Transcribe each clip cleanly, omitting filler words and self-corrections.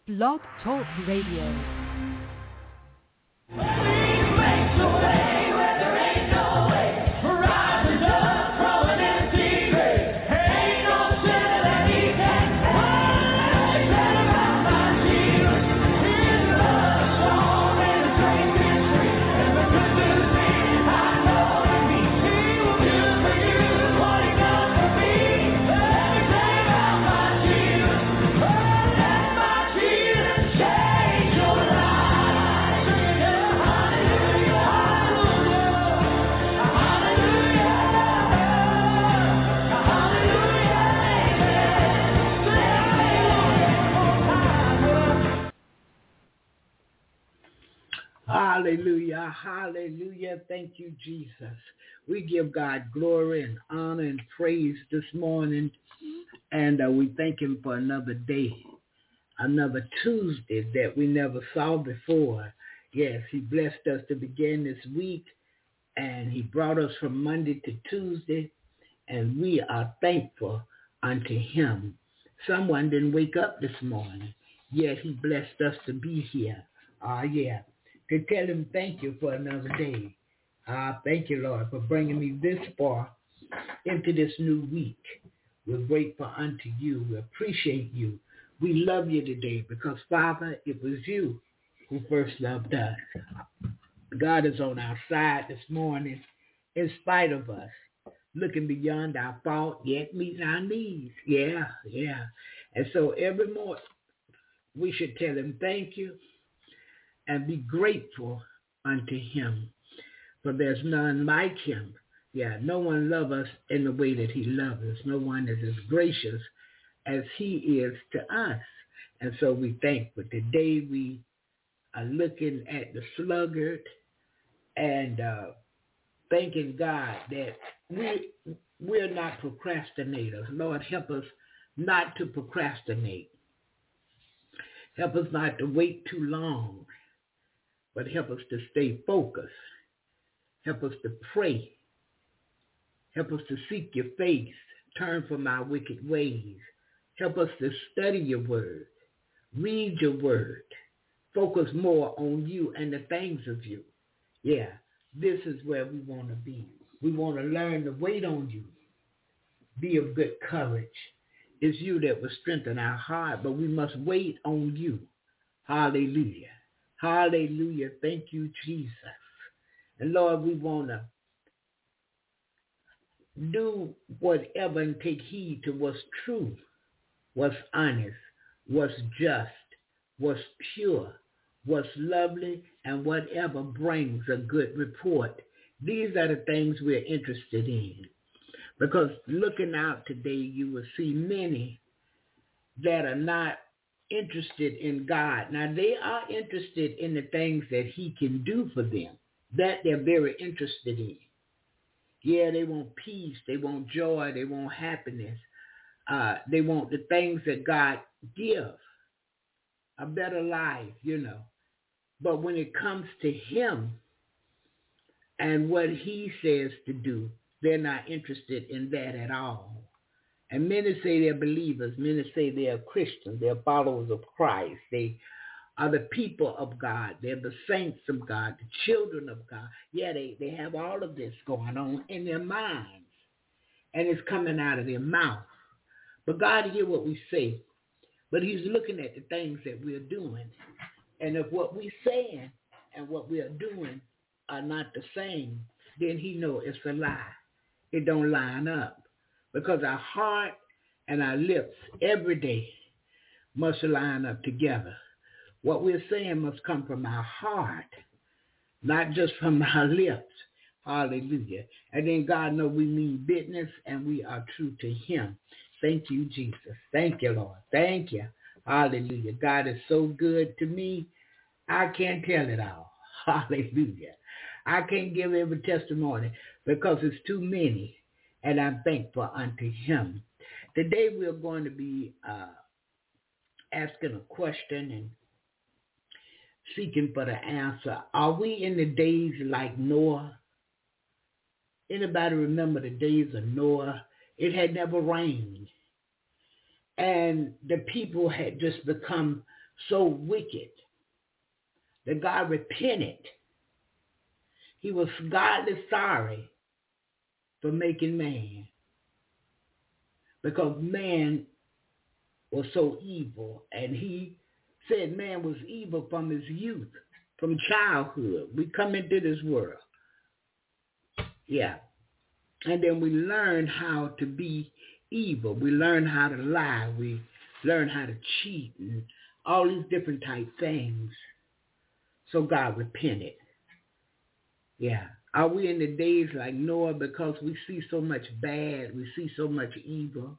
Blog Talk Radio. Hallelujah, hallelujah. Thank you, Jesus. We give God glory and honor and praise this morning. And we thank him for another day, another Tuesday that we never saw before. Yes, he blessed us to begin this week, and he brought us from Monday to Tuesday, and we are thankful unto him. Someone didn't wake up this morning, yet he blessed us to be here. To tell him thank you for another day. Thank you, Lord, for bringing me this far into this new week. We're grateful unto you. We appreciate you. We love you today because, Father, it was you who first loved us. God is on our side this morning in spite of us, looking beyond our fault, yet meeting our needs. Yeah. And so every morning we should tell him thank you and be grateful unto him, for there's none like him. Yeah, no one loves us in the way that he loves us. No one is as gracious as he is to us. And so we thankful. Today we are looking at the sluggard and thanking God that we're not procrastinators. Lord, help us not to procrastinate. Help us not to wait too long, but help us to stay focused. Help us to pray. Help us to seek your face. Turn from our wicked ways. Help us to study your word. Read your word. Focus more on you and the things of you. Yeah, this is where we want to be. We want to learn to wait on you. Be of good courage. It's you that will strengthen our heart, but we must wait on you. Hallelujah. Hallelujah. Thank you, Jesus. And Lord, we want to do whatever and take heed to what's true, what's honest, what's just, what's pure, what's lovely, and whatever brings a good report. These are the things we're interested in. Because looking out today, you will see many that are not interested in God. Now, they are interested in the things that he can do for them, that they're very interested in. Yeah, they want peace, they want joy, they want happiness. They want the things that God gives, a better life, But when it comes to him and what he says to do, they're not interested in that at all. And many say they're believers. Many say they're Christians. They're followers of Christ. They are the people of God. They're the saints of God, the children of God. Yeah, they have all of this going on in their minds. And it's coming out of their mouth. But God hears what we say. But he's looking at the things that we're doing. And if what we're saying and what we're doing are not the same, then he knows it's a lie. It don't line up. Because our heart and our lips every day must line up together. What we're saying must come from our heart, not just from our lips. Hallelujah. And then God knows we mean business and we are true to him. Thank you, Jesus. Thank you, Lord. Thank you. Hallelujah. God is so good to me. I can't tell it all. Hallelujah. I can't give every testimony because it's too many. And I'm thankful unto him. Today we're going to be asking a question and seeking for the answer. Are we in the days like Noah? Anybody remember the days of Noah? It had never rained. And the people had just become so wicked that God repented. He was godly sorry for making man, because man was so evil, and he said man was evil from his youth, from childhood. We come into this world. Yeah. And then we learn how to be evil. We learn how to lie. We learn how to cheat and all these different type things. So God repented. Yeah. Are we in the days like Noah because we see so much bad, we see so much evil?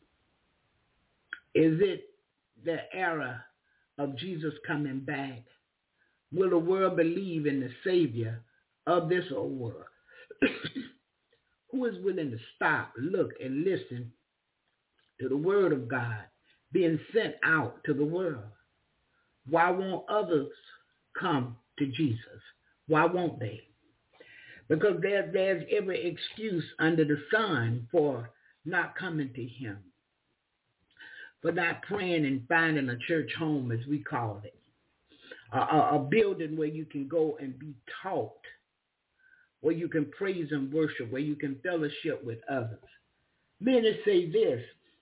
Is it the era of Jesus coming back? Will the world believe in the Savior of this old world? Who is willing to stop, look, and listen to the word of God being sent out to the world? Why won't others come to Jesus? Why won't they? Because there's every excuse under the sun for not coming to him, for not praying and finding a church home, as we call it, a building where you can go and be taught, where you can praise and worship, where you can fellowship with others. Many say this: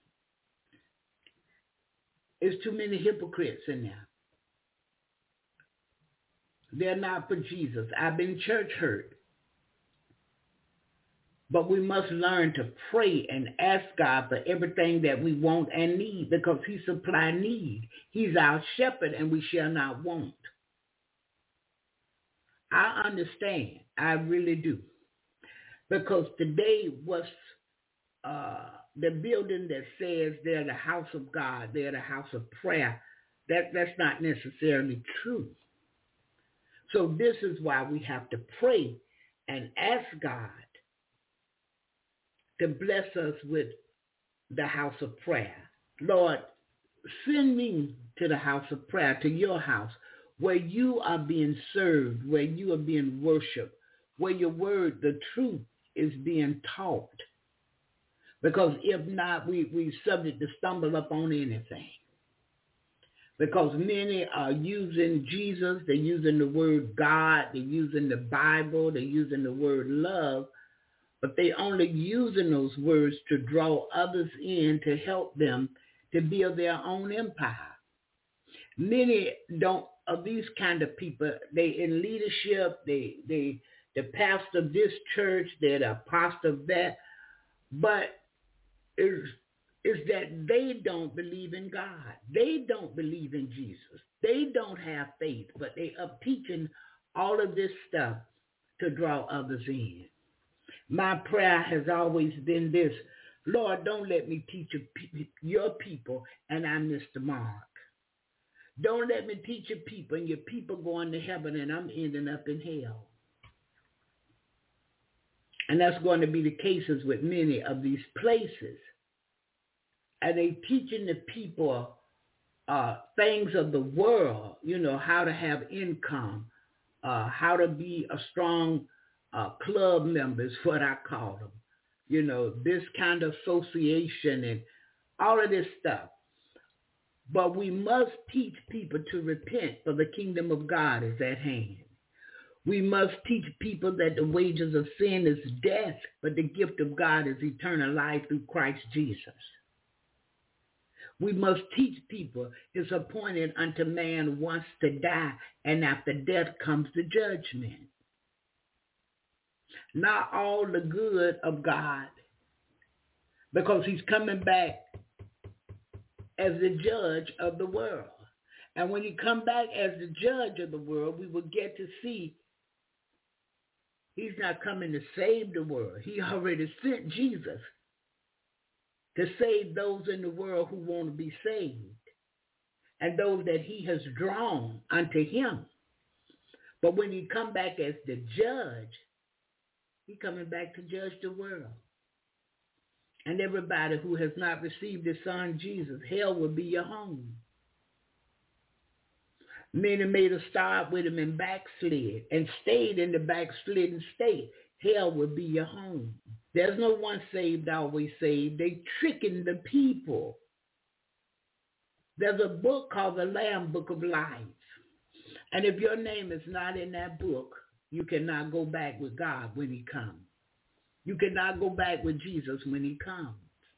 there's too many hypocrites in there. They're not for Jesus. I've been church hurt. But we must learn to pray and ask God for everything that we want and need, because he supplies need. He's our shepherd, and we shall not want. I understand. I really do. Because today was the building that says they're the house of God, they're the house of prayer. That's not necessarily true. So this is why we have to pray and ask God to bless us with the house of prayer. Lord, send me to the house of prayer, to your house, where you are being served, where you are being worshiped, where your word, the truth, is being taught. Because if not, we subject to stumble upon anything. Because many are using Jesus, they're using the word God, they're using the Bible, they're using the word love, but they only using those words to draw others in to help them to build their own empire. Many don't, of these kind of people, they in leadership, they the pastor of this church, they're the apostle of that, but is that they don't believe in God. They don't believe in Jesus. They don't have faith, but they are teaching all of this stuff to draw others in. My prayer has always been this: Lord, don't let me teach your people and I miss the mark. Don't let me teach your people and your people going to heaven and I'm ending up in hell. And that's going to be the cases with many of these places. And they teaching the people things of the world, how to have income, how to be a strong club member is what I call them. This kind of association and all of this stuff. But we must teach people to repent, for the kingdom of God is at hand. We must teach people that the wages of sin is death, but the gift of God is eternal life through Christ Jesus. We must teach people it's appointed unto man once to die, and after death comes the judgment. Not all the good of God, because he's coming back as the judge of the world. And when he come back as the judge of the world, we will get to see he's not coming to save the world. He already sent Jesus to save those in the world who want to be saved and those that he has drawn unto him. But when he come back as the judge, he coming back to judge the world. And everybody who has not received the Son Jesus, hell will be your home. Many made a start with him and backslid and stayed in the backslidden state. Hell will be your home. There's no one saved, always saved. They tricking the people. There's a book called the Lamb Book of Life. And if your name is not in that book, you cannot go back with God when he comes. You cannot go back with Jesus when he comes.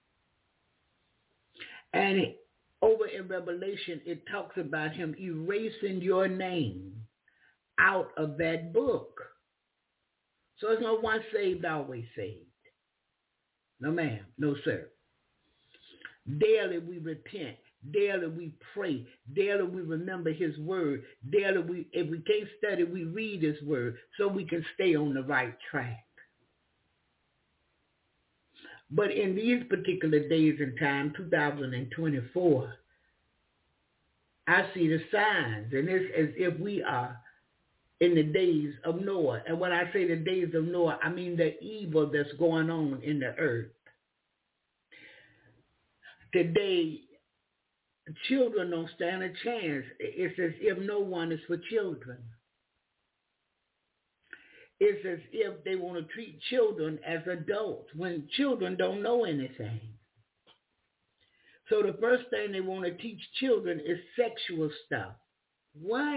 And over in Revelation, it talks about him erasing your name out of that book. So it's no one saved, always saved. No ma'am, no sir. Daily we repent. Daily we pray. Daily we remember his word. Daily if we can't study, we read his word so we can stay on the right track. But in these particular days and time, 2024, I see the signs, and it's as if we are in the days of Noah. And when I say the days of Noah, I mean the evil that's going on in the earth. Today, children don't stand a chance. It's as if no one is for children. It's as if they want to treat children as adults when children don't know anything. So the first thing they want to teach children is sexual stuff. What?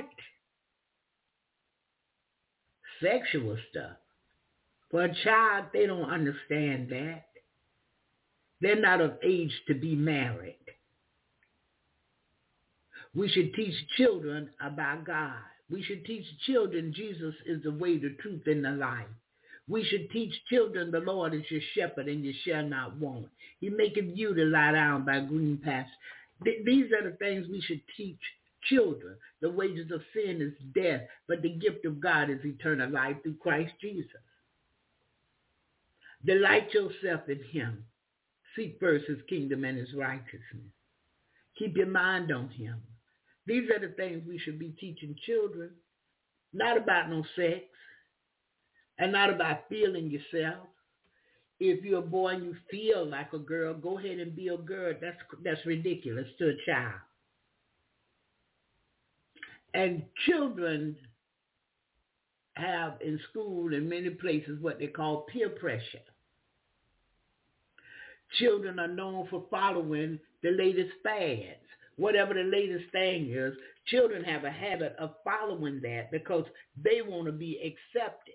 Sexual stuff. For a child, they don't understand that. They're not of age to be married. We should teach children about God. We should teach children Jesus is the way, the truth, and the life. We should teach children the Lord is your shepherd and you shall not want. He maketh you to lie down by green pastures. These are the things we should teach children. The wages of sin is death, but the gift of God is eternal life through Christ Jesus. Delight yourself in him. Seek first his kingdom and his righteousness. Keep your mind on him. These are the things we should be teaching children. Not about no sex. And not about feeling yourself. If you're a boy and you feel like a girl, go ahead and be a girl. That's ridiculous to a child. And children have in school in many places what they call peer pressure. Children are known for following the latest fads. Whatever the latest thing is, children have a habit of following that because they want to be accepted.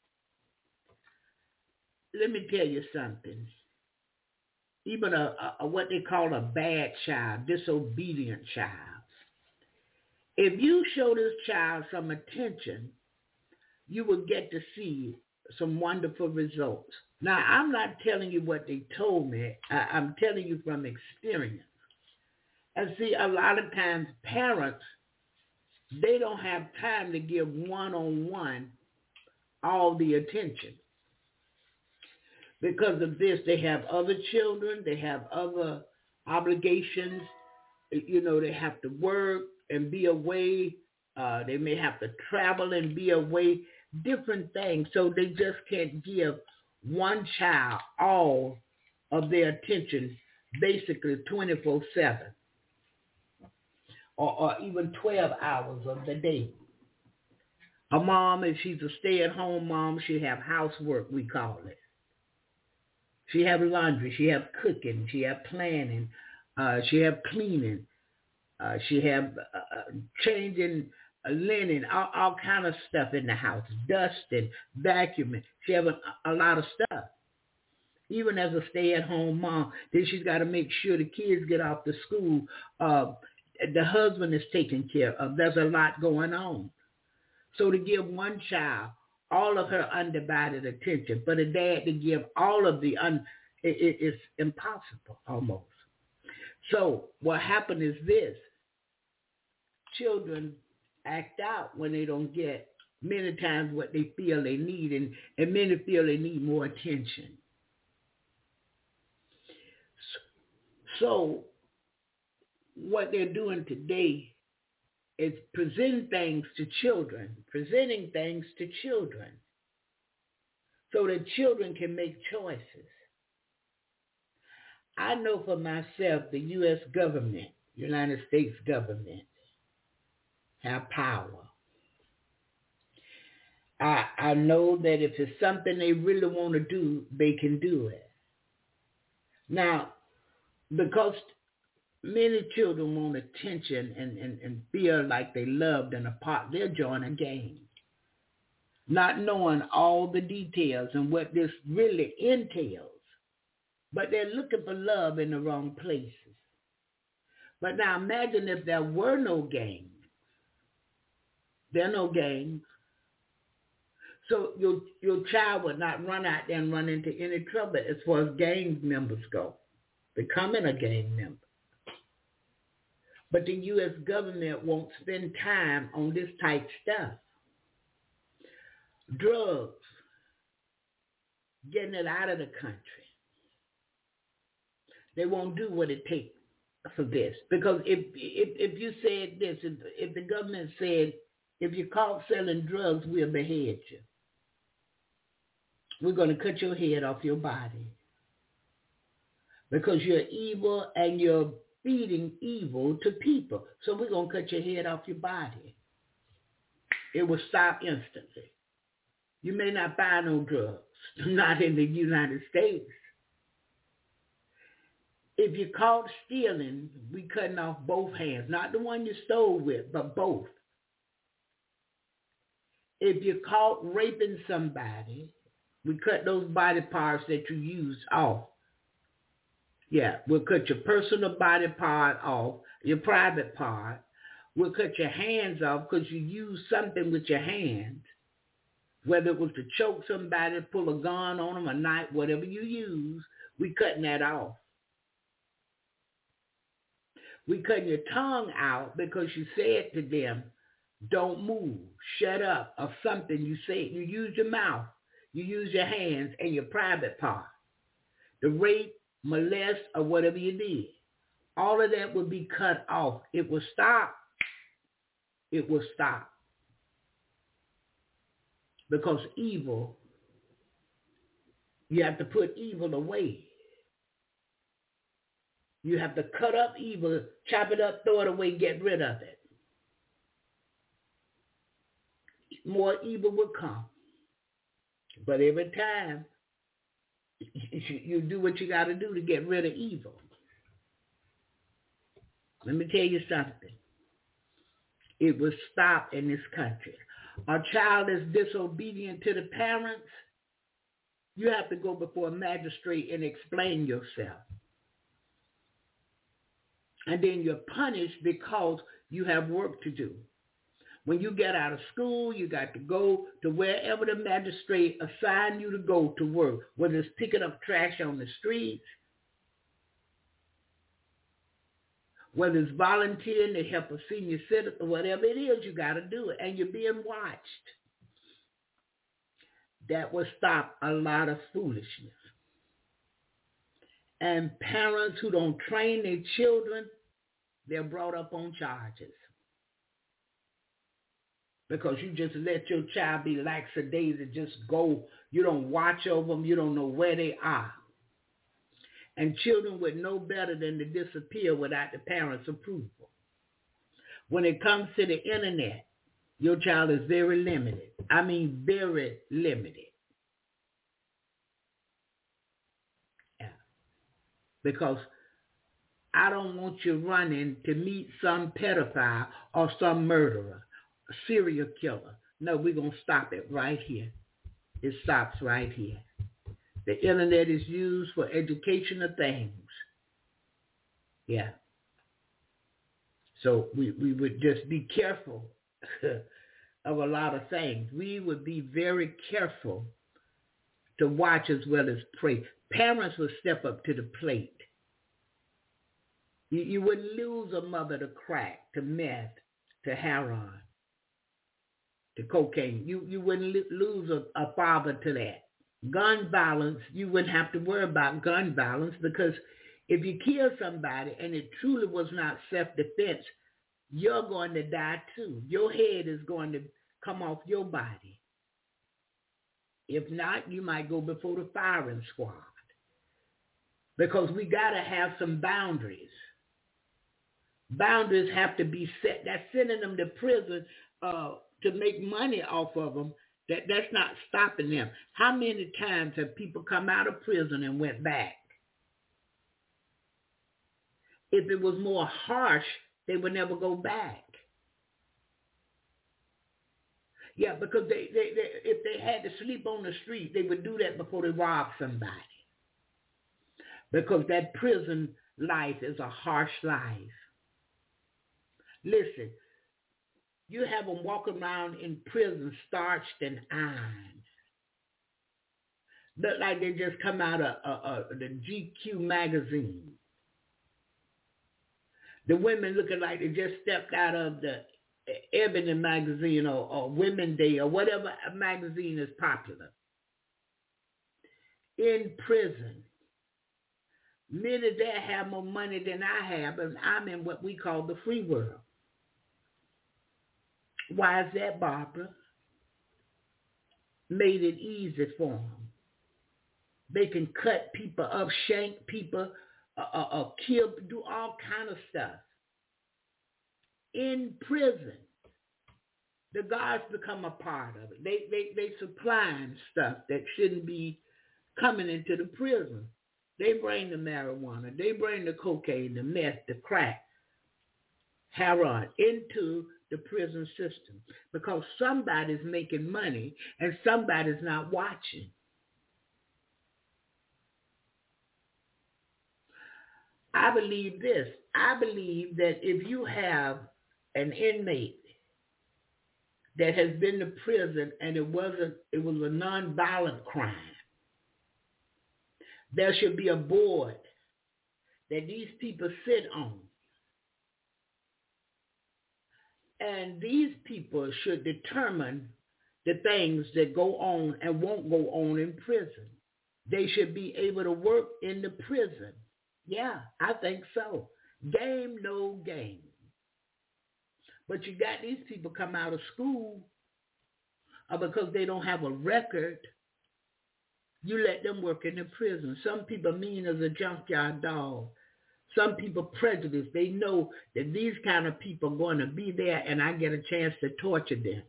Let me tell you something. Even a what they call a bad child, disobedient child. If you show this child some attention, you will get to see some wonderful results. Now, I'm not telling you what they told me. I'm telling you from experience. And see, a lot of times parents, they don't have time to give one-on-one all the attention. Because of this, they have other children, they have other obligations. You know, they have to work and be away. They may have to travel and be away, different things. So they just can't give one child all of their attention, basically 24/7. Or even 12 hours of the day. A mom, if she's a stay-at-home mom, she have housework, we call it. She have laundry, she have cooking, she have planning, she have cleaning, she have changing linen, all kind of stuff in the house, dusting, vacuuming. She have a lot of stuff. Even as a stay-at-home mom, then she's got to make sure the kids get off to school. The husband is taken care of. There's a lot going on. So to give one child all of her undivided attention, for the dad to give all of the it's impossible almost. So what happened is this. Children act out when they don't get many times what they feel they need, and many feel they need more attention. So what they're doing today is presenting things to children so that children can make choices. I know for myself the U.S. government, United States government, have power. I know that if it's something they really want to do, they can do it. Now, because Many children want attention and feel like they loved and a part. They're joining a game, not knowing all the details and what this really entails. But they're looking for love in the wrong places. But now imagine if there were no gangs. There are no gangs. So your child would not run out there and run into any trouble as far as gang members go, becoming a gang member. But the U.S. government won't spend time on this type stuff. Drugs, getting it out of the country. They won't do what it takes for this. Because if you said this, if the government said, if you're caught selling drugs, we'll behead you. We're going to cut your head off your body. Because you're evil and you're feeding evil to people. So we're going to cut your head off your body. It will stop instantly. You may not buy no drugs, not in the United States. If you're caught stealing, we cutting off both hands. Not the one you stole with, but both. If you're caught raping somebody, we cut those body parts that you used off. Yeah, we'll cut your personal body part off, your private part. We'll cut your hands off because you used something with your hands, whether it was to choke somebody, pull a gun on them, a knife, whatever you use, we cutting that off. We cutting your tongue out because you said to them, don't move, shut up, or something you said. You use your mouth, you use your hands and your private part. The rape, molest, or whatever you did. All of that will be cut off. It will stop. It will stop. Because evil, you have to put evil away. You have to cut up evil, chop it up, throw it away, get rid of it. More evil will come. But every time, you do what you got to do to get rid of evil. Let me tell you something. It will stop in this country. A child is disobedient to the parents, you have to go before a magistrate and explain yourself. And then you're punished because you have work to do. When you get out of school, you got to go to wherever the magistrate assigned you to go to work, whether it's picking up trash on the streets, whether it's volunteering to help a senior citizen, whatever it is, you got to do it. And you're being watched. That will stop a lot of foolishness. And parents who don't train their children, they're brought up on charges. Because you just let your child be lackadaisy, just go. You don't watch over them. You don't know where they are. And children would know better than to disappear without the parents' approval. When it comes to the internet, your child is very limited. I mean, very limited. Yeah. Because I don't want you running to meet some pedophile or some murderer, a serial killer. No, we're going to stop it right here. It stops right here. The internet is used for educational things. Yeah. So we would just be careful of a lot of things. We would be very careful to watch as well as pray. Parents would step up to the plate. You wouldn't lose a mother to crack, to meth, to heroin, to cocaine. You wouldn't lose a father to that. Gun violence, you wouldn't have to worry about gun violence because if you kill somebody and it truly was not self-defense, you're going to die too. Your head is going to come off your body. If not, you might go before the firing squad because we got to have some boundaries. Boundaries have to be set. That's sending them to prison to make money off of them. That's not stopping them. How many times have people come out of prison and went back? If it was more harsh, they would never go back. Yeah, because they if they had to sleep on the street, they would do that before they robbed somebody. Because that prison life is a harsh life. Listen, you have them walking around in prison starched and ironed. Look like they just come out of the GQ magazine. The women looking like they just stepped out of the Ebony magazine or Women Day or whatever magazine is popular. In prison. Many there have more money than I have, and I'm in what we call the free world. Why is that, Barbara? Made it easy for them. They can cut people up, shank people, kill, do all kind of stuff. In prison, the guards become a part of it. They supplying stuff that shouldn't be coming into the prison. They bring the marijuana, they bring the cocaine, the meth, the crack, heroin into the prison system because somebody's making money and somebody's not watching. I believe this. I believe that if you have an inmate that has been to prison and it was a nonviolent crime, there should be a board that these people sit on. And these people should determine the things that go on and won't go on in prison. They should be able to work in the prison. Yeah, I think so. Game, no game. But you got these people come out of school because they don't have a record. You let them work in the prison. Some people mean as a junkyard dog. Some people prejudiced. They know that these kind of people are going to be there and I get a chance to torture them.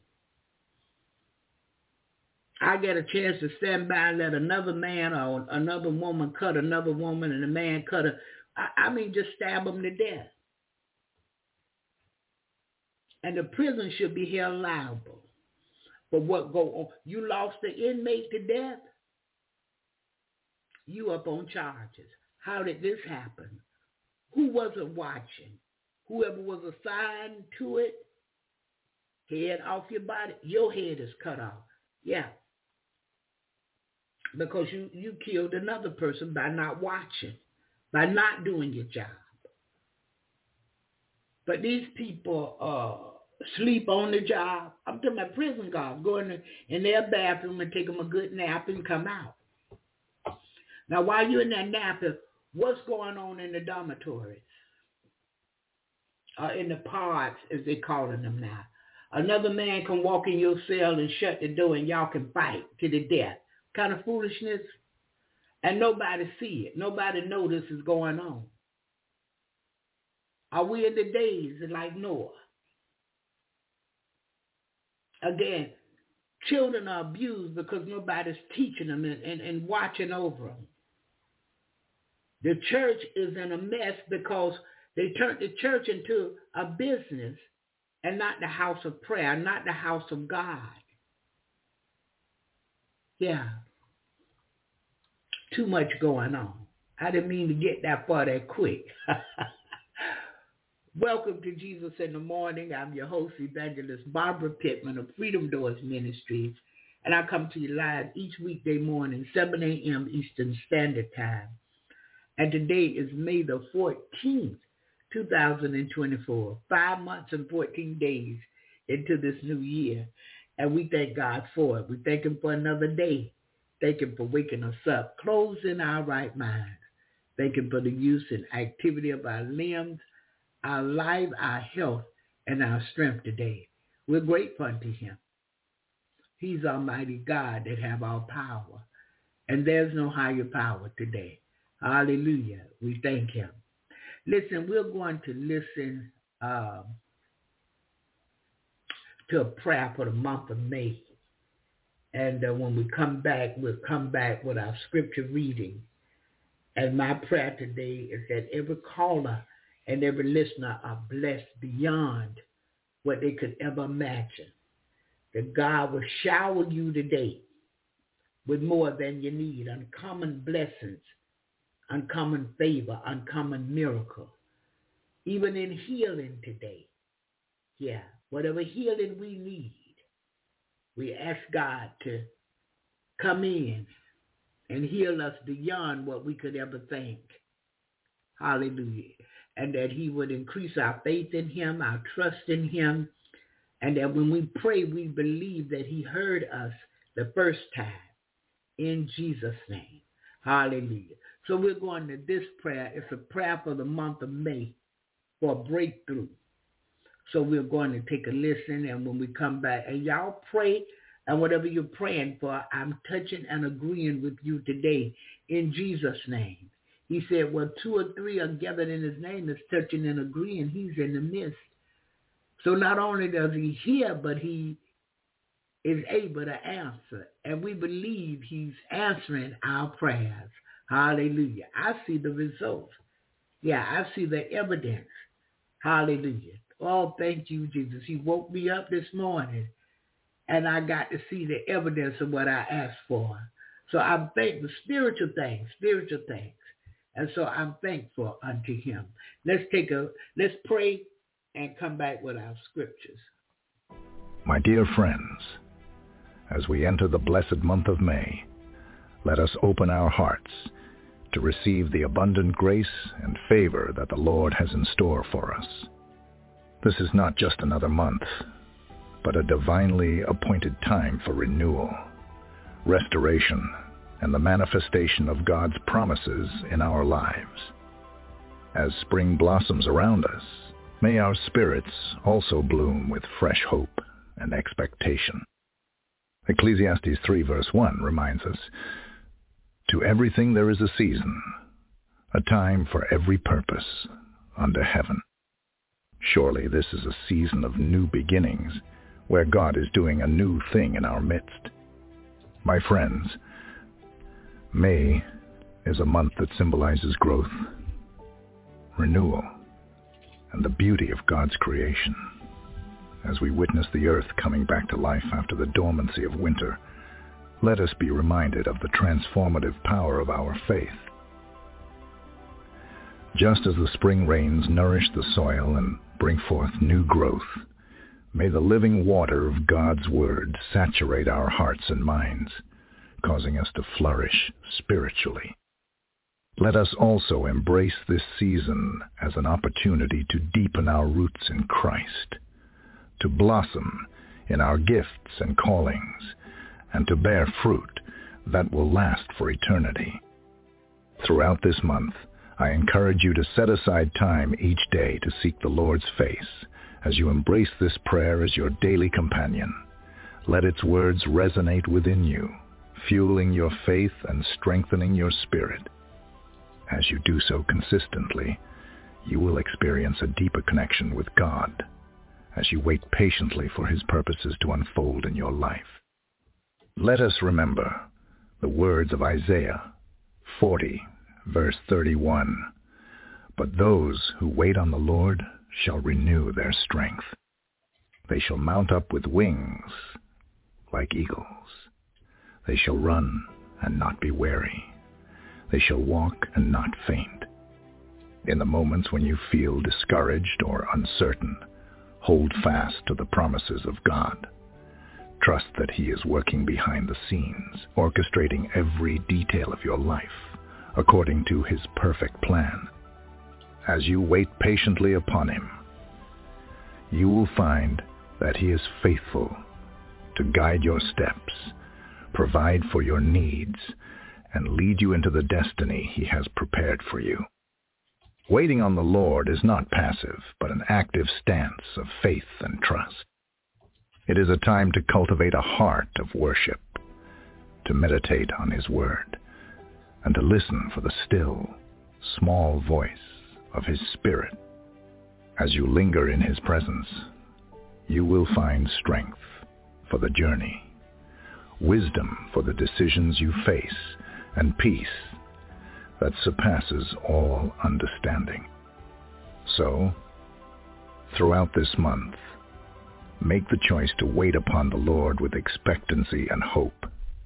I get a chance to stand by and let another man or another woman cut another woman and a man cut her. I mean, just stab them to death. And the prison should be held liable for what go on. You lost the inmate to death, you up on charges. How did this happen? Who wasn't watching? Whoever was assigned to it, head off your body, your head is cut off. Yeah. Because you killed another person by not watching, by not doing your job. But these people sleep on the job. I'm talking about prison guards, go in their bathroom and take them a good nap and come out. Now, while you're in that napping, what's going on in the dormitories? In the pods, as they're calling them now. Another man can walk in your cell and shut the door and y'all can fight to the death. Kind of foolishness. And nobody see it. Nobody know this is going on. Are we in the days like Noah? Again, children are abused because nobody's teaching them and watching over them. The church is in a mess because they turned the church into a business and not the house of prayer, not the house of God. Yeah. Too much going on. I didn't mean to get that far that quick. Welcome to Jesus in the Morning. I'm your host, Evangelist Barbara Pittman of Freedom Doors Ministries, and I come to you live each weekday morning, 7 a.m. Eastern Standard Time. And today is May the 14th, 2024, 5 months and 14 days into this new year, and we thank God for it. We thank him for another day. Thank him for waking us up, closing our right minds. Thank him for the use and activity of our limbs, our life, our health, and our strength today. We're grateful unto him. He's Almighty God that have all power, and there's no higher power today. Hallelujah. We thank him. Listen, we're going to listen to a prayer for the month of May. And when we come back, we'll come back with our scripture reading. And my prayer today is that every caller and every listener are blessed beyond what they could ever imagine. That God will shower you today with more than you need, uncommon blessings, uncommon favor, uncommon miracle, even in healing today. Yeah, whatever healing we need, we ask God to come in and heal us beyond what we could ever think. Hallelujah. And that he would increase our faith in him, our trust in him, and that when we pray, we believe that he heard us the first time. In Jesus' name. Hallelujah. So we're going to this prayer. It's a prayer for the month of May for a breakthrough. So we're going to take a listen, and when we come back, and y'all pray, and whatever you're praying for, I'm touching and agreeing with you today in Jesus' name. He said, well, 2 or 3 are gathered in his name, is touching and agreeing. He's in the midst. So not only does he hear, but he is able to answer. And we believe he's answering our prayers. Hallelujah. I see the results. Yeah, I see the evidence. Hallelujah. Oh, thank you, Jesus. He woke me up this morning, and I got to see the evidence of what I asked for. So I'm thankful, spiritual things. And so I'm thankful unto him. Let's pray and come back with our scriptures. My dear friends, as we enter the blessed month of May, let us open our hearts to receive the abundant grace and favor that the Lord has in store for us. This is not just another month, but a divinely appointed time for renewal, restoration, and the manifestation of God's promises in our lives. As spring blossoms around us, may our spirits also bloom with fresh hope and expectation. Ecclesiastes 3 verse 1 reminds us, "To everything there is a season, a time for every purpose under heaven." Surely this is a season of new beginnings, where God is doing a new thing in our midst. My friends, May is a month that symbolizes growth, renewal, and the beauty of God's creation. As we witness the earth coming back to life after the dormancy of winter, let us be reminded of the transformative power of our faith. Just as the spring rains nourish the soil and bring forth new growth, may the living water of God's word saturate our hearts and minds, causing us to flourish spiritually. Let us also embrace this season as an opportunity to deepen our roots in Christ, to blossom in our gifts and callings, and to bear fruit that will last for eternity. Throughout this month, I encourage you to set aside time each day to seek the Lord's face as you embrace this prayer as your daily companion. Let its words resonate within you, fueling your faith and strengthening your spirit. As you do so consistently, you will experience a deeper connection with God as you wait patiently for his purposes to unfold in your life. Let us remember the words of Isaiah 40, verse 31. "But those who wait on the Lord shall renew their strength. They shall mount up with wings like eagles. They shall run and not be weary. They shall walk and not faint." In the moments when you feel discouraged or uncertain, hold fast to the promises of God. Trust that he is working behind the scenes, orchestrating every detail of your life according to his perfect plan. As you wait patiently upon him, you will find that he is faithful to guide your steps, provide for your needs, and lead you into the destiny he has prepared for you. Waiting on the Lord is not passive, but an active stance of faith and trust. It is a time to cultivate a heart of worship, to meditate on his word, and to listen for the still, small voice of his Spirit. As you linger in his presence, you will find strength for the journey, wisdom for the decisions you face, and peace that surpasses all understanding. So, throughout this month, make the choice to wait upon the Lord with expectancy and hope,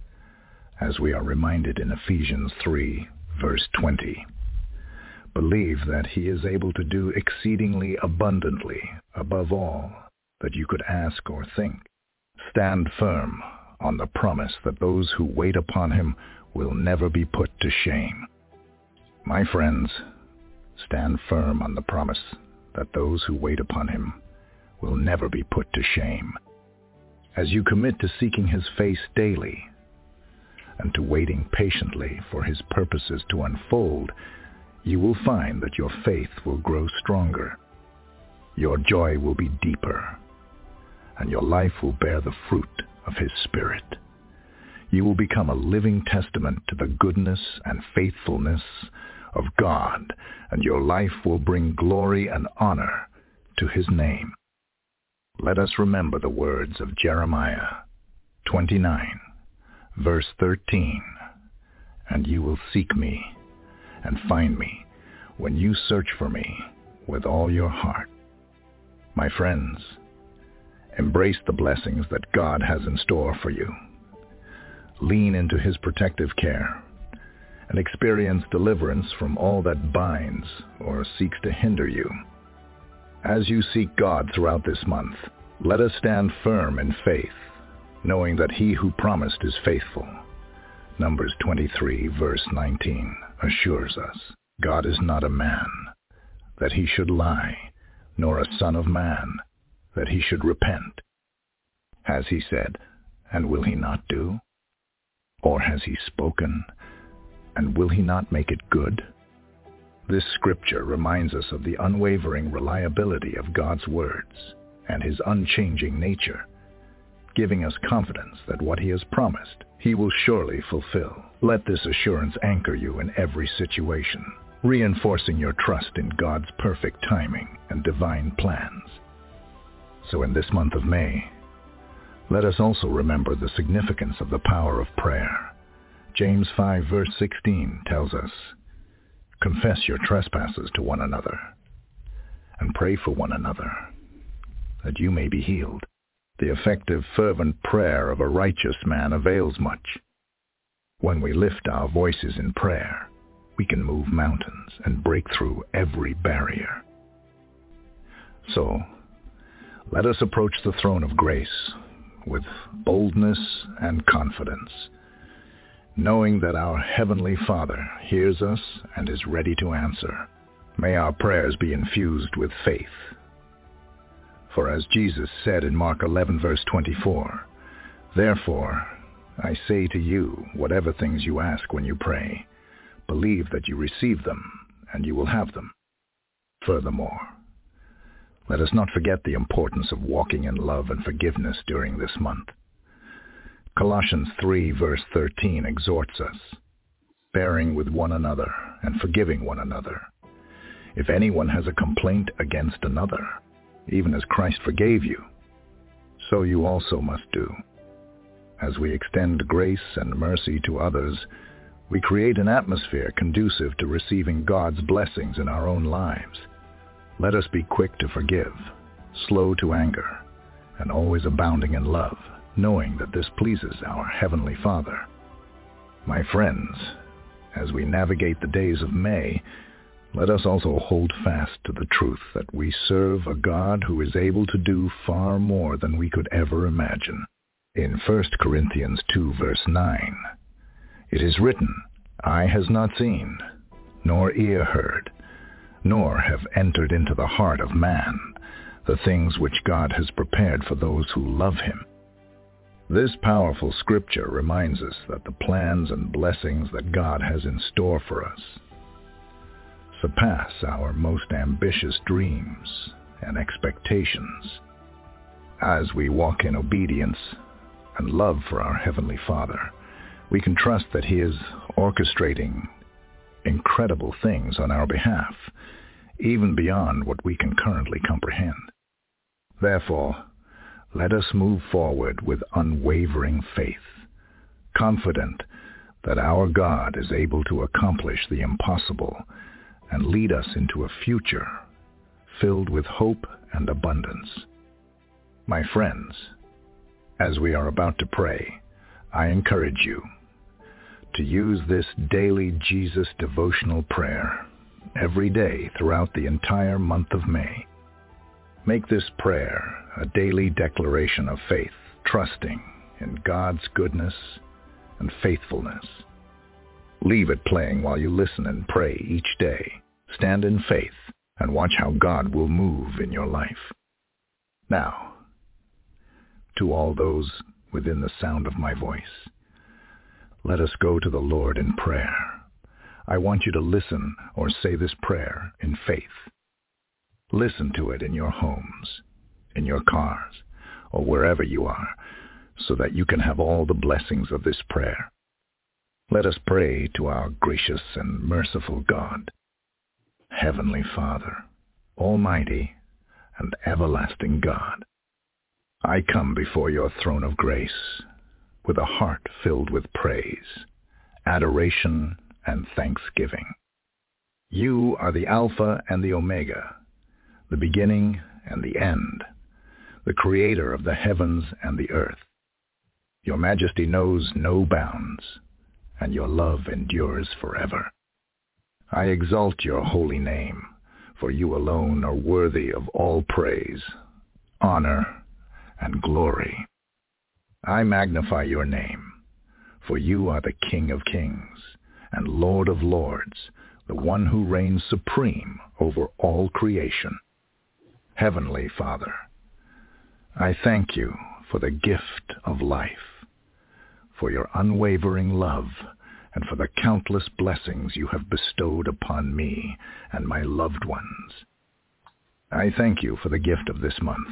as we are reminded in Ephesians 3, verse 20. Believe that he is able to do exceedingly abundantly above all that you could ask or think. Stand firm on the promise that those who wait upon him will never be put to shame. My friends, stand firm on the promise that those who wait upon him will never be put to shame. As you commit to seeking his face daily and to waiting patiently for his purposes to unfold, you will find that your faith will grow stronger, your joy will be deeper, and your life will bear the fruit of his Spirit. You will become a living testament to the goodness and faithfulness of God, and your life will bring glory and honor to his name. Let us remember the words of Jeremiah 29, verse 13, "And you will seek me and find me when you search for me with all your heart." My friends, embrace the blessings that God has in store for you. Lean into his protective care and experience deliverance from all that binds or seeks to hinder you. As you seek God throughout this month, let us stand firm in faith, knowing that he who promised is faithful. Numbers 23, verse 19 assures us, God is not a man, that he should lie, nor a son of man, that he should repent. Has he said, and will he not do? Or has he spoken, and will he not make it good? This scripture reminds us of the unwavering reliability of God's words and his unchanging nature, giving us confidence that what he has promised, he will surely fulfill. Let this assurance anchor you in every situation, reinforcing your trust in God's perfect timing and divine plans. So in this month of May, let us also remember the significance of the power of prayer. James 5, verse 16 tells us, "Confess your trespasses to one another, and pray for one another, that you may be healed." The effective, fervent prayer of a righteous man avails much. When we lift our voices in prayer, we can move mountains and break through every barrier. So, let us approach the throne of grace with boldness and confidence, knowing that our Heavenly Father hears us and is ready to answer. May our prayers be infused with faith. For as Jesus said in Mark 11, verse 24, "Therefore, I say to you, whatever things you ask when you pray, believe that you receive them, and you will have them." Furthermore, let us not forget the importance of walking in love and forgiveness during this month. Colossians 3, verse 13 exhorts us, "Bearing with one another and forgiving one another. If anyone has a complaint against another, even as Christ forgave you, so you also must do." As we extend grace and mercy to others, we create an atmosphere conducive to receiving God's blessings in our own lives. Let us be quick to forgive, slow to anger, and always abounding in love, knowing that this pleases our Heavenly Father. My friends, as we navigate the days of May, let us also hold fast to the truth that we serve a God who is able to do far more than we could ever imagine. In 1 Corinthians 2, verse 9, it is written, "Eye has not seen, nor ear heard, nor have entered into the heart of man the things which God has prepared for those who love him." This powerful scripture reminds us that the plans and blessings that God has in store for us surpass our most ambitious dreams and expectations. As we walk in obedience and love for our Heavenly Father, we can trust that he is orchestrating incredible things on our behalf, even beyond what we can currently comprehend. Therefore, let us move forward with unwavering faith, confident that our God is able to accomplish the impossible and lead us into a future filled with hope and abundance. My friends, as we are about to pray, I encourage you to use this daily Jesus devotional prayer every day throughout the entire month of May. Make this prayer a daily declaration of faith, trusting in God's goodness and faithfulness. Leave it playing while you listen and pray each day. Stand in faith and watch how God will move in your life. Now, to all those within the sound of my voice, let us go to the Lord in prayer. I want you to listen or say this prayer in faith. Listen to it in your homes, in your cars, or wherever you are, so that you can have all the blessings of this prayer. Let us pray to our gracious and merciful God. Heavenly Father, Almighty and everlasting God, I come before your throne of grace with a heart filled with praise, adoration, and thanksgiving. You are the Alpha and the Omega, the beginning and the end, the creator of the heavens and the earth. Your majesty knows no bounds, and your love endures forever. I exalt your holy name, for you alone are worthy of all praise, honor, and glory. I magnify your name, for you are the King of kings and Lord of lords, the one who reigns supreme over all creation. Heavenly Father, I thank you for the gift of life, for your unwavering love, and for the countless blessings you have bestowed upon me and my loved ones. I thank you for the gift of this month,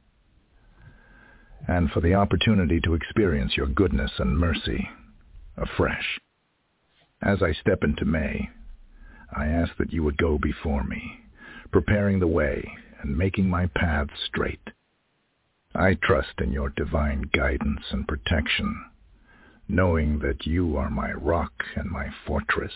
and for the opportunity to experience your goodness and mercy afresh. As I step into May, I ask that you would go before me, preparing the way and making my path straight. I trust in your divine guidance and protection, knowing that you are my rock and my fortress,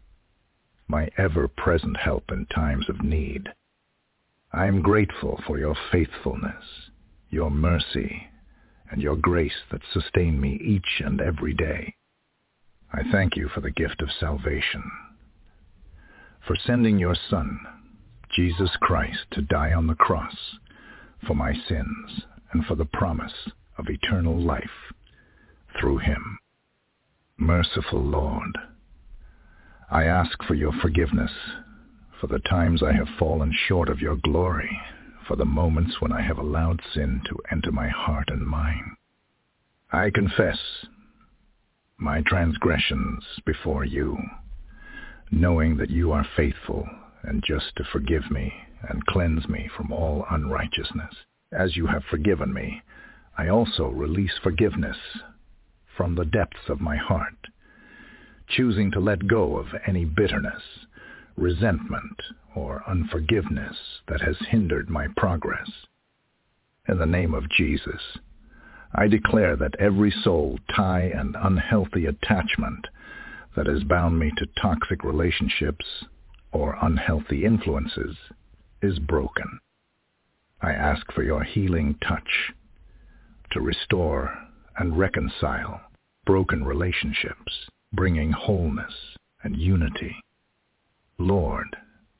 my ever-present help in times of need. I am grateful for your faithfulness, your mercy, and your grace that sustain me each and every day. I thank you for the gift of salvation, for sending your Son, Jesus Christ, to die on the cross for my sins and for the promise of eternal life through him. Merciful Lord, I ask for your forgiveness for the times I have fallen short of your glory, for the moments when I have allowed sin to enter my heart and mind. I confess my transgressions before you, knowing that you are faithful and just to forgive me and cleanse me from all unrighteousness. As you have forgiven me, I also release forgiveness from the depths of my heart, choosing to let go of any bitterness, resentment, or unforgiveness that has hindered my progress. In the name of Jesus, I declare that every soul tie and unhealthy attachment that has bound me to toxic relationships or unhealthy influences is broken. I ask for your healing touch to restore and reconcile broken relationships, bringing wholeness and unity. Lord,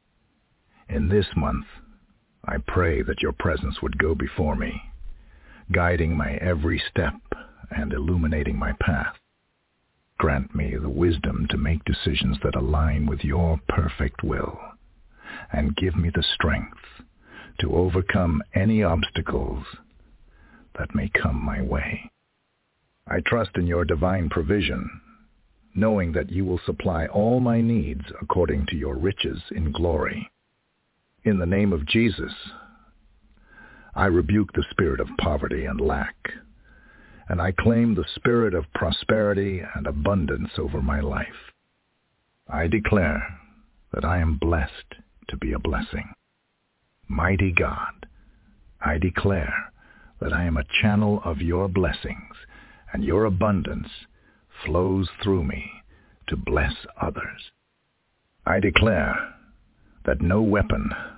in this month, I pray that your presence would go before me, guiding my every step and illuminating my path. Grant me the wisdom to make decisions that align with your perfect will, and give me the strength to overcome any obstacles that may come my way. I trust in your divine provision, knowing that you will supply all my needs according to your riches in glory. In the name of Jesus, I rebuke the spirit of poverty and lack, and I claim the spirit of prosperity and abundance over my life. I declare that I am blessed to be a blessing. Mighty God, I declare that I am a channel of your blessings, and your abundance flows through me to bless others. I declare that no weapon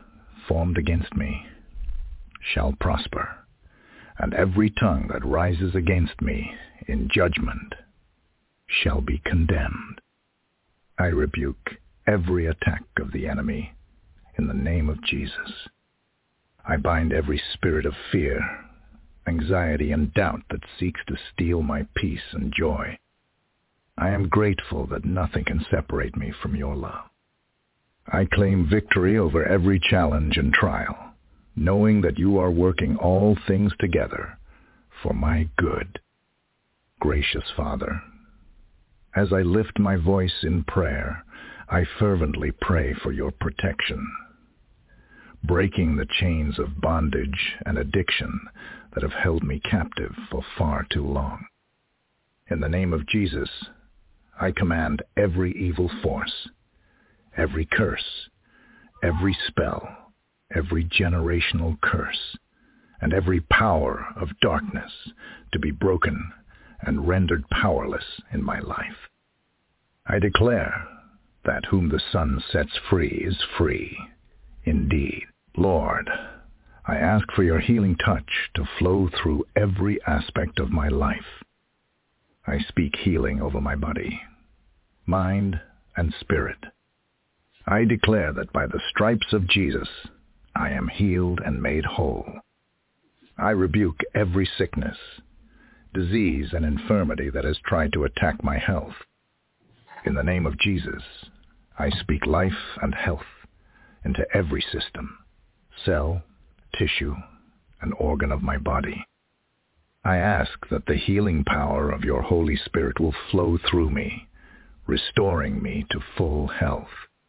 formed against me shall prosper, and every tongue that rises against me in judgment shall be condemned. I rebuke every attack of the enemy in the name of Jesus. I bind every spirit of fear, anxiety, and doubt that seeks to steal my peace and joy. I am grateful that nothing can separate me from your love. I claim victory over every challenge and trial, knowing that you are working all things together for my good. Gracious Father, as I lift my voice in prayer, I fervently pray for your protection, breaking the chains of bondage and addiction that have held me captive for far too long. In the name of Jesus, I command every evil force, every curse, every spell, every generational curse, and every power of darkness to be broken and rendered powerless in my life. I declare that whom the Son sets free is free indeed. Lord, I ask for your healing touch to flow through every aspect of my life. I speak healing over my body, mind, and spirit. I declare that by the stripes of Jesus, I am healed and made whole. I rebuke every sickness, disease, and infirmity that has tried to attack my health. In the name of Jesus, I speak life and health into every system, cell, tissue, and organ of my body. I ask that the healing power of your Holy Spirit will flow through me, restoring me to full health.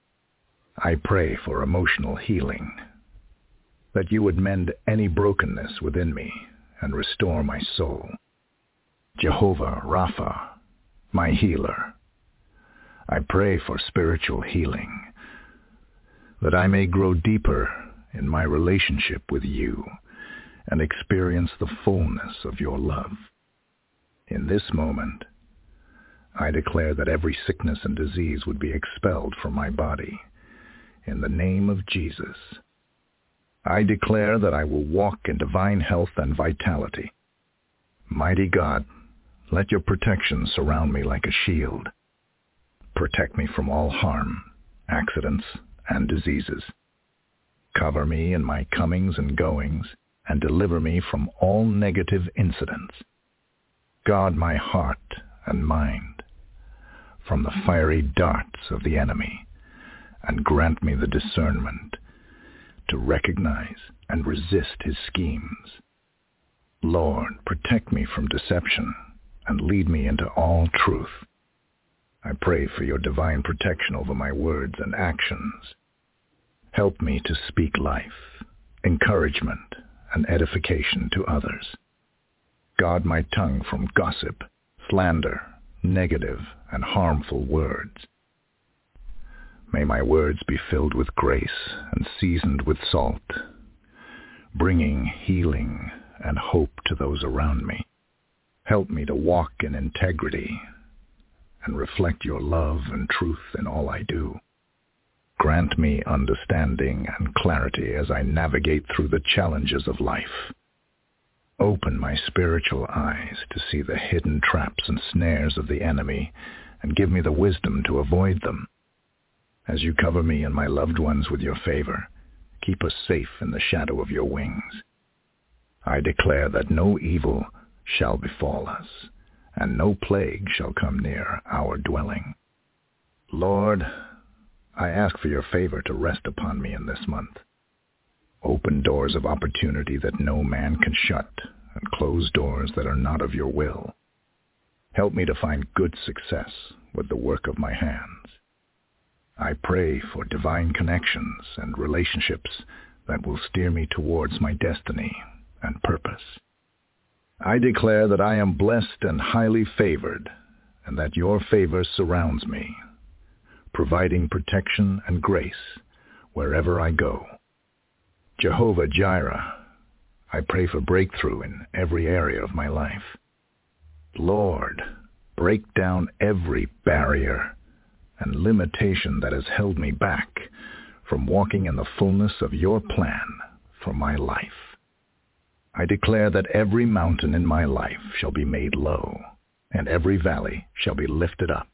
I pray for emotional healing, that you would mend any brokenness within me and restore my soul. Jehovah Rapha, my healer, I pray for spiritual healing, that I may grow deeper in my relationship with you and experience the fullness of your love. In this moment, I declare that every sickness and disease would be expelled from my body. In the name of Jesus, I declare that I will walk in divine health and vitality. Mighty God, let your protection surround me like a shield. Protect me from all harm, accidents, and diseases. Cover me in my comings and goings, and deliver me from all negative incidents. Guard my heart and mind from the fiery darts of the enemy, and grant me the discernment to recognize and resist his schemes. Lord, protect me from deception and lead me into all truth. I pray for your divine protection over my words and actions. Help me to speak life, encouragement, and edification to others. Guard my tongue from gossip, slander, negative, and harmful words. May my words be filled with grace and seasoned with salt, bringing healing and hope to those around me. Help me to walk in integrity and reflect your love and truth in all I do. Grant me understanding and clarity as I navigate through the challenges of life. Open my spiritual eyes to see the hidden traps and snares of the enemy and give me the wisdom to avoid them. As you cover me and my loved ones with your favor, keep us safe in the shadow of your wings. I declare that no evil shall befall us, and no plague shall come near our dwelling. Lord, I ask for your favor to rest upon me in this month. Open doors of opportunity that no man can shut, and close doors that are not of your will. Help me to find good success with the work of my hands. I pray for divine connections and relationships that will steer me towards my destiny and purpose. I declare that I am blessed and highly favored, and that your favor surrounds me, providing protection and grace wherever I go. Jehovah Jireh, I pray for breakthrough in every area of my life. Lord, break down every barrier and limitation that has held me back from walking in the fullness of your plan for my life. I declare that every mountain in my life shall be made low, and every valley shall be lifted up.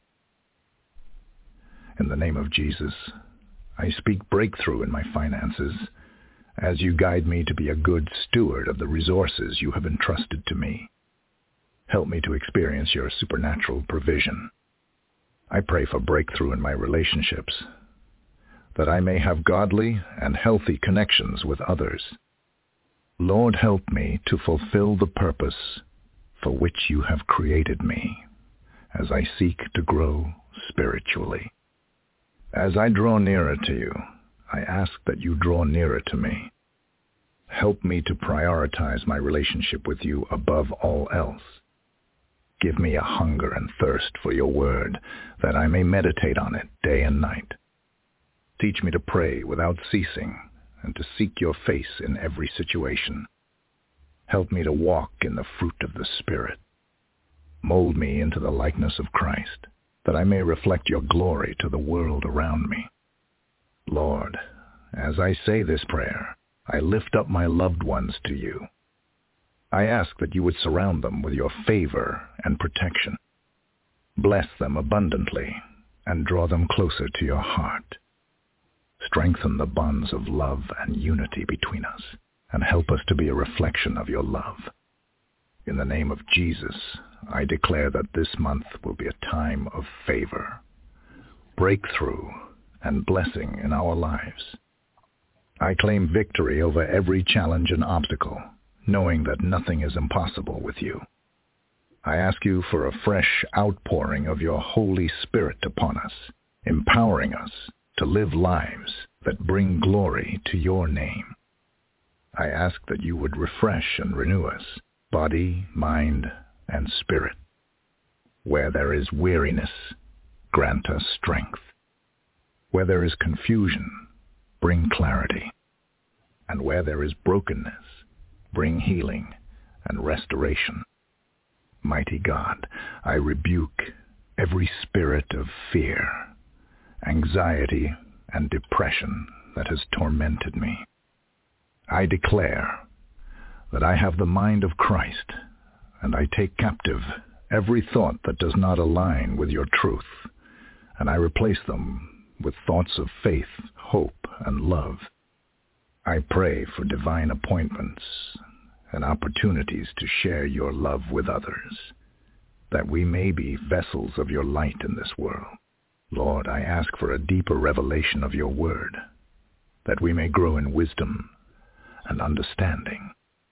In the name of Jesus, I speak breakthrough in my finances as you guide me to be a good steward of the resources you have entrusted to me. Help me to experience your supernatural provision. I pray for breakthrough in my relationships, that I may have godly and healthy connections with others. Lord, help me to fulfill the purpose for which you have created me as I seek to grow spiritually. As I draw nearer to you, I ask that you draw nearer to me. Help me to prioritize my relationship with you above all else. Give me a hunger and thirst for your word, that I may meditate on it day and night. Teach me to pray without ceasing and to seek your face in every situation. Help me to walk in the fruit of the Spirit. Mold me into the likeness of Christ, that I may reflect your glory to the world around me. Lord, as I say this prayer, I lift up my loved ones to you. I ask that you would surround them with your favor and protection. Bless them abundantly and draw them closer to your heart. Strengthen the bonds of love and unity between us, and help us to be a reflection of your love. In the name of Jesus, I declare that this month will be a time of favor, breakthrough, and blessing in our lives. I claim victory over every challenge and obstacle, knowing that nothing is impossible with you. I ask you for a fresh outpouring of your Holy Spirit upon us, empowering us to live lives that bring glory to your name. I ask that you would refresh and renew us, body, mind, and spirit. Where there is weariness, grant us strength. Where there is confusion, bring clarity. And where there is brokenness, bring healing and restoration. Mighty God, I rebuke every spirit of fear, anxiety, and depression that has tormented me. I declare that I have the mind of Christ, and I take captive every thought that does not align with your truth, and I replace them with thoughts of faith, hope, and love. I pray for divine appointments and opportunities to share your love with others, that we may be vessels of your light in this world. Lord, I ask for a deeper revelation of your word, that we may grow in wisdom and understanding.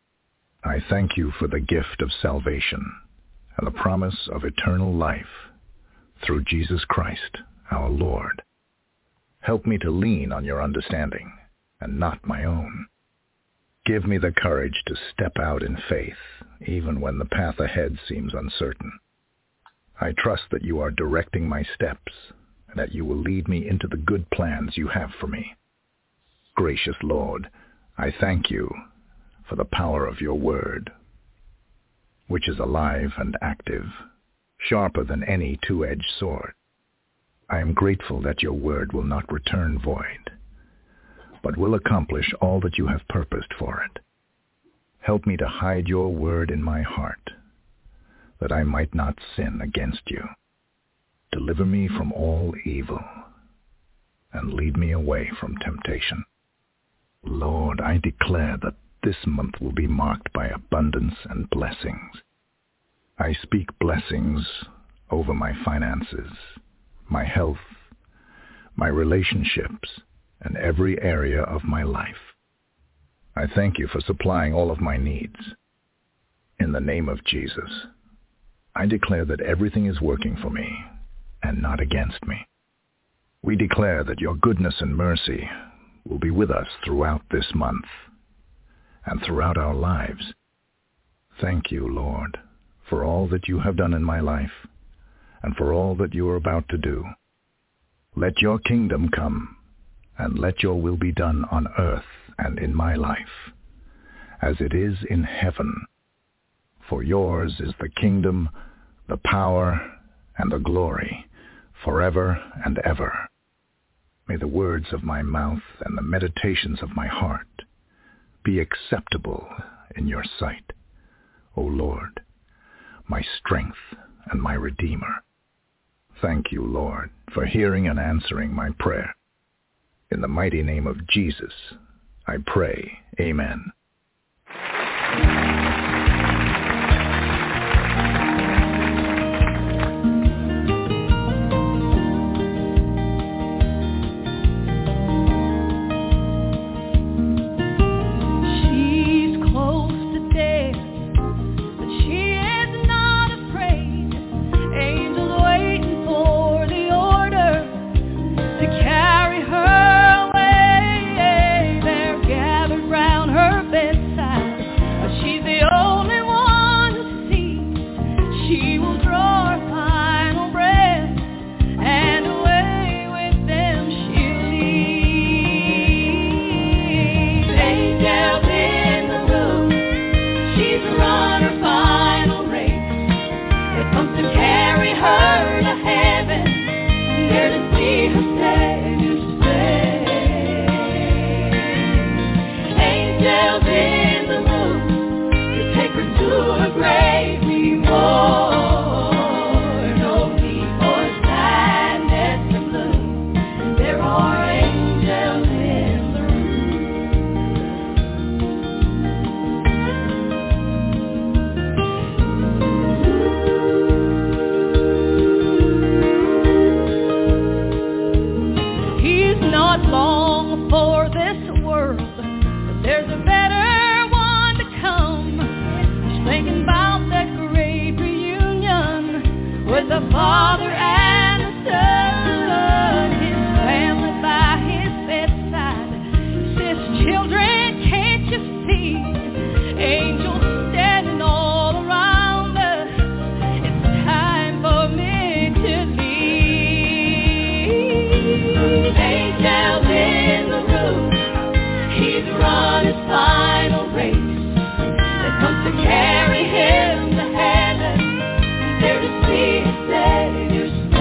I thank you for the gift of salvation and the promise of eternal life through Jesus Christ, our Lord. Help me to lean on your understanding and not my own. Give me the courage to step out in faith, even when the path ahead seems uncertain. I trust that you are directing my steps and that you will lead me into the good plans you have for me. Gracious Lord, I thank you for the power of your word, which is alive and active, sharper than any two-edged sword. I am grateful that your word will not return void, but will accomplish all that you have purposed for it. Help me to hide your word in my heart, that I might not sin against you. Deliver me from all evil, and lead me away from temptation. Lord, I declare that this month will be marked by abundance and blessings. I speak blessings over my finances, my health, my relationships, and every area of my life. I thank you for supplying all of my needs. In the name of Jesus, I declare that everything is working for me and not against me. We declare that your goodness and mercy will be with us throughout this month and throughout our lives. Thank you, Lord, for all that you have done in my life and for all that you are about to do. Let your kingdom come, and let your will be done on earth and in my life, as it is in heaven. For yours is the kingdom, the power, and the glory, forever and ever. May the words of my mouth and the meditations of my heart be acceptable in your sight, O Lord, my strength and my Redeemer. Thank you, Lord, for hearing and answering my prayer. In the mighty name of Jesus, I pray. Amen. Carry him to heaven, there to see his Savior's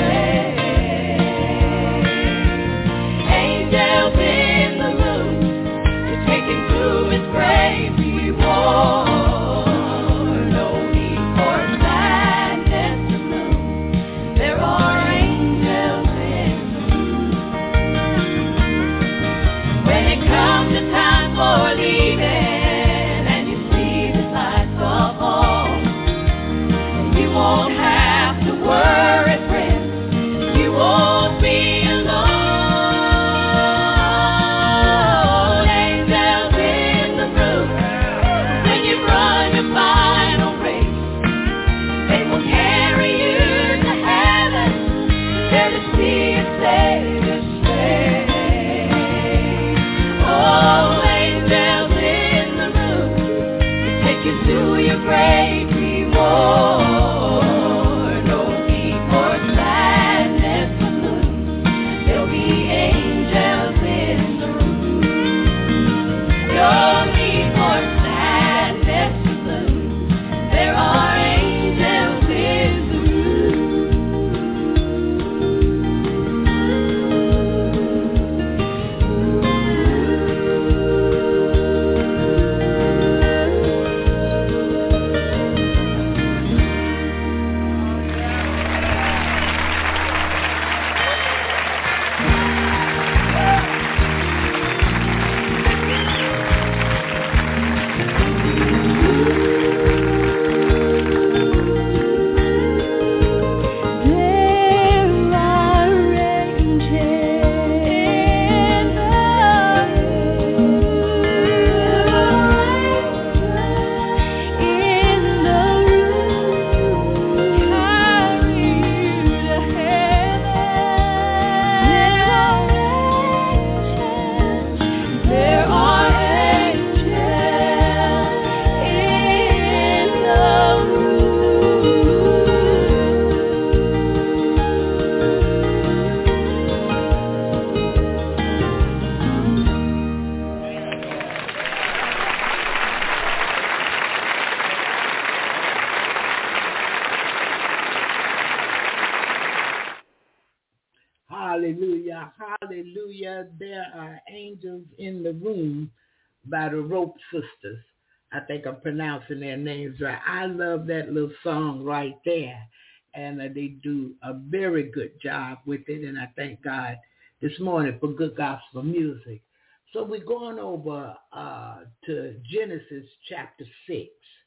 Hallelujah. Hallelujah. There are angels in the room by the Rope Sisters. I think I'm pronouncing their names right. I love that little song right there. And they do a very good job with it. And I thank God this morning for good gospel music. So we're going over to Genesis chapter 6.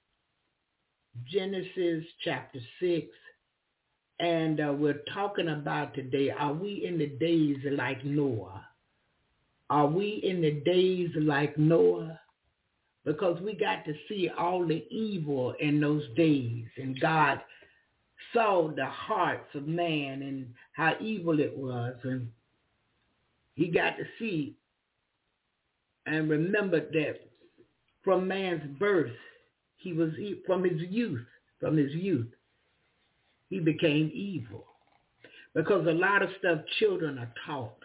Genesis chapter 6. And we're talking about today, are we in the days like Noah? Are we in the days like Noah? Because we got to see all the evil in those days. And God saw the hearts of man and how evil it was. And he got to see and remember that from man's birth, from his youth, he became evil. Because a lot of stuff children are taught.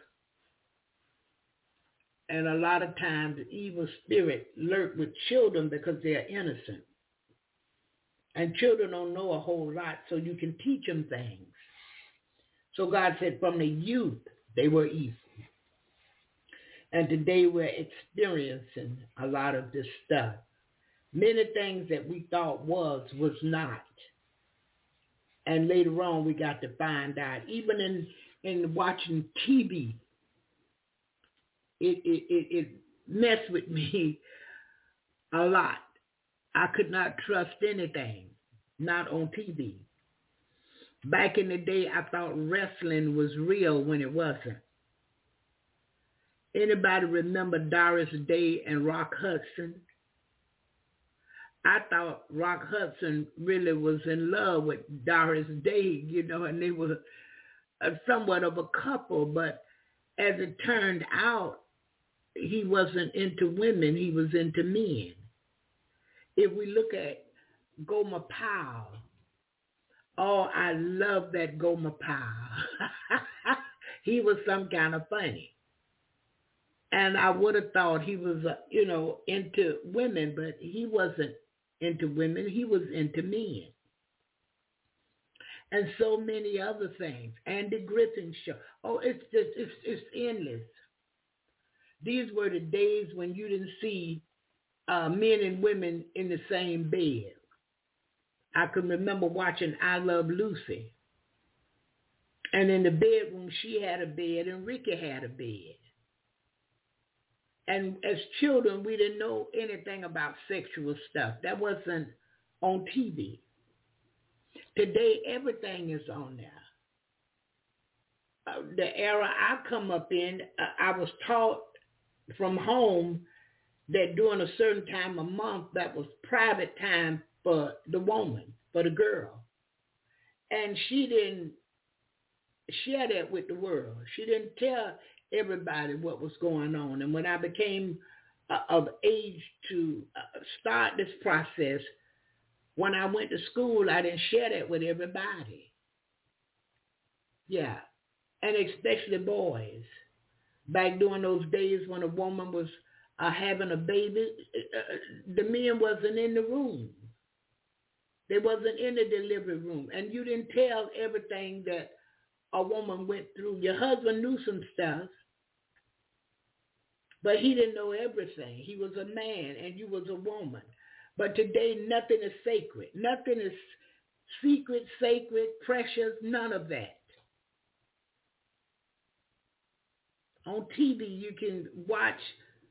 And a lot of times the evil spirit lurk with children because they're innocent. And children don't know a whole lot, so you can teach them things. So God said from the youth, they were evil. And today we're experiencing a lot of this stuff. Many things that we thought was not. And later on, we got to find out, even in watching TV, it messed with me a lot. I could not trust anything, not on TV. Back in the day, I thought wrestling was real when it wasn't. Anybody remember Doris Day and Rock Hudson? I thought Rock Hudson really was in love with Doris Day, and they were somewhat of a couple, but as it turned out, he wasn't into women, he was into men. If we look at Gomer Pyle, oh, I love that Gomer Pyle. He was some kind of funny. And I would have thought he was, into women, but he wasn't into women. He was into men. And so many other things. Andy Griffin Show. Oh, it's endless. These were the days when you didn't see men and women in the same bed. I can remember watching I Love Lucy. And in the bedroom, she had a bed and Ricky had a bed. And as children, we didn't know anything about sexual stuff. That wasn't on TV. Today, everything is on there. The era I come up in, I was taught from home that during a certain time a month, that was private time for the woman, for the girl. And she didn't share that with the world. She didn't tell everybody what was going on. And when I became of age to start this process, when I went to school, I didn't share that with everybody. Yeah, and especially boys. Back during those days when a woman was having a baby, the men wasn't in the room. They wasn't in the delivery room. And you didn't tell everything that a woman went through. Your husband knew some stuff, but he didn't know everything. He was a man and you was a woman. But today, nothing is sacred. Nothing is secret, sacred, precious, none of that. On TV, you can watch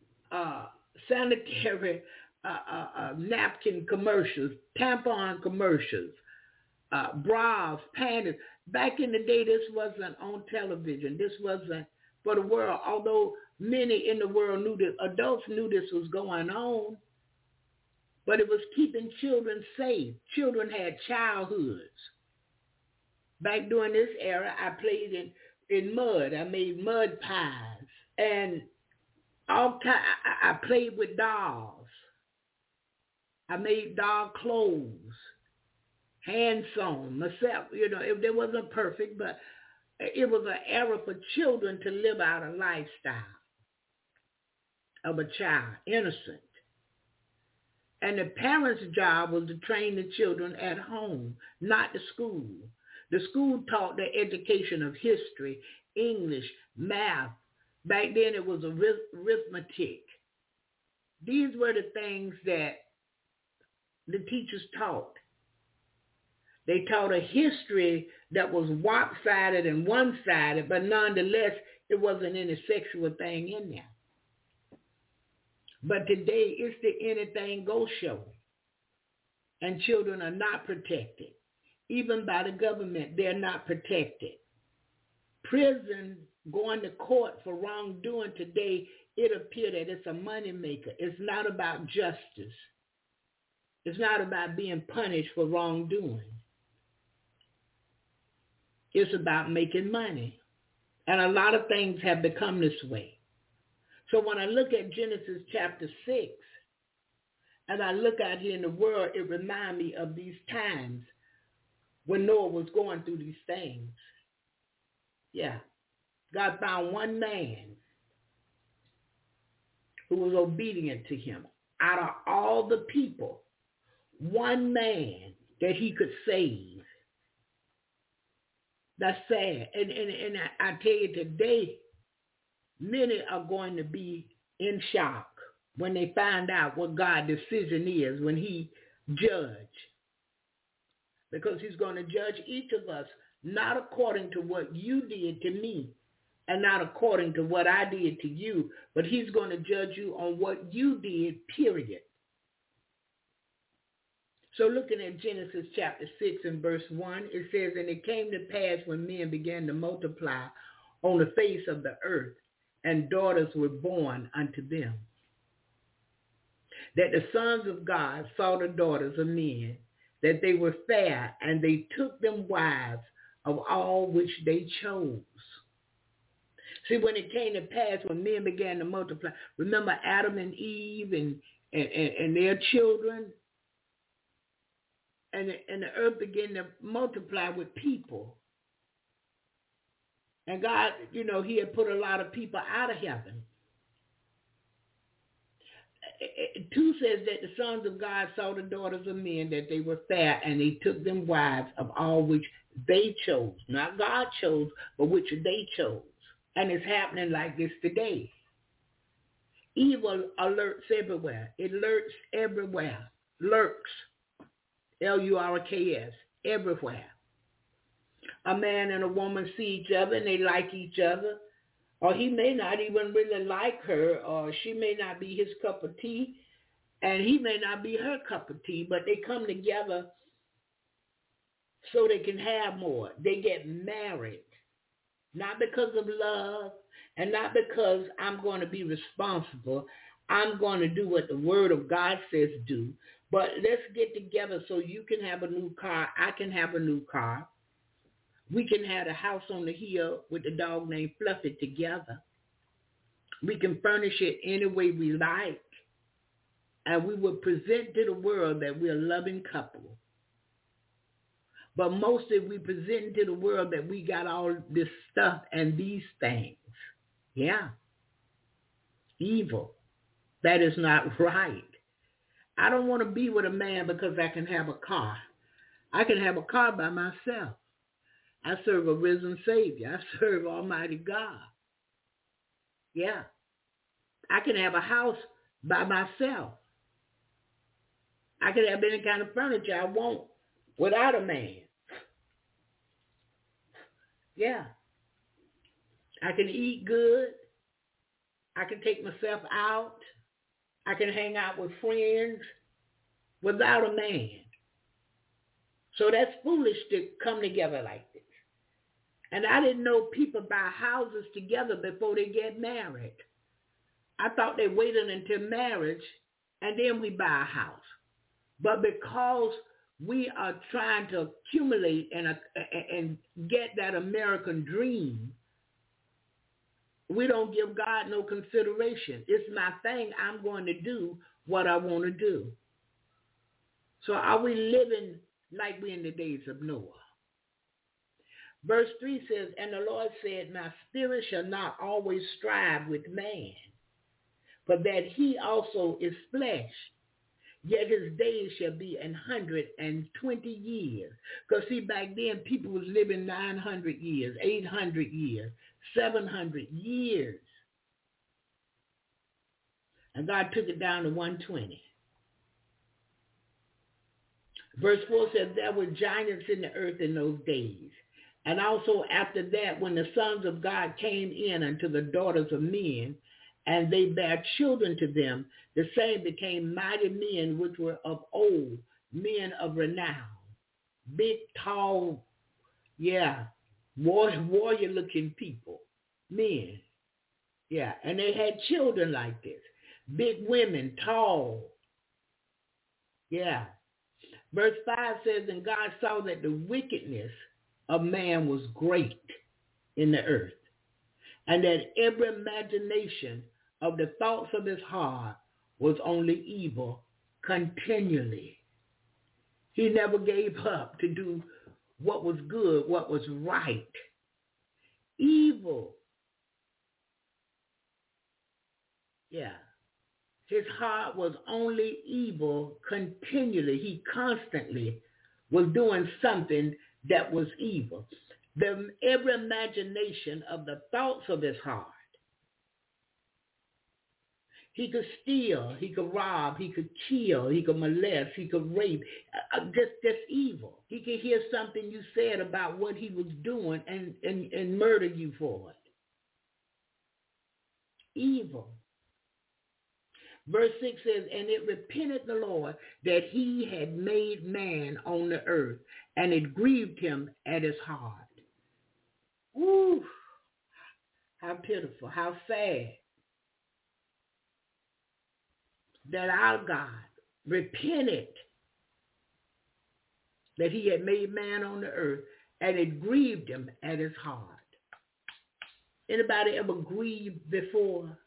sanitary napkin commercials, tampon commercials, bras, panties. Back in the day, this wasn't on television. This wasn't for the world, although many in the world knew that, adults knew this was going on, but it was keeping children safe. Children had childhoods. Back during this era, I played in mud. I made mud pies. And I played with dolls. I made doll clothes, hand sewn myself. It wasn't perfect, but it was an era for children to live out a lifestyle of a child, innocent. And the parents' job was to train the children at home, not the school. The school taught the education of history English, math. Back then it was arithmetic. These were the things that the teachers taught. They taught a history that was lopsided and one-sided, but nonetheless, it wasn't any sexual thing in there. But today, it's the anything goes show. And children are not protected. Even by the government, they're not protected. Prison, going to court for wrongdoing today, it appears that it's a moneymaker. It's not about justice. It's not about being punished for wrongdoing. It's about making money. And a lot of things have become this way. So when I look at Genesis chapter 6, and I look out here in the world, it reminds me of these times when Noah was going through these things. Yeah. God found one man who was obedient to him. Out of all the people, one man that he could save. That's sad. And I tell you today, many are going to be in shock when they find out what God's decision is when he judge. Because he's going to judge each of us, not according to what you did to me and not according to what I did to you, but he's going to judge you on what you did, period. So looking at Genesis chapter 6 and verse 1, it says, and it came to pass when men began to multiply on the face of the earth, and daughters were born unto them, that the sons of God saw the daughters of men, that they were fair, and they took them wives of all which they chose. See, when it came to pass, when men began to multiply, remember Adam and Eve and their children, and the earth began to multiply with people. And God, he had put a lot of people out of heaven. 2 says that the sons of God saw the daughters of men, that they were fair, and they took them wives of all which they chose. Not God chose, but which they chose. And it's happening like this today. Evil alerts everywhere. It lurks everywhere. Lurks. L-U-R-K-S. Everywhere. A man and a woman see each other and they like each other. Or he may not even really like her, or she may not be his cup of tea, and he may not be her cup of tea, but they come together so they can have more. They get married, not because of love, and not because I'm going to be responsible. I'm going to do what the Word of God says do, but let's get together so you can have a new car, I can have a new car. We can have a house on the hill with a dog named Fluffy together. We can furnish it any way we like. And we will present to the world that we're a loving couple. But mostly we present to the world that we got all this stuff and these things. Yeah. Evil. That is not right. I don't want to be with a man because I can have a car. I can have a car by myself. I serve a risen Savior. I serve Almighty God. Yeah. I can have a house by myself. I can have any kind of furniture I want without a man. Yeah. I can eat good. I can take myself out. I can hang out with friends without a man. So that's foolish to come together like this. And I didn't know people buy houses together before they get married. I thought they waited until marriage and then we buy a house. But because we are trying to accumulate and get that American dream, we don't give God no consideration. It's my thing. I'm going to do what I want to do. So are we living like we in the days of Noah? Verse 3 says, and the Lord said, my spirit shall not always strive with man, for that he also is flesh. yet his days shall be 120 years. Because see, back then people was living 900 years, 800 years, 700 years. And God took it down to 120. Verse 4 says, there were giants in the earth in those days. And also after that, when the sons of God came in unto the daughters of men, and they bare children to them, the same became mighty men which were of old, men of renown. Big, tall, warrior-looking people, men. Yeah, and they had children like this. Big women, tall. Yeah. Verse 5 says, and God saw that the wickedness of man was great in the earth, and that every imagination of the thoughts of his heart was only evil continually. He never gave up to do what was good, what was right. Evil. Yeah. His heart was only evil continually. He constantly was doing something that was evil. Every imagination of the thoughts of his heart. He could steal, he could rob, he could kill, he could molest, he could rape. Just evil. He could hear something you said about what he was doing and murder you for it. Evil. Verse 6 says, and it repented the Lord that he had made man on the earth, and it grieved him at his heart. Ooh, how pitiful, how sad that our God repented that he had made man on the earth, and it grieved him at his heart. Anybody ever grieved before?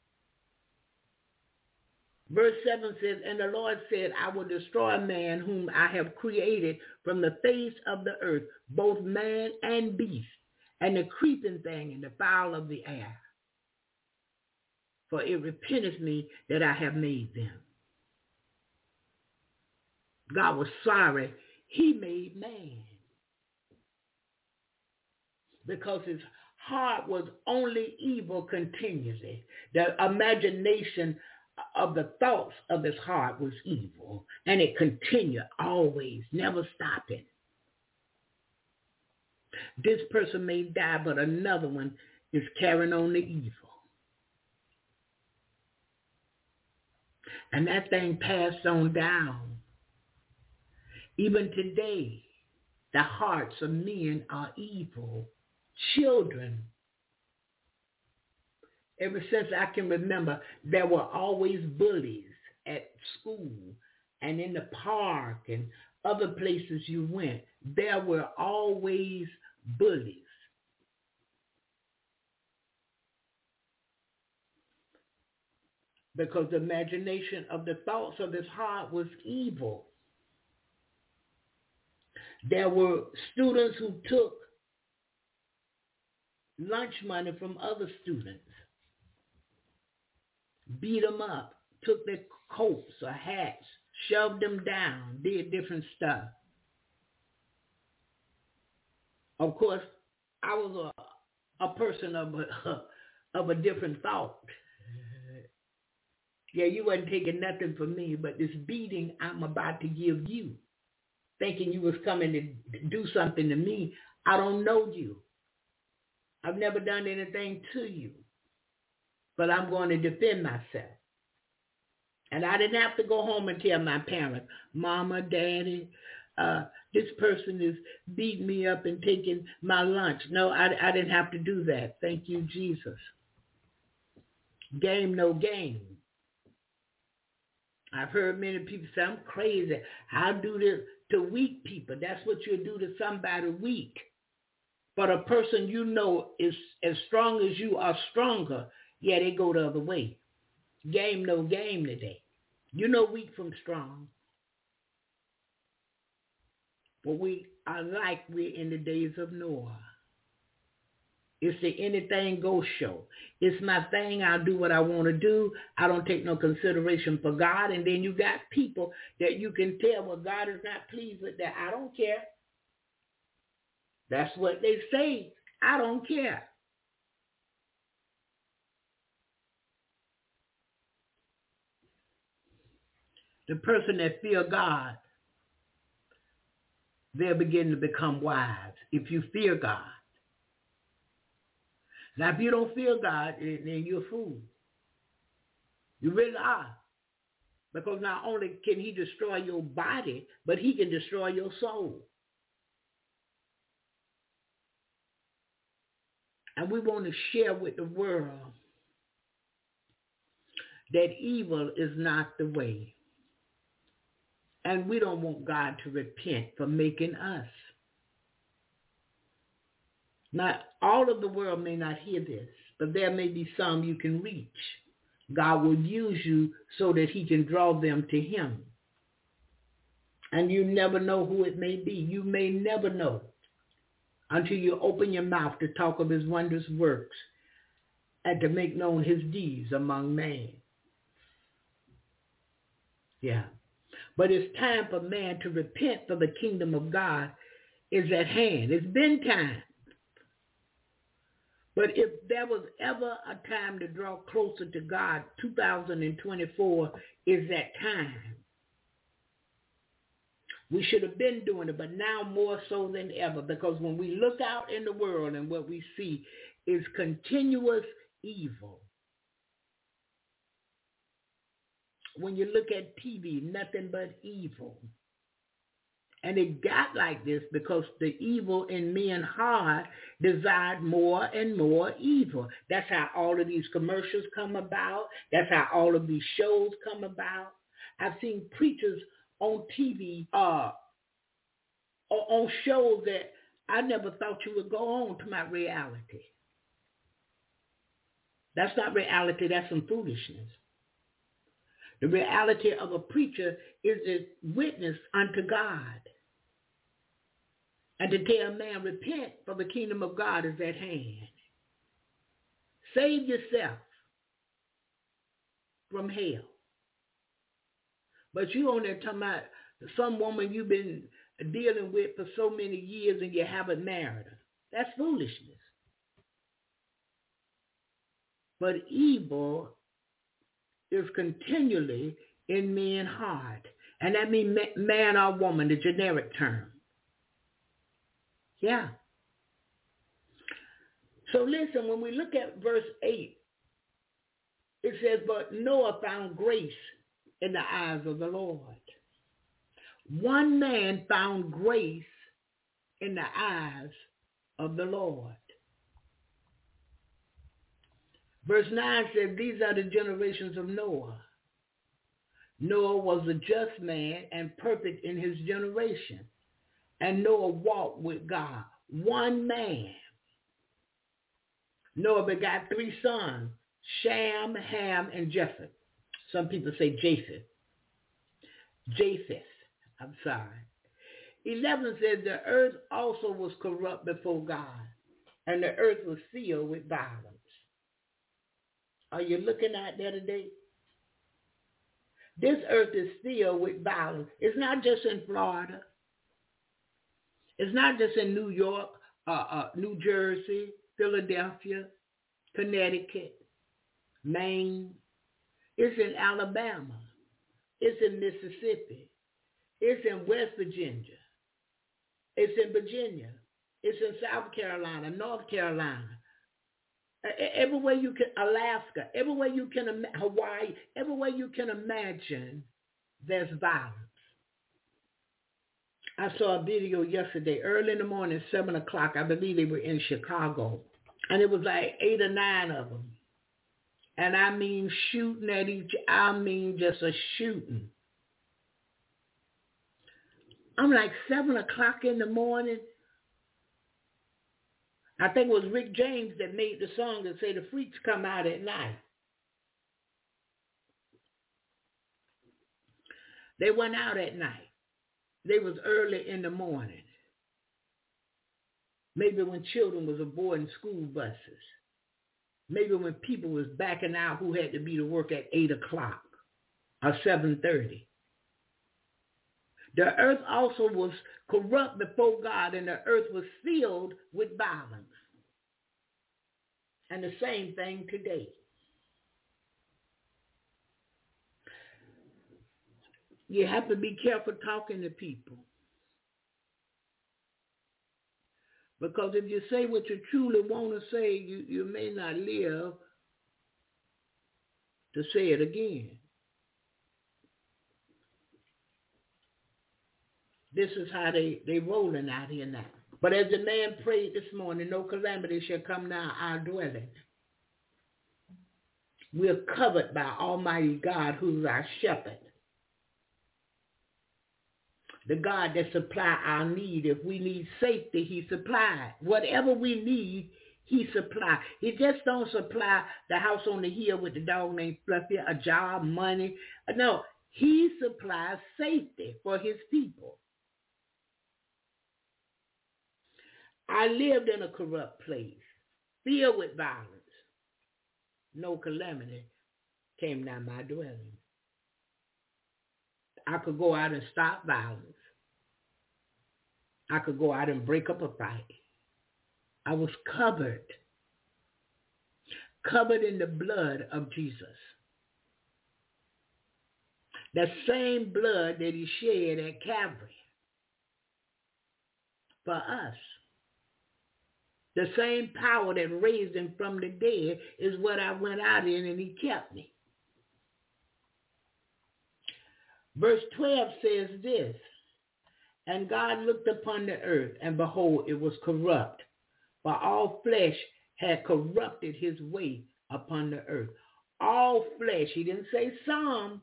Verse 7 says, and the Lord said, I will destroy man whom I have created from the face of the earth, both man and beast, and the creeping thing and the fowl of the air. For it repenteth me that I have made them. God was sorry he made man, because his heart was only evil continually. The imagination of the thoughts of his heart was evil, and it continued always, never stopping. This person may die, but another one is carrying on the evil. And that thing passed on down. Even today, the hearts of men are evil. Children. Ever since I can remember, there were always bullies at school and in the park and other places you went. There were always bullies. Because the imagination of the thoughts of his heart was evil. There were students who took lunch money from other students, beat them up, took their coats or hats, shoved them down, did different stuff. Of course, I was a person of a different thought. Yeah, you wasn't taking nothing from me, but this beating I'm about to give you, thinking you was coming to do something to me, I don't know you. I've never done anything to you, but I'm going to defend myself. And I didn't have to go home and tell my parents, Mama, Daddy, this person is beating me up and taking my lunch. No, I didn't have to do that. Thank you, Jesus. Game, no game. I've heard many people say, I'm crazy. I'll do this to weak people. That's what you'll do to somebody weak. But a person you know is as strong as you are stronger, yeah, they go the other way. Game, no game today. You know weak from strong. But we are like we're in the days of Noah. It's the anything goes show. It's my thing. I'll do what I want to do. I don't take no consideration for God. And then you got people that you can tell, well, God is not pleased with that. I don't care. That's what they say. I don't care. The person that fear God, they'll begin to become wise if you fear God. Now, if you don't fear God, then you're a fool. You really are. Because not only can he destroy your body, but he can destroy your soul. And we want to share with the world that evil is not the way. And we don't want God to repent for making us. Now, all of the world may not hear this, but there may be some you can reach. God will use you so that he can draw them to him. And you never know who it may be. You may never know until you open your mouth to talk of his wondrous works and to make known his deeds among men. Yeah. But it's time for man to repent, for the kingdom of God is at hand. It's been time. But if there was ever a time to draw closer to God, 2024 is that time. We should have been doing it, but now more so than ever, because when we look out in the world and what we see is continuous evil. When you look at TV, nothing but evil. And it got like this because the evil in men's heart desired more and more evil. That's how all of these commercials come about. That's how all of these shows come about. I've seen preachers on TV, on shows that I never thought you would go on to my reality. That's not reality. That's some foolishness. The reality of a preacher is a witness unto God. And to tell man, repent, for the kingdom of God is at hand. Save yourself from hell. But you on there talking about some woman you've been dealing with for so many years and you haven't married her. That's foolishness. But evil is continually in men's heart. And that means man or woman, the generic term. Yeah. So listen, when we look at verse 8, it says, but Noah found grace in the eyes of the Lord. One man found grace in the eyes of the Lord. Verse 9 says, these are the generations of Noah. Noah was a just man and perfect in his generation. And Noah walked with God. One man. Noah begot 3 sons, Shem, Ham, and Japheth. Some people say Japheth. I'm sorry. 11 says the earth also was corrupt before God, and the earth was filled with violence. Are you looking out there today? This earth is filled with violence. It's not just in Florida. It's not just in New York, New Jersey, Philadelphia, Connecticut, Maine. It's in Alabama. It's in Mississippi. It's in West Virginia. It's in Virginia. It's in South Carolina, North Carolina. Everywhere you can, Alaska, everywhere you can, Hawaii, everywhere you can imagine, there's violence. I saw a video yesterday, early in the morning, 7 o'clock. I believe they were in Chicago. And it was like 8 or 9 of them. And I mean shooting at just a shooting. I'm like 7 o'clock in the morning. I think it was Rick James that made the song that say the freaks come out at night. They went out at night. They was early in the morning. Maybe when children was avoiding school buses. Maybe when people was backing out who had to be to work at 8 o'clock or 7:30. The earth also was corrupt before God, and the earth was filled with violence. And the same thing today. You have to be careful talking to people. Because if you say what you truly want to say, you may not live to say it again. This is how they rolling out here now. But as the man prayed this morning, no calamity shall come nigh our dwelling. We're covered by Almighty God, who's our shepherd. The God that supply our need. If we need safety, he supplies. Whatever we need, he supplies. He just don't supply the house on the hill with the dog named Fluffy, a job, money. No, he supplies safety for his people. I lived in a corrupt place, filled with violence. No calamity came nigh my dwelling. I could go out and stop violence. I could go out and break up a fight. I was covered in the blood of Jesus. The same blood that he shed at Calvary for us. The same power that raised him from the dead is what I went out in, and he kept me. Verse 12 says this, and God looked upon the earth, and behold, it was corrupt, for all flesh had corrupted his way upon the earth. All flesh. He didn't say some.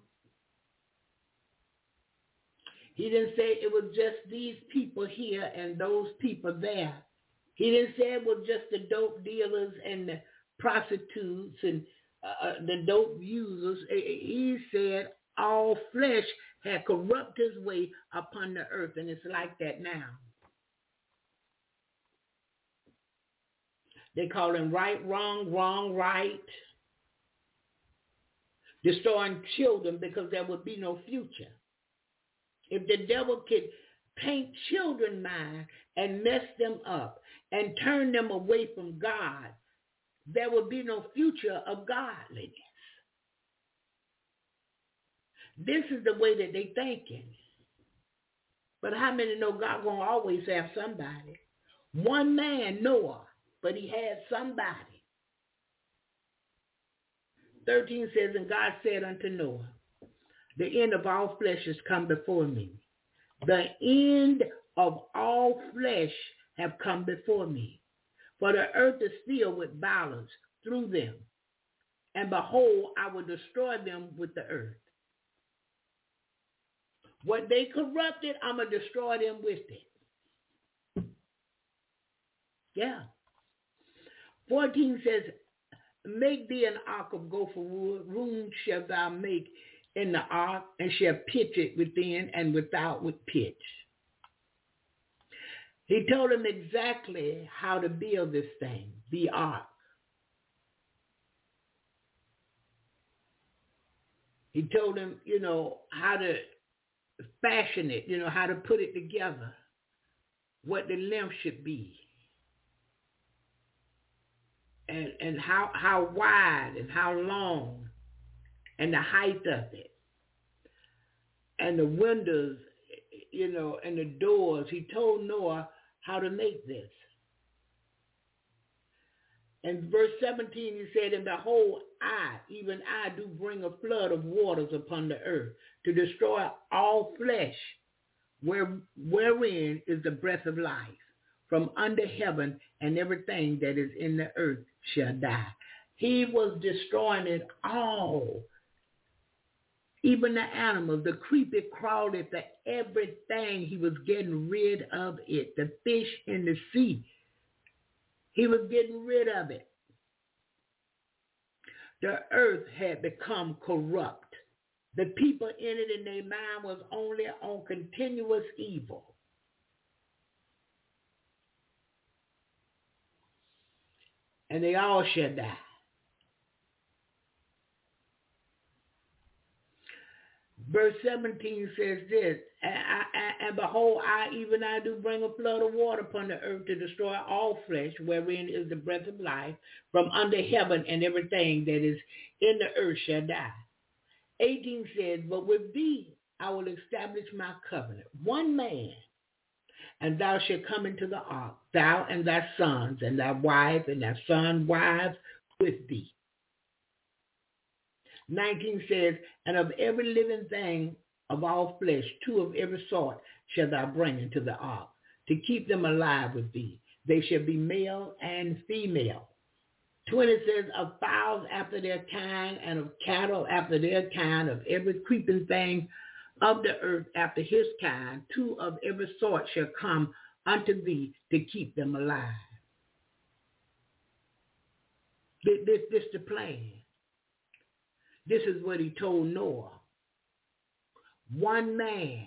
He didn't say it was just these people here and those people there. He didn't say it was just the dope dealers and the prostitutes and the dope users. He said all flesh had corrupted his way upon the earth, and it's like that now. They call him right, wrong, wrong, right. Destroying children because there would be no future. If the devil could paint children's minds and mess them up and turn them away from God, there would be no future of godliness. This is the way that they thinking. But how many know God gonna always have somebody? One man, Noah, but he had somebody. 13 says, and God said unto Noah, the end of all flesh has come before me. The end of all flesh have come before me. For the earth is filled with violence through them. And behold, I will destroy them with the earth. What they corrupted, I'm going to destroy them with it. Yeah. 14 says, make thee an ark of gopher wood. Room shalt thou make in the ark, and shall pitch it within and without with pitch. He told him exactly how to build this thing, the ark. He told him, how to fashion it, how to put it together, what the length should be, and how wide and how long, and the height of it, and the windows, and the doors. He told Noah how to make this. In verse 17, he said, and behold, even I do bring a flood of waters upon the earth to destroy all flesh, wherein is the breath of life. From under heaven, and everything that is in the earth shall die. He was destroying it all. Even the animals, the creepy crawly, the everything, he was getting rid of it. The fish in the sea, he was getting rid of it. The earth had become corrupt. The people in it in their mind was only on continuous evil. and they all shall die. Verse 17 says this, and behold, I do bring a flood of water upon the earth to destroy all flesh, wherein is the breath of life, from under heaven, and everything that is in the earth shall die. 18 says, but with thee I will establish my covenant. One man, and thou shalt come into the ark, thou and thy sons, and thy wife, and thy sons' wives with thee. 19 says, and of every living thing of all flesh, 2 of every sort shall thou bring into the ark, to keep them alive with thee. They shall be male and female. 20 says, of fowls after their kind, and of cattle after their kind, of every creeping thing of the earth after his kind, 2 of every sort shall come unto thee to keep them alive. This the plan. This is what he told Noah. One man.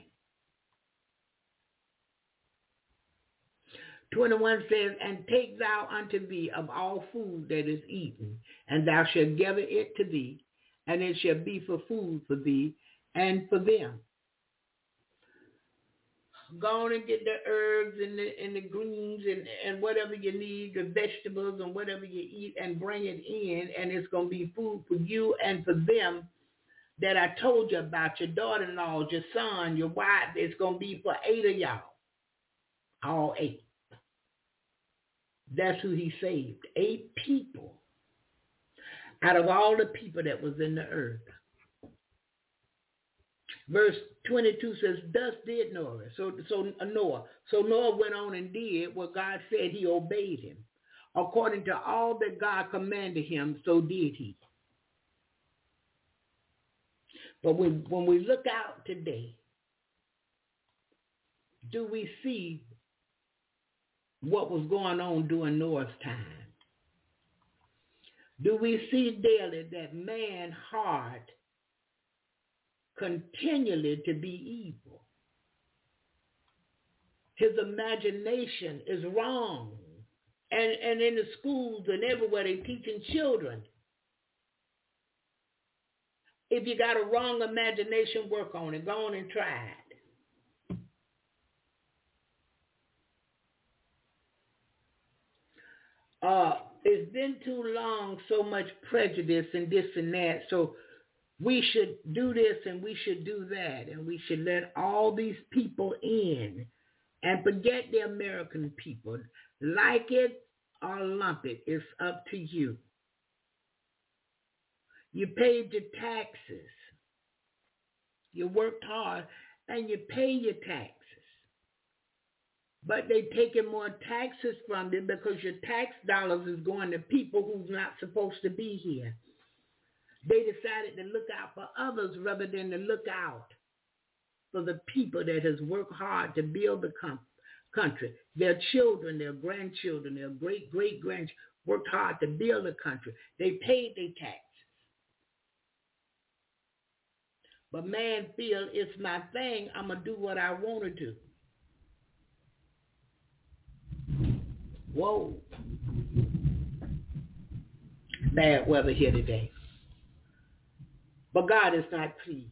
21 says, and take thou unto thee of all food that is eaten, and thou shalt gather it to thee, and it shall be for food for thee and for them. Go on and get the herbs and the greens and whatever you need, the vegetables and whatever you eat, and bring it in, and it's going to be food for you and for them that I told you about, your daughter-in-law, your son, your wife. It's going to be for 8 of y'all, all 8. That's who he saved, 8 people out of all the people that was in the earth. Verse 22 says, thus did Noah. So Noah went on and did what God said. He obeyed him. According to all that God commanded him, so did he. But when we look out today, do we see what was going on during Noah's time? Do we see daily that man's heart continually to be evil? His imagination is wrong. And in the schools and everywhere, they're teaching children, if you got a wrong imagination, work on it. Go on and try it. It's been too long, so much prejudice and this and that. So we should do this and we should do that. And we should let all these people in and forget the American people. Like it or lump it, it's up to you. You paid your taxes. You worked hard and you pay your taxes. But they taking more taxes from you because your tax dollars is going to people who's not supposed to be here. They decided to look out for others rather than to look out for the people that has worked hard to build the country. Their children, their grandchildren, their great-great-grandchildren worked hard to build the country. They paid their taxes. But man feel it's my thing, I'm going to do what I want to do. Whoa. Bad weather here today. But God is not pleased.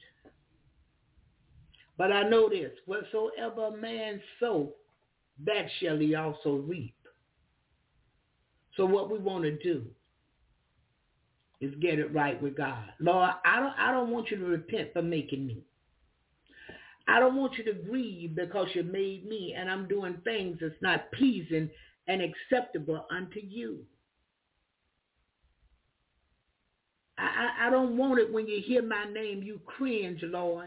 But I know this, whatsoever a man sow, that shall he also reap. So what we want to do is get it right with God. Lord, I don't want you to repent for making me. I don't want you to grieve because you made me and I'm doing things that's not pleasing and acceptable unto you. I don't want it when you hear my name, you cringe, Lord.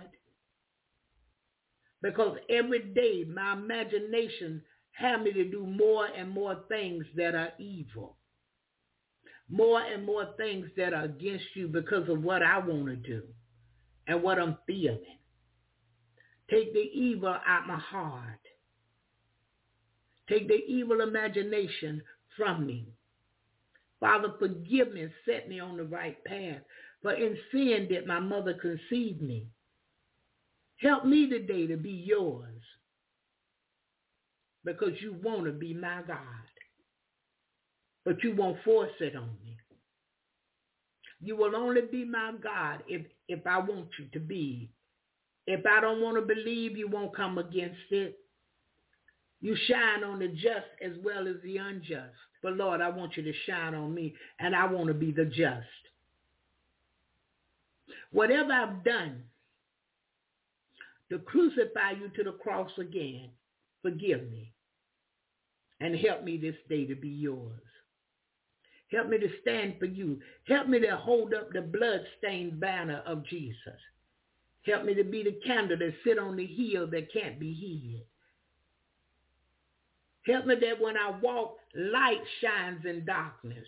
Because every day my imagination have me to do more and more things that are evil. More and more things that are against you because of what I want to do and what I'm feeling. Take the evil out my heart. Take the evil imagination from me. Father, forgive me and set me on the right path. For in sin did my mother conceive me. Help me today to be yours because you want to be my God. but you won't force it on me. You will only be my God if I want you to be. If I don't want to believe, you won't come against it. You shine on the just as well as the unjust. But Lord, I want you to shine on me, and I want to be the just. Whatever I've done to crucify you to the cross again, forgive me. And help me this day to be yours. Help me to stand for you. Help me to hold up the blood-stained banner of Jesus. Help me to be the candle that sit on the hill that can't be hid. Help me that when I walk, light shines in darkness.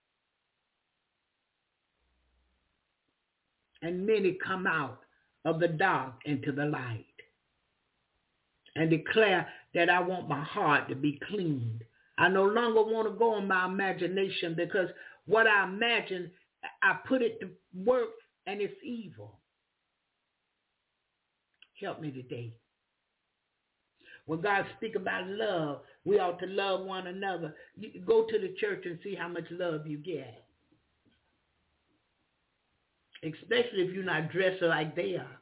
And many come out of the dark into the light. And declare that I want my heart to be cleaned. I no longer want to go on my imagination, because what I imagine, I put it to work and it's evil. Help me today. When God speaks about love, we ought to love one another. You go to the church and see how much love you get. Especially if you're not dressed like they are.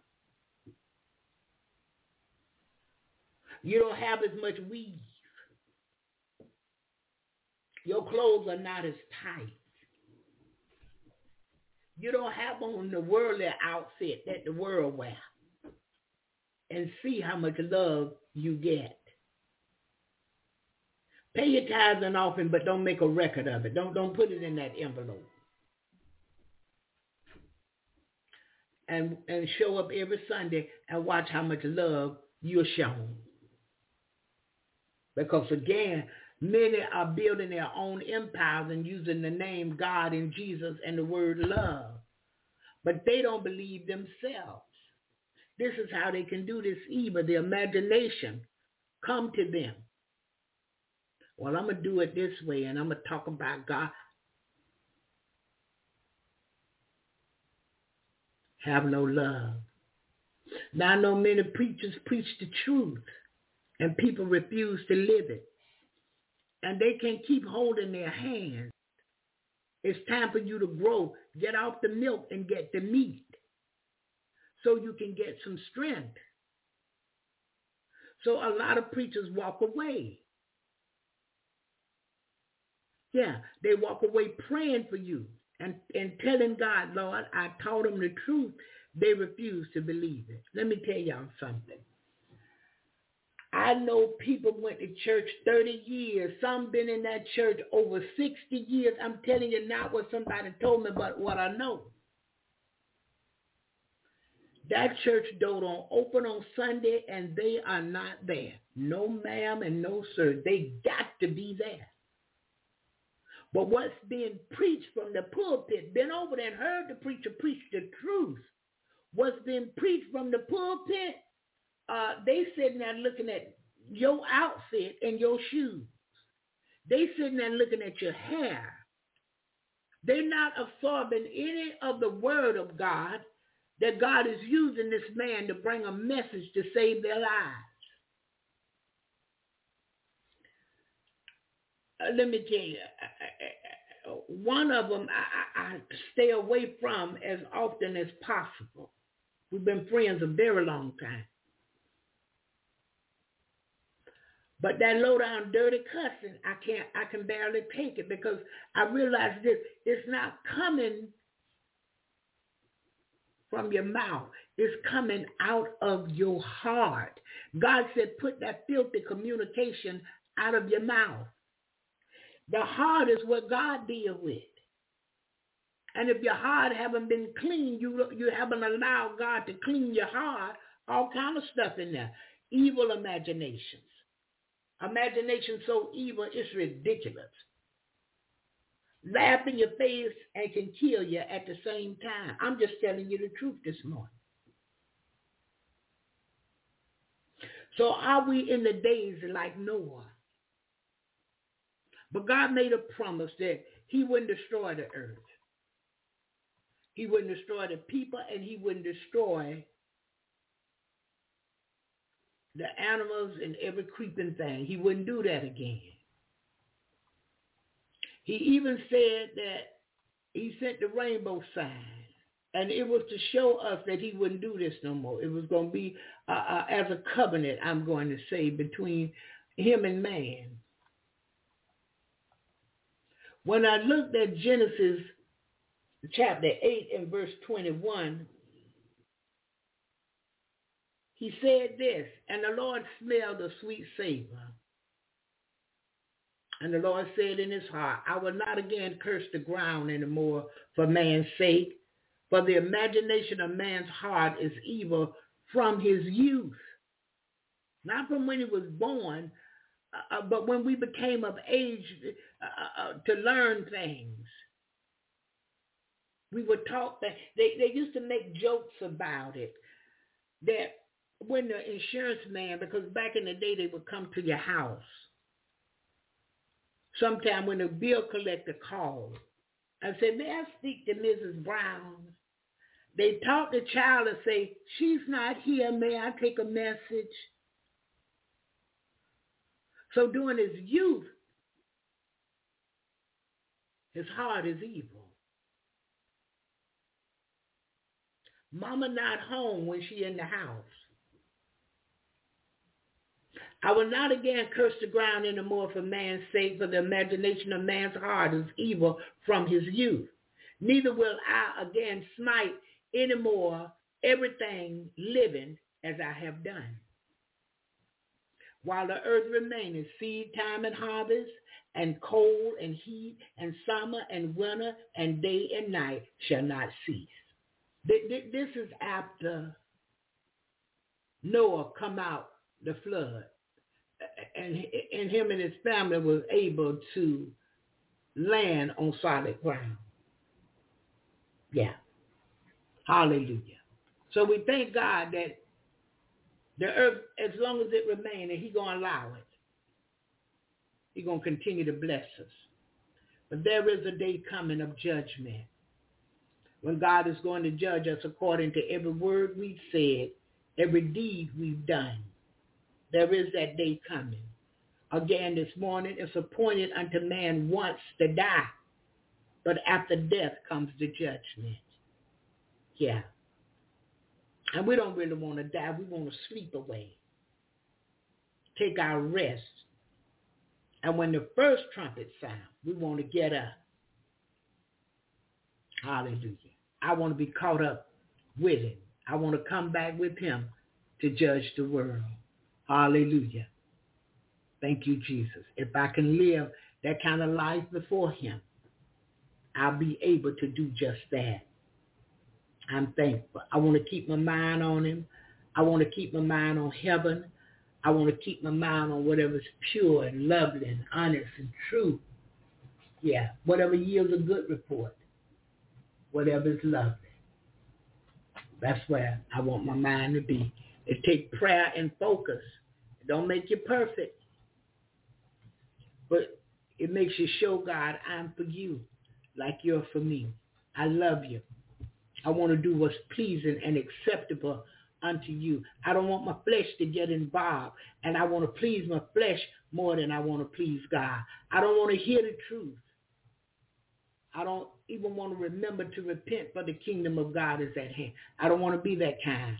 You don't have as much weave. Your clothes are not as tight. You don't have on the worldly outfit that the world wears. And see how much love you get. Pay your tithes and offering, but don't make a record of it. Don't put it in that envelope. And show up every Sunday and watch how much love you're shown. Because again, many are building their own empires and using the name God and Jesus and the word love. But they don't believe themselves. This is how they can do this evil. The imagination come to them. Well, I'm going to do it this way, and I'm going to talk about God. Have no love. Now I know many preachers preach the truth, and people refuse to live it. And they can't keep holding their hands. It's time for you to grow. Get off the milk and get the meat, so you can get some strength. So a lot of preachers walk away. Yeah, they walk away praying for you and telling God, Lord, I taught them the truth. They refuse to believe it. Let me tell y'all something. I know people went to church 30 years. Some been in that church over 60 years. I'm telling you not what somebody told me, but what I know. That church door don't open on Sunday, and they are not there. No ma'am and no sir. They got to be there. But what's being preached from the pulpit, been over there and heard the preacher preach the truth. What's being preached from the pulpit, they sitting there looking at your outfit and your shoes. They sitting there looking at your hair. They're not absorbing any of the word of God, that God is using this man to bring a message to save their lives. Let me tell you, one of them I stay away from as often as possible. We've been friends a very long time. But that low down dirty cussing, I can barely take it, because I realize this, it's not coming from your mouth. It's coming out of your heart. God said, put that filthy communication out of your mouth. The heart is what God deals with. And if your heart haven't been clean, you haven't allowed God to clean your heart, all kind of stuff in there. Evil imaginations. Imagination so evil, it's ridiculous. Laugh in your face and can kill you at the same time. I'm just telling you the truth this morning. So are we in the days like Noah? But God made a promise that he wouldn't destroy the earth. He wouldn't destroy the people, and he wouldn't destroy the animals and every creeping thing. He wouldn't do that again. He even said that he sent the rainbow sign. And it was to show us that he wouldn't do this no more. It was going to be as a covenant, I'm going to say, between him and man. When I looked at Genesis chapter 8 and verse 21, he said this, and the Lord smelled a sweet savor. And the Lord said in his heart, I will not again curse the ground anymore for man's sake, for the imagination of man's heart is evil from his youth. Not from when he was born, but when we became of age to learn things. We were taught that they used to make jokes about it, that when the insurance man, because back in the day they would come to your house. Sometime when the bill collector called and said, may I speak to Mrs. Brown? They taught the child to say, she's not here, may I take a message? So during his youth, his heart is evil. Mama not home when she in the house. I will not again curse the ground anymore for man's sake, for the imagination of man's heart is evil from his youth. Neither will I again smite anymore everything living as I have done. While the earth remaineth, seed time and harvest, and cold and heat, and summer and winter, and day and night shall not cease. This is after Noah come out the flood, and him and his family was able to land on solid ground. Yeah. Hallelujah. So we thank God that the earth, as long as it remains, and he's going to allow it, he's going to continue to bless us. But there is a day coming of judgment when God is going to judge us according to every word we've said, every deed we've done. There is that day coming. Again, this morning, it's appointed unto man once to die, but after death comes the judgment. Yeah. And we don't really want to die. We want to sleep away. Take our rest. And when the first trumpet sounds, we want to get up. Hallelujah. I want to be caught up with him. I want to come back with him to judge the world. Hallelujah. Thank you, Jesus. If I can live that kind of life before him, I'll be able to do just that. I'm thankful. I want to keep my mind on him. I want to keep my mind on heaven. I want to keep my mind on whatever's pure and lovely and honest and true. Yeah, whatever yields a good report. Whatever's lovely. That's where I want my mind to be. It takes prayer and focus. It don't make you perfect. But it makes you show God, I'm for you like you're for me. I love you. I want to do what's pleasing and acceptable unto you. I don't want my flesh to get involved, and I want to please my flesh more than I want to please God. I don't want to hear the truth. I don't even want to remember to repent, for the kingdom of God is at hand. I don't want to be that kind.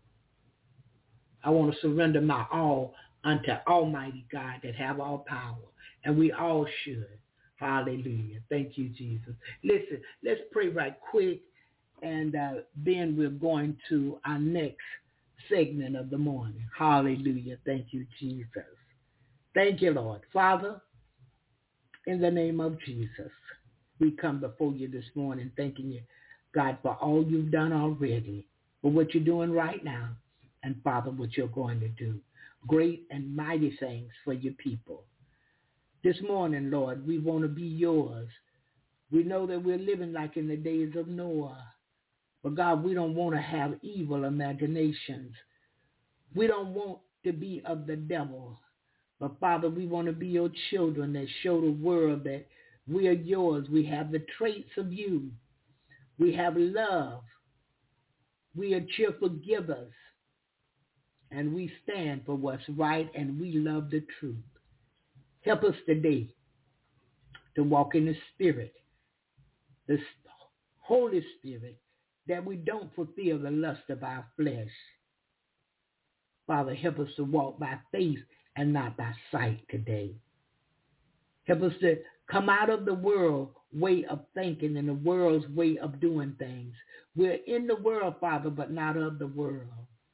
I want to surrender my all unto Almighty God that have all power, and we all should. Hallelujah. Thank you, Jesus. Listen, let's pray right quick. And then we're going to our next segment of the morning. Hallelujah. Thank you, Jesus. Thank you, Lord. Father, in the name of Jesus, we come before you this morning thanking you, God, for all you've done already, for what you're doing right now, and, Father, what you're going to do. Great and mighty things for your people. This morning, Lord, we want to be yours. We know that we're living like in the days of Noah. But God, we don't want to have evil imaginations. We don't want to be of the devil. But Father, we want to be your children that show the world that we are yours. We have the traits of you. We have love. We are cheerful givers. And we stand for what's right, and we love the truth. Help us today to walk in the Spirit, the Holy Spirit, that we don't fulfill the lust of our flesh. Father, help us to walk by faith and not by sight today. Help us to come out of the world way of thinking and the world's way of doing things. We're in the world, Father, but not of the world.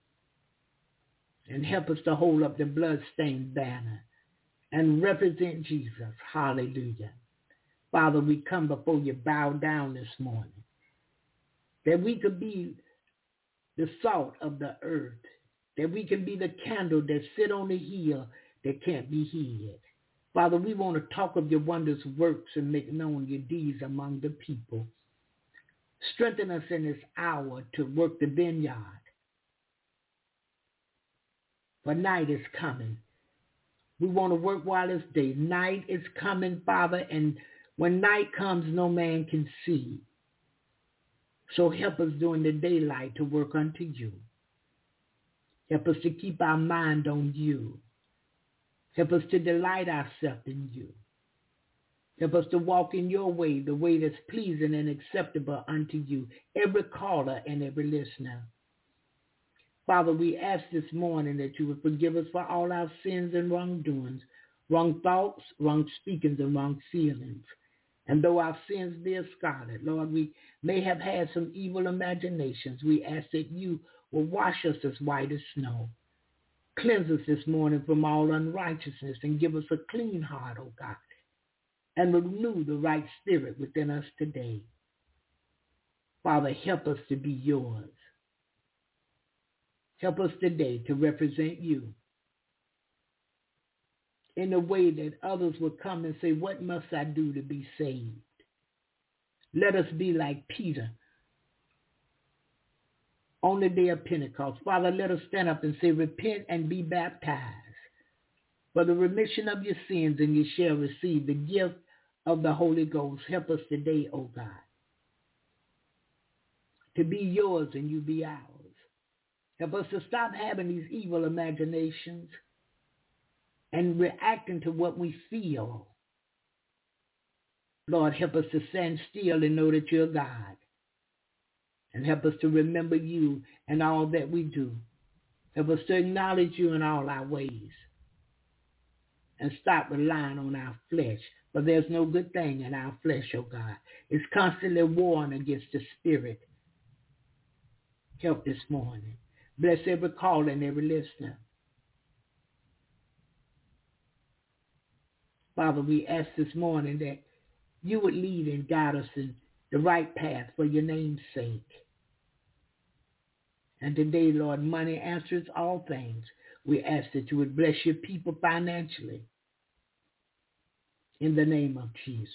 And help us to hold up the bloodstained banner and represent Jesus. Hallelujah. Father, we come before you, bow down this morning, that we could be the salt of the earth, that we can be the candle that sit on the hill that can't be hid. Father, we want to talk of your wondrous works and make known your deeds among the people. Strengthen us in this hour to work the vineyard. For night is coming. We want to work while it's day. Night is coming, Father, and when night comes, no man can see. So help us during the daylight to work unto you. Help us to keep our mind on you. Help us to delight ourselves in you. Help us to walk in your way, the way that's pleasing and acceptable unto you, every caller and every listener. Father, we ask this morning that you would forgive us for all our sins and wrongdoings, wrong thoughts, wrong speakings, and wrong feelings. And though our sins be as scarlet, Lord, we may have had some evil imaginations. We ask that you will wash us as white as snow. Cleanse us this morning from all unrighteousness and give us a clean heart, O God, and renew the right spirit within us today. Father, help us to be yours. Help us today to represent you in a way that others will come and say, what must I do to be saved? Let us be like Peter on the day of Pentecost. Father, let us stand up and say, repent and be baptized for the remission of your sins, and you shall receive the gift of the Holy Ghost. Help us today, O God, to be yours and you be ours. Help us to stop having these evil imaginations and reacting to what we feel. Lord, help us to stand still and know that you're God. And help us to remember you and all that we do. Help us to acknowledge you in all our ways. And stop relying on our flesh. For there's no good thing in our flesh, oh God. It's constantly warring against the spirit. Help this morning. Bless every caller and every listener. Father, we ask this morning that you would lead and guide us in the right path for your name's sake. And today, Lord, money answers all things. We ask that you would bless your people financially in the name of Jesus.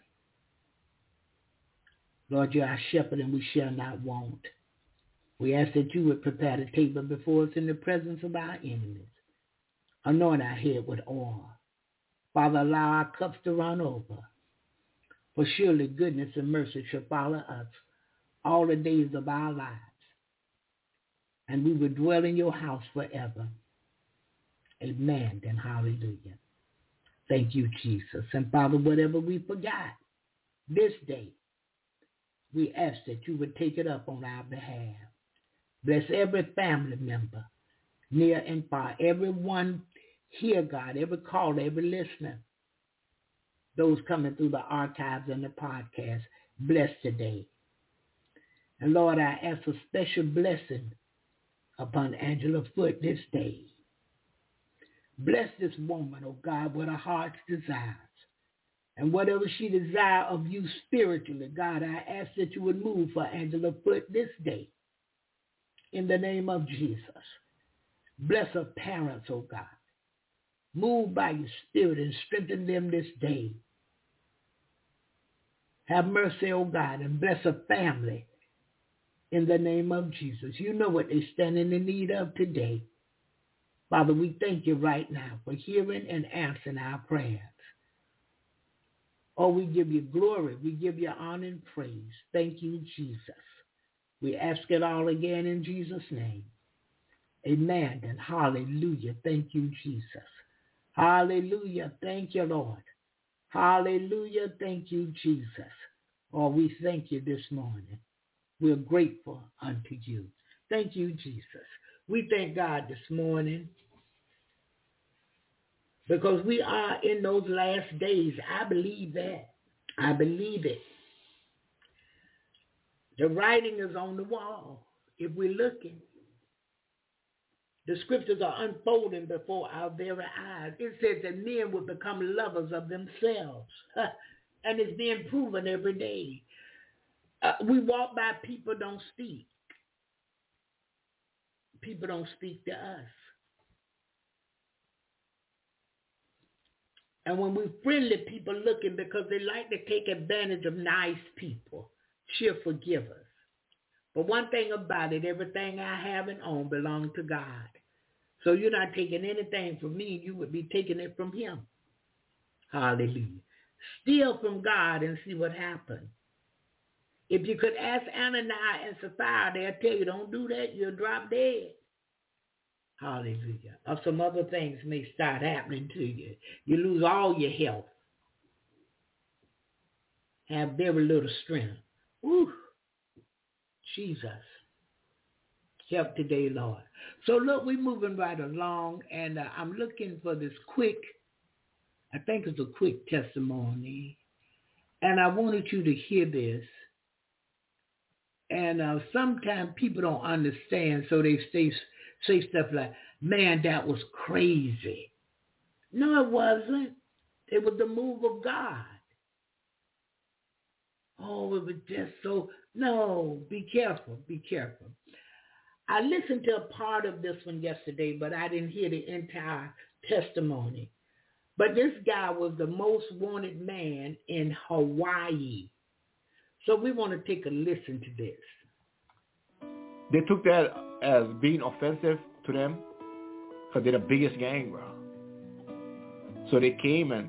Lord, you're our shepherd and we shall not want. We ask that you would prepare the table before us in the presence of our enemies. Anoint our head with oil. Father, allow our cups to run over. For surely goodness and mercy shall follow us all the days of our lives. And we will dwell in your house forever. Amen and hallelujah. Thank you, Jesus. And Father, whatever we forgot this day, we ask that you would take it up on our behalf. Bless every family member, near and far, everyone here, God, every caller, every listener, those coming through the archives and the podcast, bless today. And Lord, I ask a special blessing upon Angela Foote this day. Bless this woman, oh God, with her heart's desires. And whatever she desires of you spiritually, God, I ask that you would move for Angela Foote this day. In the name of Jesus. Bless her parents, oh God. Move by your spirit and strengthen them this day. Have mercy, oh God, and bless her family in the name of Jesus. You know what they stand in the need of today. Father, we thank you right now for hearing and answering our prayers. Oh, we give you glory. We give you honor and praise. Thank you, Jesus. We ask it all again in Jesus' name. Amen and hallelujah. Thank you, Jesus. Hallelujah. Thank you, Lord. Hallelujah. Thank you, Jesus. Oh, we thank you this morning. We're grateful unto you. Thank you, Jesus. We thank God this morning because we are in those last days. I believe that. I believe it. The writing is on the wall. If we're looking, the scriptures are unfolding before our very eyes. It says that men will become lovers of themselves. And it's being proven every day. We walk by, people don't speak. People don't speak to us. And when we're friendly, people looking because they like to take advantage of nice people, cheerful givers. But one thing about it, everything I have and own belongs to God. So you're not taking anything from me. You would be taking it from him. Hallelujah. Steal from God and see what happens. If you could ask Ananias and Sapphira, they'll tell you, don't do that. You'll drop dead. Hallelujah. Or some other things may start happening to you. You lose all your health. Have very little strength. Ooh. Jesus. Help today, Lord. So look, we're moving right along, and I'm looking for this quick, I think it's a quick testimony, and I wanted you to hear this. And sometimes people don't understand, so they say stuff like, man, that was crazy. No, it wasn't. It was the move of God. Oh, it was just so, no, be careful, be careful. I listened to a part of this one yesterday, but I didn't hear the entire testimony. But this guy was the most wanted man in Hawaii. So we want to take a listen to this. They took that as being offensive to them because they're the biggest gang, bro. So they came and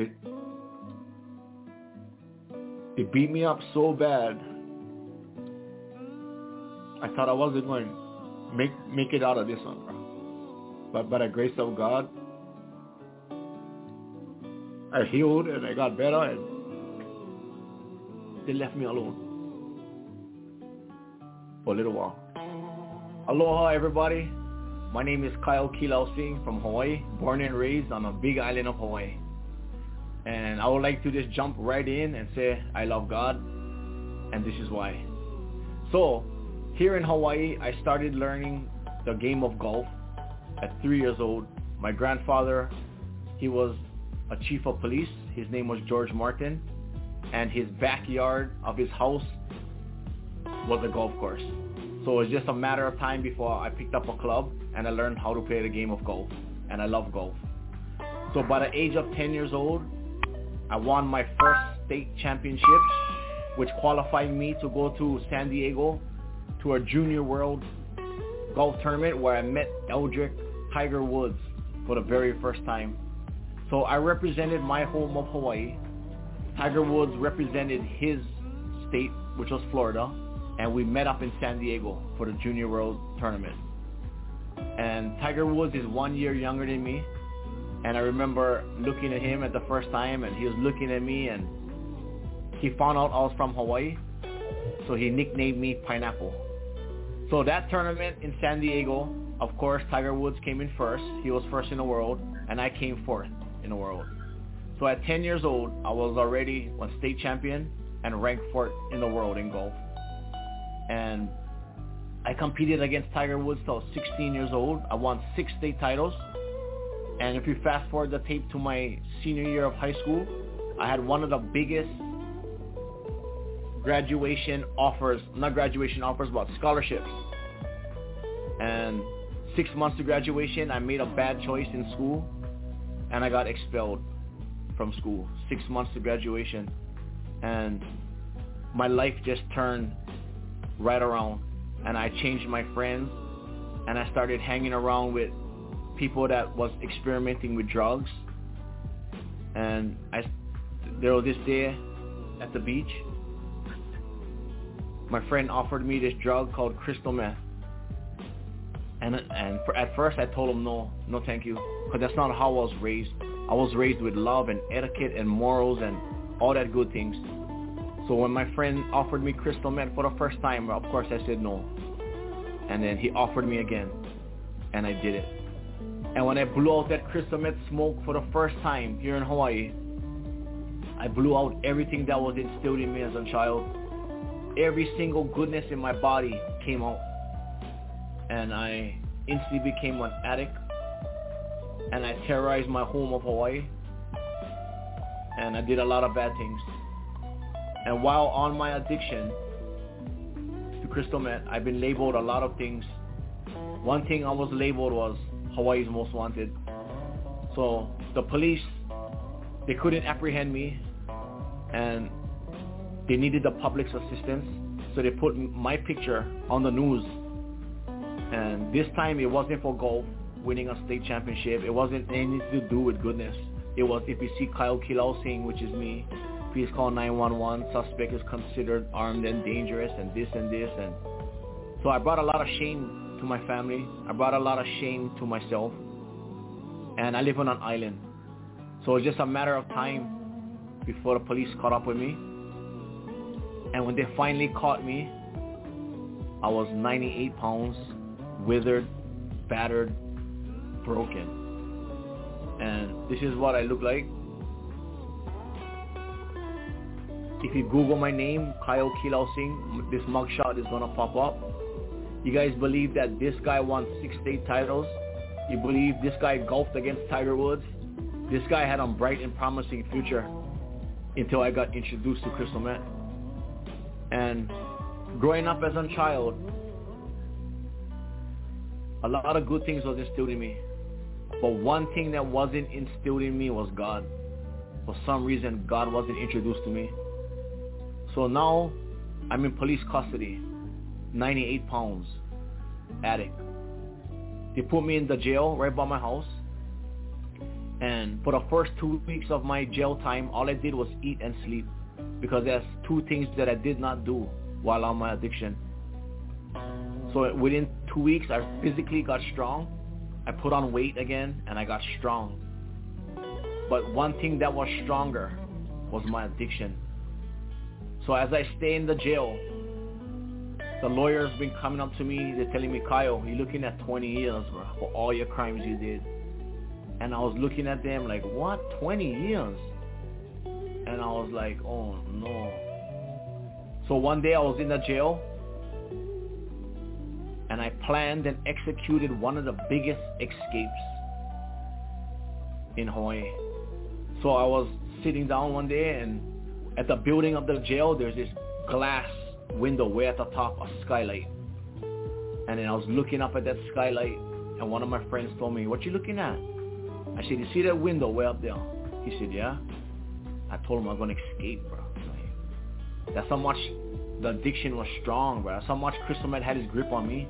they beat me up so bad. I thought I wasn't going to make it out of this one, bro. But by the grace of God, I healed and I got better, and they left me alone for a little while. Aloha, everybody. My name is Kyle Kilau Singh from Hawaii, born and raised on a big island of Hawaii. And I would like to just jump right in and say I love God, and this is why. So, here in Hawaii, I started learning the game of golf at 3 years old. My grandfather, he was a chief of police. His name was George Martin, and his backyard of his house was a golf course. So it was just a matter of time before I picked up a club and I learned how to play the game of golf, and I love golf. So by the age of 10 years old, I won my first state championship, which qualified me to go to San Diego to a junior world golf tournament where I met Eldrick Tiger Woods for the very first time. So I represented my home of Hawaii. Tiger Woods represented his state, which was Florida, and we met up in San Diego for the Junior World Tournament. And Tiger Woods is 1 year younger than me, and I remember looking at him at the first time, and he was looking at me, and he found out I was from Hawaii, so he nicknamed me Pineapple. So that tournament in San Diego, of course, Tiger Woods came in first. He was first in the world, and I came fourth in the world. So at 10 years old, I was already a state champion and ranked fourth in the world in golf. And I competed against Tiger Woods till I was 16 years old. I won 6 state titles. And if you fast forward the tape to my senior year of high school, I had one of the biggest graduation offers, not graduation offers, but scholarships. And 6 months to graduation, I made a bad choice in school, and I got expelled from school. 6 months to graduation. And my life just turned right around, and I changed my friends, and I started hanging around with people that was experimenting with drugs. And there was this day at the beach, my friend offered me this drug called crystal meth, and at first I told him no thank you, because that's not how I was raised. I was raised with love and etiquette and morals and all that good things. So when my friend offered me crystal meth for the first time, of course I said no. And then he offered me again, and I did it. And when I blew out that crystal meth smoke for the first time here in Hawaii, I blew out everything that was instilled in me as a child. Every single goodness in my body came out. And I instantly became an addict. And I terrorized my home of Hawaii. And I did a lot of bad things. And while on my addiction to crystal meth, I've been labeled a lot of things. One thing I was labeled was Hawaii's most wanted. So the police, they couldn't apprehend me, and they needed the public's assistance. So they put my picture on the news. And this time it wasn't for golf, winning a state championship. It wasn't anything to do with goodness. It was, if you see Kyle Kilau Singh, which is me, please call 911. Suspect is considered armed and dangerous and this and this. And so I brought a lot of shame to my family. I brought a lot of shame to myself. And I live on an island. So it's just a matter of time before the police caught up with me. And when they finally caught me, I was 98 pounds, withered, battered, broken. And this is what I look like. If you Google my name, Kyle Kilau Singh, this mugshot is going to pop up. You guys believe that this guy won 6 state titles? You believe this guy golfed against Tiger Woods? This guy had a bright and promising future until I got introduced to crystal meth. And growing up as a child, a lot of good things was instilled in me. But one thing that wasn't instilled in me was God. For some reason, God wasn't introduced to me. So now, I'm in police custody, 98 pounds, addict. They put me in the jail right by my house. And for the first 2 weeks of my jail time, all I did was eat and sleep. Because there's 2 things that I did not do while on my addiction. So within 2 weeks, I physically got strong. I put on weight again, and I got strong. But one thing that was stronger was my addiction. So as I stay in the jail, the lawyers been coming up to me. They're telling me, Kyle, you're looking at 20 years, bro, for all your crimes you did. And I was looking at them like, what? 20 years? And I was like, oh, no. So one day I was in the jail, and I planned and executed one of the biggest escapes in Hawaii. So I was sitting down one day, and at the building of the jail, there's this glass window way at the top, a skylight. And then I was looking up at that skylight, and one of my friends told me, what you looking at? I said, you see that window way up there? He said, yeah. I told him I'm going to escape, bro. That's how much the addiction was strong, bro. That's how much crystal meth had his grip on me.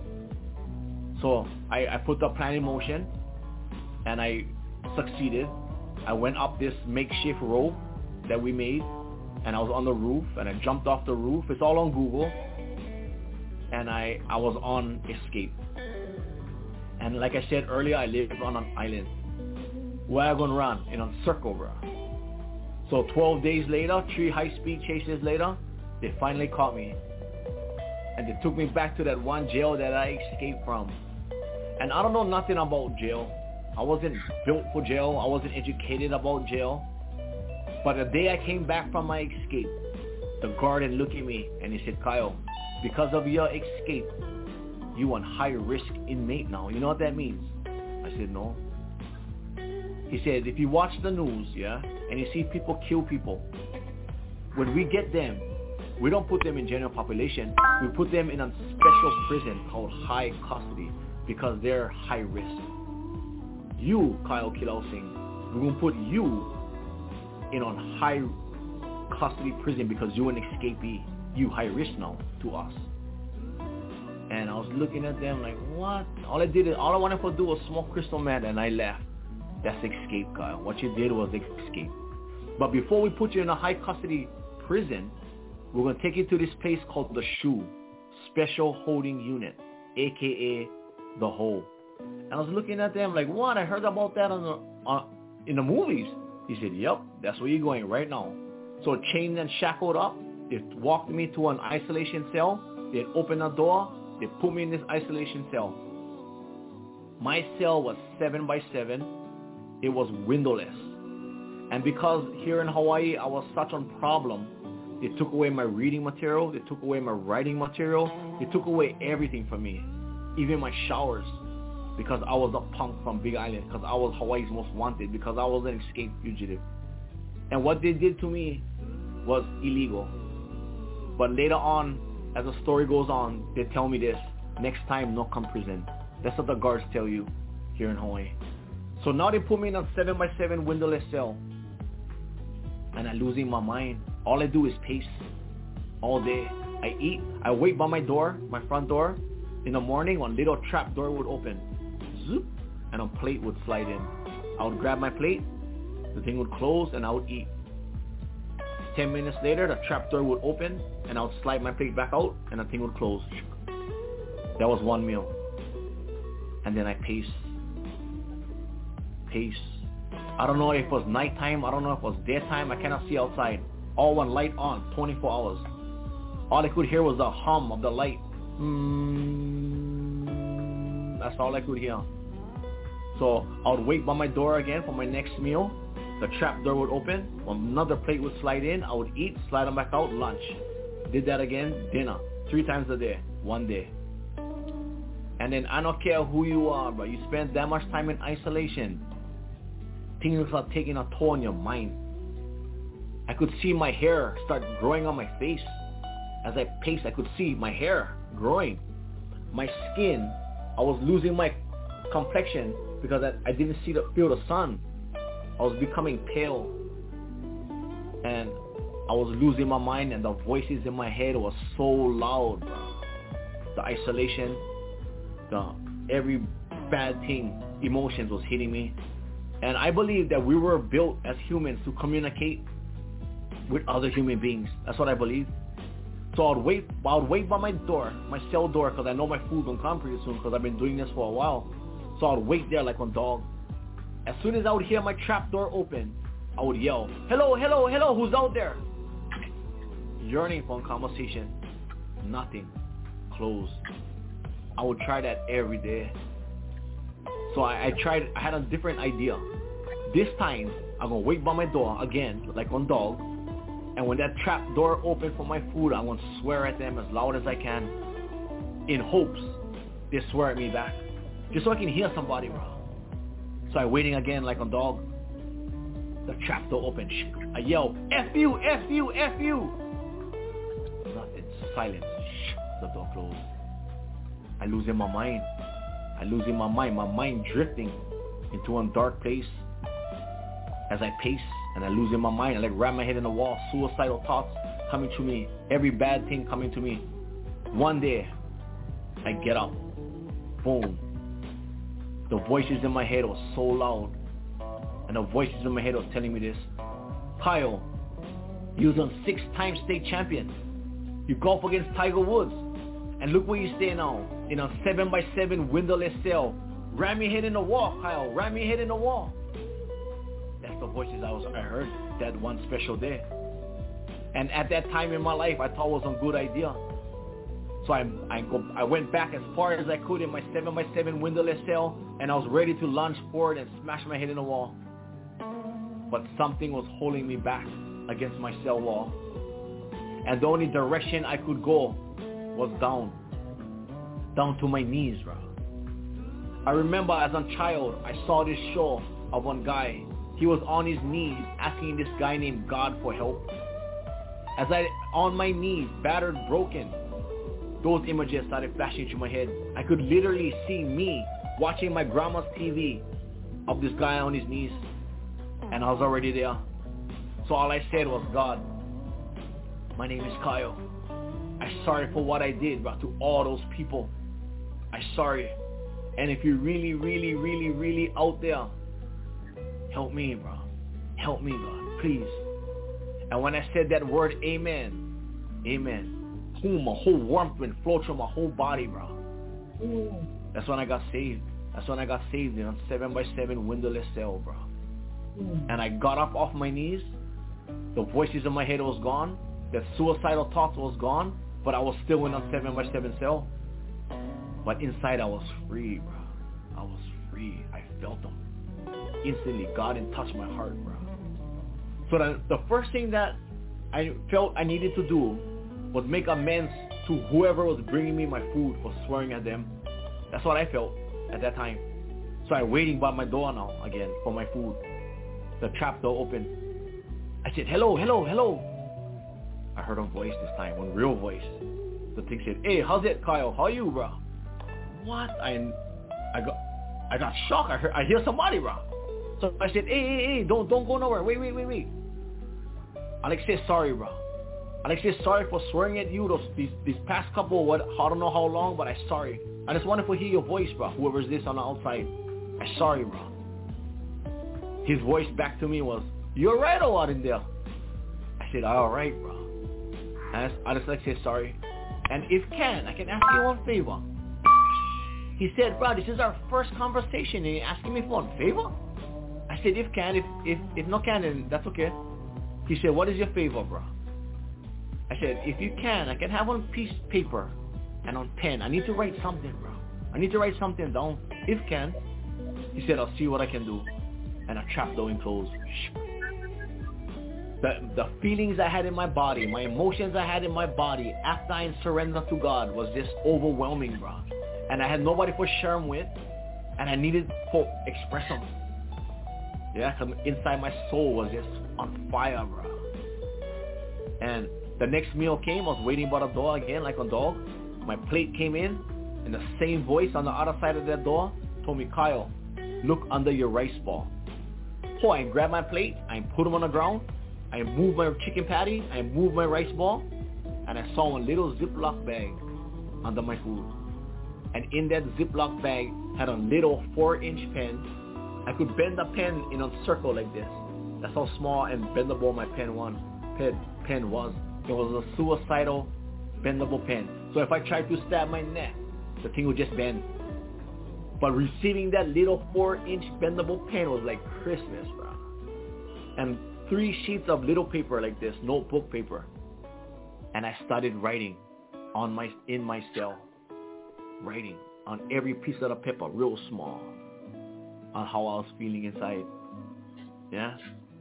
So I put the plan in motion, and I succeeded. I went up this makeshift rope that we made, and I was on the roof, and I jumped off the roof. It's all on Google. And I was on escape. And like I said earlier, I live on an island. Where I gonna run? In a circle, bro. So 12 days later, 3 high-speed chases later, they finally caught me. And they took me back to that one jail that I escaped from. And I don't know nothing about jail. I wasn't built for jail. I wasn't educated about jail. But the day I came back from my escape, the guard looked at me and he said, Kyle, because of your escape, you are a high-risk inmate now. You know what that means? I said, no. He said, if you watch the news, yeah, and you see people kill people, when we get them, we don't put them in general population. We put them in a special prison called high custody because they're high risk. You, Kyle Kilau Singh, we're going to put you in a high custody prison because you're an escapee. You high risk now to us. And I was looking at them like, what? All I wanted to do was smoke crystal meth, and I left. That's escape, Kyle. What you did was escape. But before we put you in a high custody prison, we're going to take you to this place called the SHU, Special Holding Unit, a.k.a. the Hole. And I was looking at them like, what? I heard about that in the movies. He said, yep, that's where you're going right now. So chained and shackled up, they walked me to an isolation cell. They opened a door. They put me in this isolation cell. My cell was 7 by 7. It was windowless. And because here in Hawaii, I was such a problem, they took away my reading material. They took away my writing material. They took away everything from me, even my showers, because I was a punk from Big Island, because I was Hawaii's most wanted, because I was an escaped fugitive. And what they did to me was illegal. But later on, as the story goes on, they tell me this: next time, no come prison. That's what the guards tell you here in Hawaii. So now they put me in a 7 by 7 windowless cell, and I'm losing my mind. All I do is pace all day. I eat. I wait by my door, my front door. In the morning, one little trap door would open, zoop, and a plate would slide in. I would grab my plate, the thing would close, and I would eat. 10 minutes later, the trap door would open, and I would slide my plate back out, and the thing would close. That was one meal. And then I pace. I don't know if it was nighttime. I don't know if it was daytime. I cannot see outside. All one light on, 24 hours. All I could hear was the hum of the light. That's all I could hear. So I would wait by my door again for my next meal. The trap door would open. Another plate would slide in. I would eat, slide them back out, lunch. Did that again, dinner. 3 times a day, one day. And then I don't care who you are, but you spend that much time in isolation. Things are taking a toll on your mind. I could see my hair start growing on my face. As I paced, I could see my hair growing. My skin, I was losing my complexion because I didn't feel the sun. I was becoming pale. And I was losing my mind, and the voices in my head was so loud, bro. The isolation, every bad thing, emotions was hitting me. And I believe that we were built as humans to communicate with other human beings. That's what I believe. So I would wait by my door, my cell door, because I know my food will come pretty soon, because I've been doing this for a while. So I would wait there like a dog. As soon as I would hear my trap door open, I would yell, hello, hello, hello, who's out there? Yearning for a conversation. Nothing. Closed. I would try that every day. So I had a different idea. This time, I'm going to wait by my door again, like a dog. And when that trap door opens for my food, I'm going to swear at them as loud as I can, in hopes they swear at me back, just so I can hear somebody, bro. So I'm waiting again like a dog. The trap door opens. I yell, F you, F you, F you. Nothing. Silence. The door closed. I'm losing my mind. My mind drifting into a dark place. As I pace and I losing my mind, I like ram my head in the wall. Suicidal thoughts coming to me. Every bad thing coming to me. One day, I get up. Boom. The voices in my head was so loud. And the voices in my head was telling me this. Kyle, you was a 6-time state champion. You golf against Tiger Woods. And look where you stay now. In a 7 by 7 windowless cell. Ram your head in the wall, Kyle. Ram your head in the wall. That's the voices I heard that one special day. And at that time in my life, I thought it was a good idea. So I went back as far as I could in my 7 by 7 windowless cell, and I was ready to lunge forward and smash my head in the wall. But something was holding me back against my cell wall. And the only direction I could go was down to my knees, bro. I remember as a child, I saw this show of one guy. He was on his knees asking this guy named God for help. As I, on my knees, battered, broken, those images started flashing through my head. I could literally see me watching my grandma's TV of this guy on his knees. And I was already there. So all I said was, God, my name is Kyle. I'm sorry for what I did, bro, to all those people. I'm sorry. And if you're really, really, really, really out there, help me, bro. Help me, God, please. And when I said that word, amen, boom, a whole warmth wind flowed through my whole body, bro. That's when I got saved. That's when I got saved in a 7 by 7 windowless cell, bro. And I got up off my knees. The voices in my head was gone. The suicidal thoughts was gone. But I was still in a 7x7 cell. But inside I was free, bro. I was free. I felt them. Instantly, God touched my heart, bro. So the first thing that I felt I needed to do was make amends to whoever was bringing me my food for swearing at them. That's what I felt at that time. So I'm waiting by my door now again for my food. The trap door opened. I said, hello, hello, hello. I heard a voice this time, one real voice. The thing said, hey, how's it, Kyle? How are you, bro? What? I got shocked. I hear somebody, bro. So I said, hey, don't go nowhere. Wait. Alex said, sorry, bro. Alex said, sorry for swearing at you these past couple, I don't know how long, but I'm sorry. I just wanted to hear your voice, bro. Whoever's this on the outside. I'm sorry, bro. His voice back to me was, you're right or what in there? I said, all right, bro. And I just said, sorry. And if I can ask you one favor. He said, bro, this is our first conversation and you're asking me for a favor? I said, if not can, then that's okay. He said, what is your favor, bro? I said, if you can, I can have one piece of paper and on pen. I need to write something, bro. I need to write something down. If can. He said, I'll see what I can do. And a trap door closed. The feelings I had in my body, my emotions I had in my body after I surrendered to God was just overwhelming, bro. And I had nobody to share them with. And I needed to express them. Yeah, because inside my soul was just on fire, bro. And the next meal came. I was waiting by the door again like a dog. My plate came in. And the same voice on the other side of that door told me, Kyle, look under your rice ball. So I grabbed my plate. I put them on the ground. I moved my chicken patty. I moved my rice ball. And I saw a little Ziploc bag under my food. And in that Ziploc bag had a little 4-inch pen. I could bend the pen in a circle like this. That's how small and bendable my pen was. It was a suicidal bendable pen. So if I tried to stab my neck, the thing would just bend. But receiving that little 4-inch bendable pen was like Christmas, bro. And 3 sheets of little paper like this, notebook paper. And I started writing in my cell. Writing on every piece of the paper, real small. On how I was feeling inside. Yeah?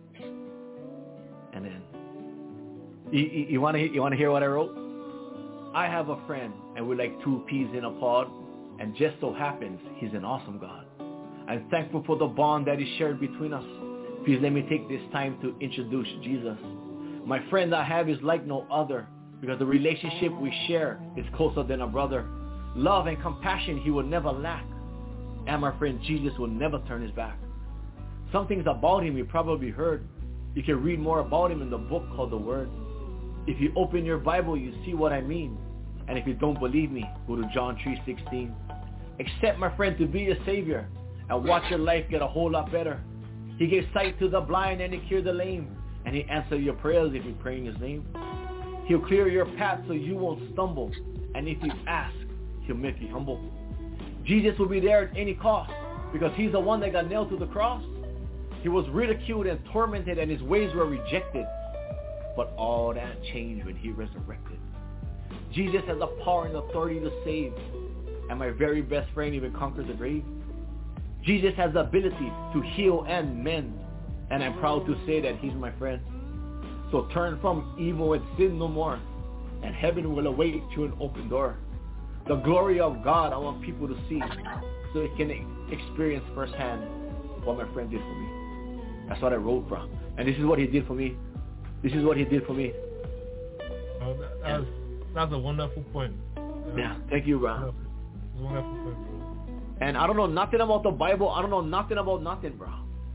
And then, you want to hear what I wrote? I have a friend, and we're like 2 peas in a pod, and just so happens he's an awesome God. I'm thankful for the bond that is shared between us. Please let me take this time to introduce Jesus. My friend I have is like no other, because the relationship we share is closer than a brother. Love and compassion he will never lack. And my friend Jesus will never turn his back. Some things about him you probably heard. You can read more about him in the book called The Word. If you open your Bible, you see what I mean. And if you don't believe me, go to John 3:16. Accept my friend to be your Savior and watch your life get a whole lot better. He gave sight to the blind and he cured the lame. And he answered your prayers if you pray in his name. He'll clear your path so you won't stumble. And if you ask, he'll make you humble. Jesus will be there at any cost because he's the one that got nailed to the cross. He was ridiculed and tormented and his ways were rejected. But all that changed when he resurrected. Jesus has the power and authority to save. And my very best friend even conquered the grave. Jesus has the ability to heal and mend. And I'm proud to say that he's my friend. So turn from evil and sin no more. And heaven will await you an open door. The glory of God I want people to see so they can experience firsthand what my friend did for me. That's what I wrote, bro. And this is what he did for me. This is what he did for me. Oh, that's a wonderful point. Yeah, thank you, bro. It's a wonderful point, bro. And I don't know nothing about the Bible. I don't know nothing about nothing, bro.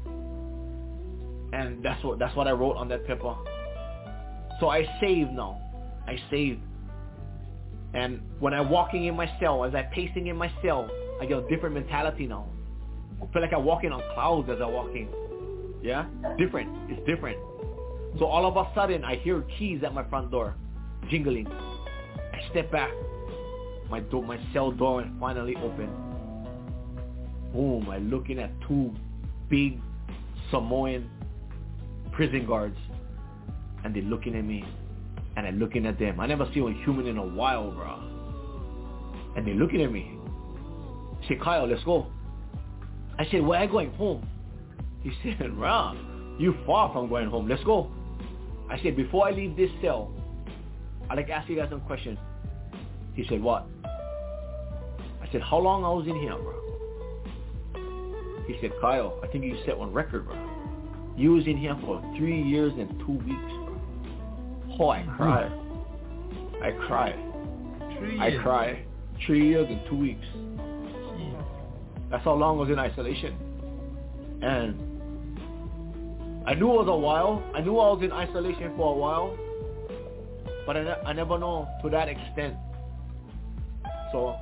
And that's what I wrote on that paper. So I saved now. I saved. And when I'm walking in my cell, as I'm pacing in my cell, I get a different mentality now. I feel like I'm walking on clouds as I'm walking. Yeah? Different. It's different. So all of a sudden, I hear keys at my front door, jingling. I step back. My cell door is finally open. Boom, I'm looking at 2 big, Samoan prison guards, and they're looking at me, and I'm looking at them. I never seen a human in a while, bro. And they're looking at me. I said, Kyle, let's go. I said, where are you going? Home. He said, bro, you far from going home. Let's go. I said, before I leave this cell, I'd like to ask you guys some questions. He said, what? I said, how long I was in here, bro? He said, Kyle, I think you set one record, bro. You was in here for 3 years and 2 weeks, bro. Oh, I cried. I cried. 3 years. I cried. 3 years and 2 weeks. That's how long I was in isolation. And I knew it was a while. I knew I was in isolation for a while. But I never know to that extent. So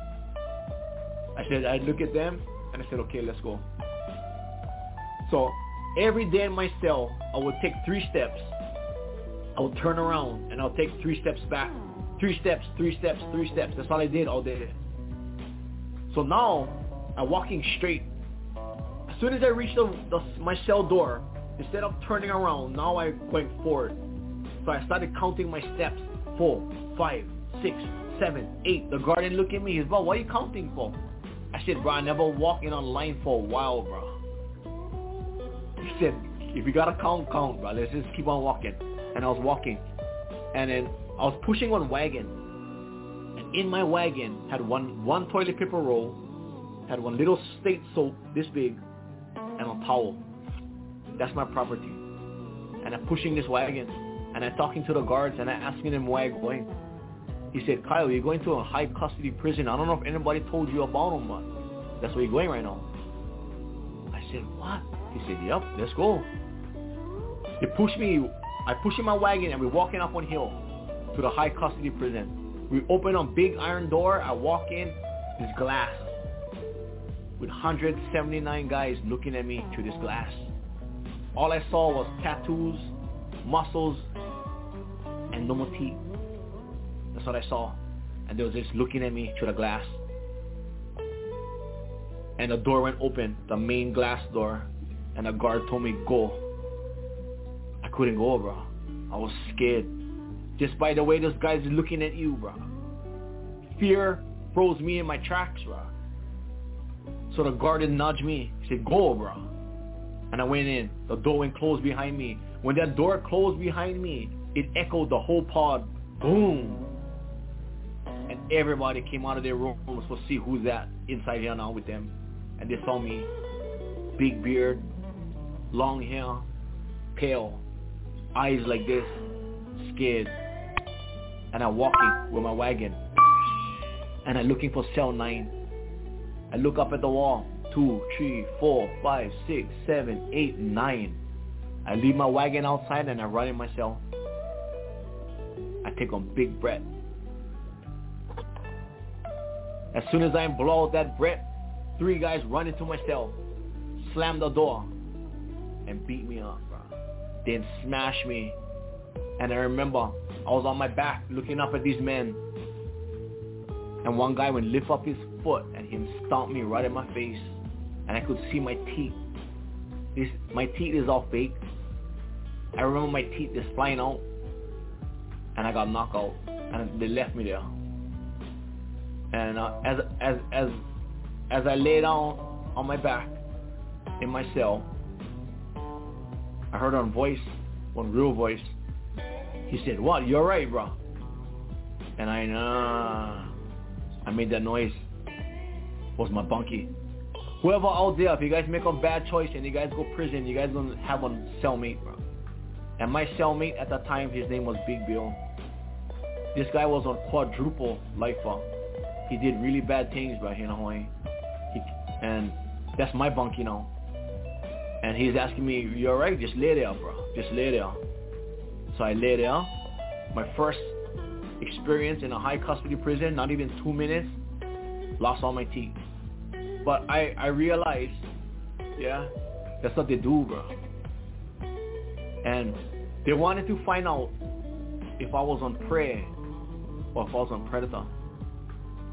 I said, I'd look at them and I said, okay, let's go. So every day in my cell, I would take 3 steps. I would turn around and I'll take 3 steps back. 3 steps, 3 steps, 3 steps. That's all I did all day. So now I'm walking straight. As soon as I reach my cell door, instead of turning around, now I'm going forward. So I started counting my steps. 4, 5, 6, 7, 8. The guardian looked at me. He's, bro, what are you counting for? I said, bro, I never walked in on line for a while, bro. He said, if you gotta count, count, bro. Let's just keep on walking. And I was walking. And then I was pushing one wagon. And in my wagon had one toilet paper roll, had one little state soap this big, and a towel. That's my property. And I'm pushing this wagon. And I'm talking to the guards and I'm asking them where I'm going. He said, Kyle, you're going to a high custody prison. I don't know if anybody told you about them, but that's where you're going right now. I said, what? He said, yep, let's go. They pushed me. I push in my wagon and we're walking up one hill to the high custody prison. We open a big iron door. I walk in. There's glass with 179 guys looking at me through this glass. All I saw was tattoos, muscles, and no more teeth. That's what I saw. And they were just looking at me through the glass. And the door went open, the main glass door, and the guard told me, go. I couldn't go, bro. I was scared. Just by the way those guys are looking at you, bro. Fear froze me in my tracks, bro. So the guard nudged me. He said, go, bro. And I went in. The door went closed behind me. When that door closed behind me, it echoed the whole pod. Boom. And everybody came out of their rooms to see who's that inside here now with them. And they saw me. Big beard, long hair, pale, eyes like this, scared. And I'm walking with my wagon. And I'm looking for cell 9. I look up at the wall. 2, 3, 4, 5, 6, 7, 8, 9. I leave my wagon outside and I run in my cell. I take a big breath. As soon as I blow out that breath, 3 guys run into my cell, slam the door, and beat me up, bro. Then smash me. And I remember I was on my back looking up at these men. And one guy would lift up his foot and he stomped me right in my face. And I could see my teeth. My teeth is all fake. I remember my teeth is flying out. And I got knocked out. And they left me there. And as I lay down on my back in my cell, I heard one voice, one real voice. He said, what? You're right, bro. And I made that noise. It was my bunkie. Whoever out there, if you guys make a bad choice and you guys go prison, you guys don't have one cellmate, bro. And my cellmate at that time, his name was Big Bill. This guy was on quadruple lifer. He did really bad things, bro, here in Hawaii. And that's my bunkie now. And he's asking me, you alright? Just lay there, bro. Just lay there. So I lay there. My first experience in a high custody prison, not even 2 minutes, lost all my teeth. But I realized, yeah, that's what they do, bro. And they wanted to find out if I was on prey or if I was on predator.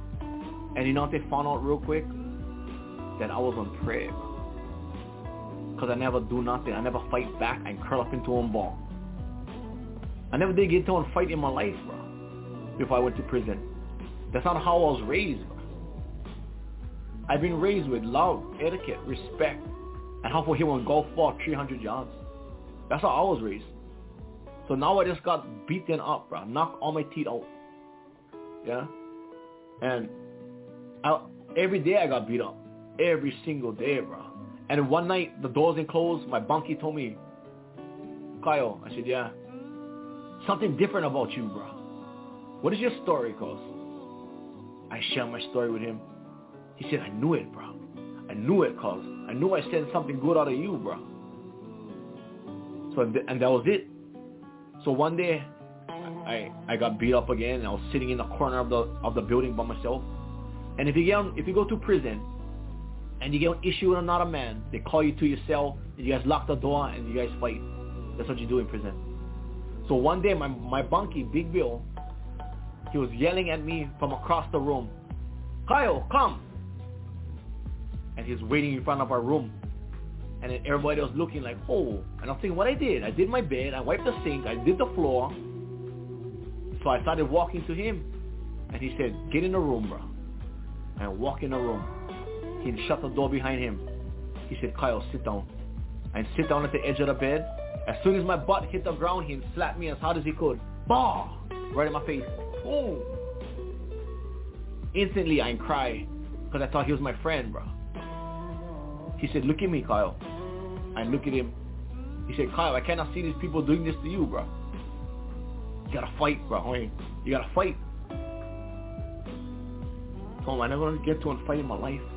And you know what they found out real quick? That I was on prey. because I never do nothing. I never fight back and curl up into a ball. I never did get into a fight in my life, bro, before I went to prison. That's not how I was raised, bro. I've been raised with love, etiquette, respect, and how for him on golf ball 300 yards. That's how I was raised. So now I just got beaten up, bro. Knocked all my teeth out. Yeah? And every day I got beat up. Every single day, bro. And one night, the doors didn't close. My bunkie told me, Kyle, I said, yeah. Something different about you, bro. What is your story, cuz? I shared my story with him. He said, I knew it, bro. I knew it, cuz. I knew I said something good out of you, bro. So, and that was it. So one day, I got beat up again, and I was sitting in the corner of the building by myself. And if you go to prison, and you get an issue with another man, they call you to your cell, and you guys lock the door, and you guys fight. That's what you do in prison. So one day, my bunkie, Big Bill, he was yelling at me from across the room, Kyle, come! And he was waiting in front of our room. And then everybody was looking like, oh. And I'm thinking what I did my bed, I wiped the sink, I did the floor. So I started walking to him. And he said, get in the room, bro. And I walk in the room. He shut the door behind him. He said, Kyle, sit down. And sit down at the edge of the bed. As soon as my butt hit the ground, he slapped me as hard as he could. Bah! Right in my face. Boom! Instantly, I cried. Because I thought he was my friend, bro. He said, look at me, Kyle. I look at him. He said, Kyle, I cannot see these people doing this to you, bro. You gotta fight, bro. You gotta fight. I told him, I never gonna get to a fight in my life.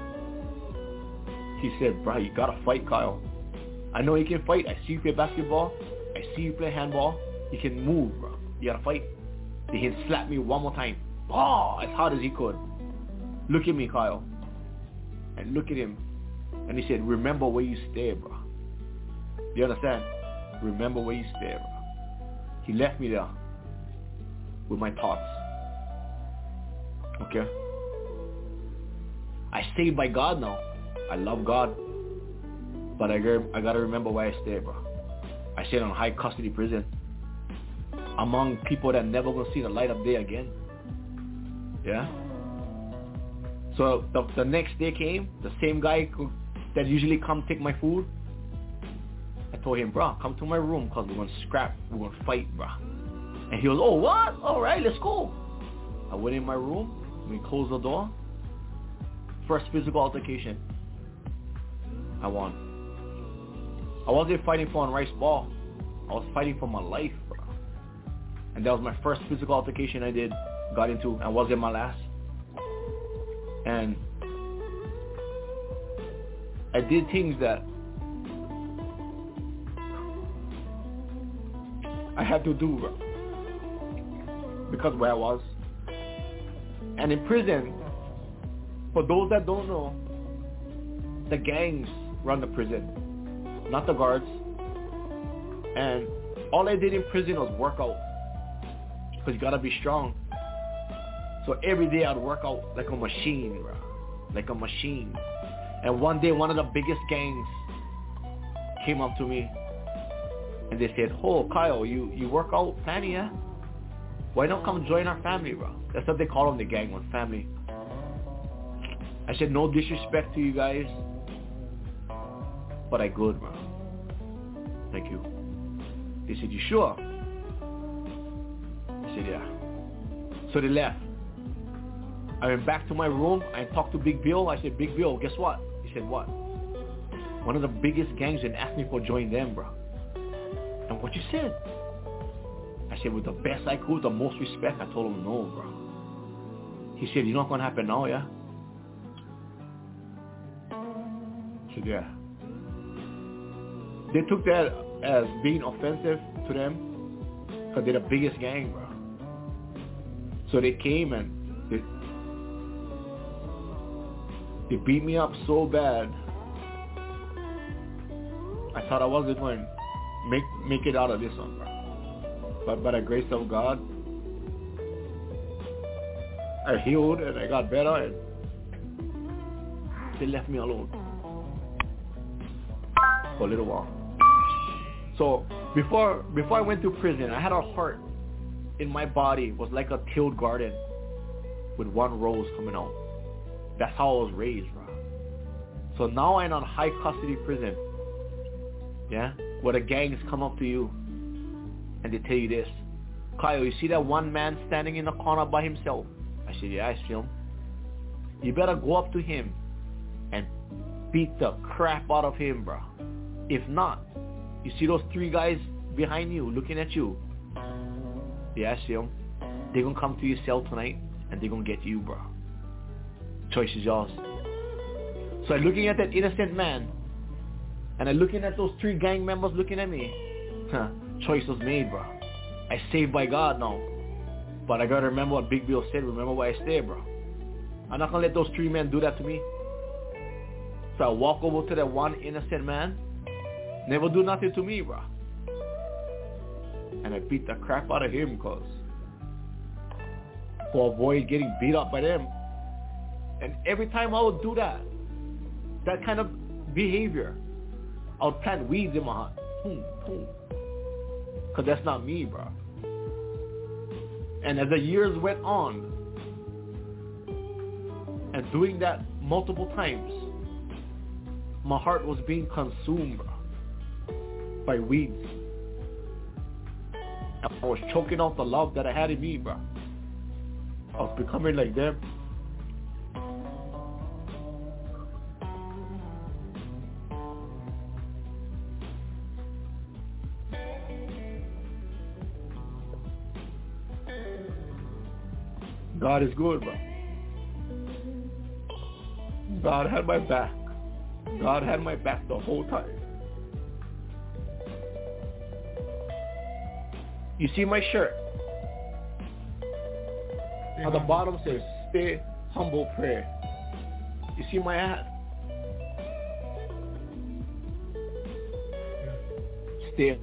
He said, bro, you gotta fight, Kyle. I know you can fight. I see you play basketball. I see you play handball. You can move, bro. You gotta fight. Then he slapped me one more time. Oh, as hard as he could. Look at me, Kyle. And look at him. And he said, remember where you stay, bro. You understand? Remember where you stay, bro. He left me there with my thoughts. Okay? I saved by God now. I love God. But I gotta remember where I stay, bro. I stayed on high custody prison. Among people that never gonna see the light of day again. Yeah? So the next day came, the same guy that usually come take my food. I told him, bro, come to my room because we're going to scrap. We're going to fight, bro. And he was, oh, what? All right, let's go. I went in my room. We closed the door. First physical altercation. I won. I wasn't fighting for a rice ball. I was fighting for my life, bro. And that was my first physical altercation I got into. And wasn't my last. And I did things that I had to do, bro, because where I was. And in prison, for those that don't know, the gangs run the prison, not the guards. And all I did in prison was work out, because you gotta be strong. So every day I'd work out like a machine, bro, like a machine. And one day, one of the biggest gangs came up to me, and they said, oh, Kyle, you work out plenty, yeah? Why don't come join our family, bro? That's what they call them, the gang, one family. I said, no disrespect to you guys, but I good, bro. Thank you. They said, you sure? I said, yeah. So they left. I went back to my room. I talked to Big Bill. I said, Big Bill, guess what? He said, what? One of the biggest gangs and asked me for join them, bro. And what you said? I said, with the best I could, the most respect. I told him no, bro. He said, you know what's going to happen now, yeah? I said, yeah. They took that as being offensive to them because they're the biggest gang, bro. So they came and they beat me up so bad. I thought I wasn't going to make it out of this one, bro. But by the grace of God, I healed and I got better and they left me alone. for a little while. So before I went to prison, I had a heart in my body was like a tilled garden with one rose coming out. That's how I was raised, bro. So now I'm on high custody prison. Yeah? Where the gangs come up to you and they tell you this. Kyle, you see that one man standing in the corner by himself? I said, yeah, I see him. You better go up to him and beat the crap out of him, bro. If not, you see those 3 guys behind you looking at you? Yeah, I see them. They're going to come to your cell tonight and they're going to get you, bro. Choice is yours. So I'm looking at that innocent man and I'm looking at those 3 gang members looking at me. Choice was made, bro. I saved by God now. But I got to remember what Big Bill said. Remember why I stayed, bro. I'm not going to let those 3 men do that to me. So I walk over to that one innocent man. Never do nothing to me, bro. And I beat the crap out of him because to avoid getting beat up by them. And every time I would do that kind of behavior, I would plant weeds in my heart. Because that's not me, bro. And as the years went on, and doing that multiple times, my heart was being consumed, bro, by weeds. I was choking out the love that I had in me, bro. I was becoming like them. God is good, bro. God had my back. God had my back the whole time. You see my shirt? On the bottom says, Stay Humble Prayer. You see my hat? Stay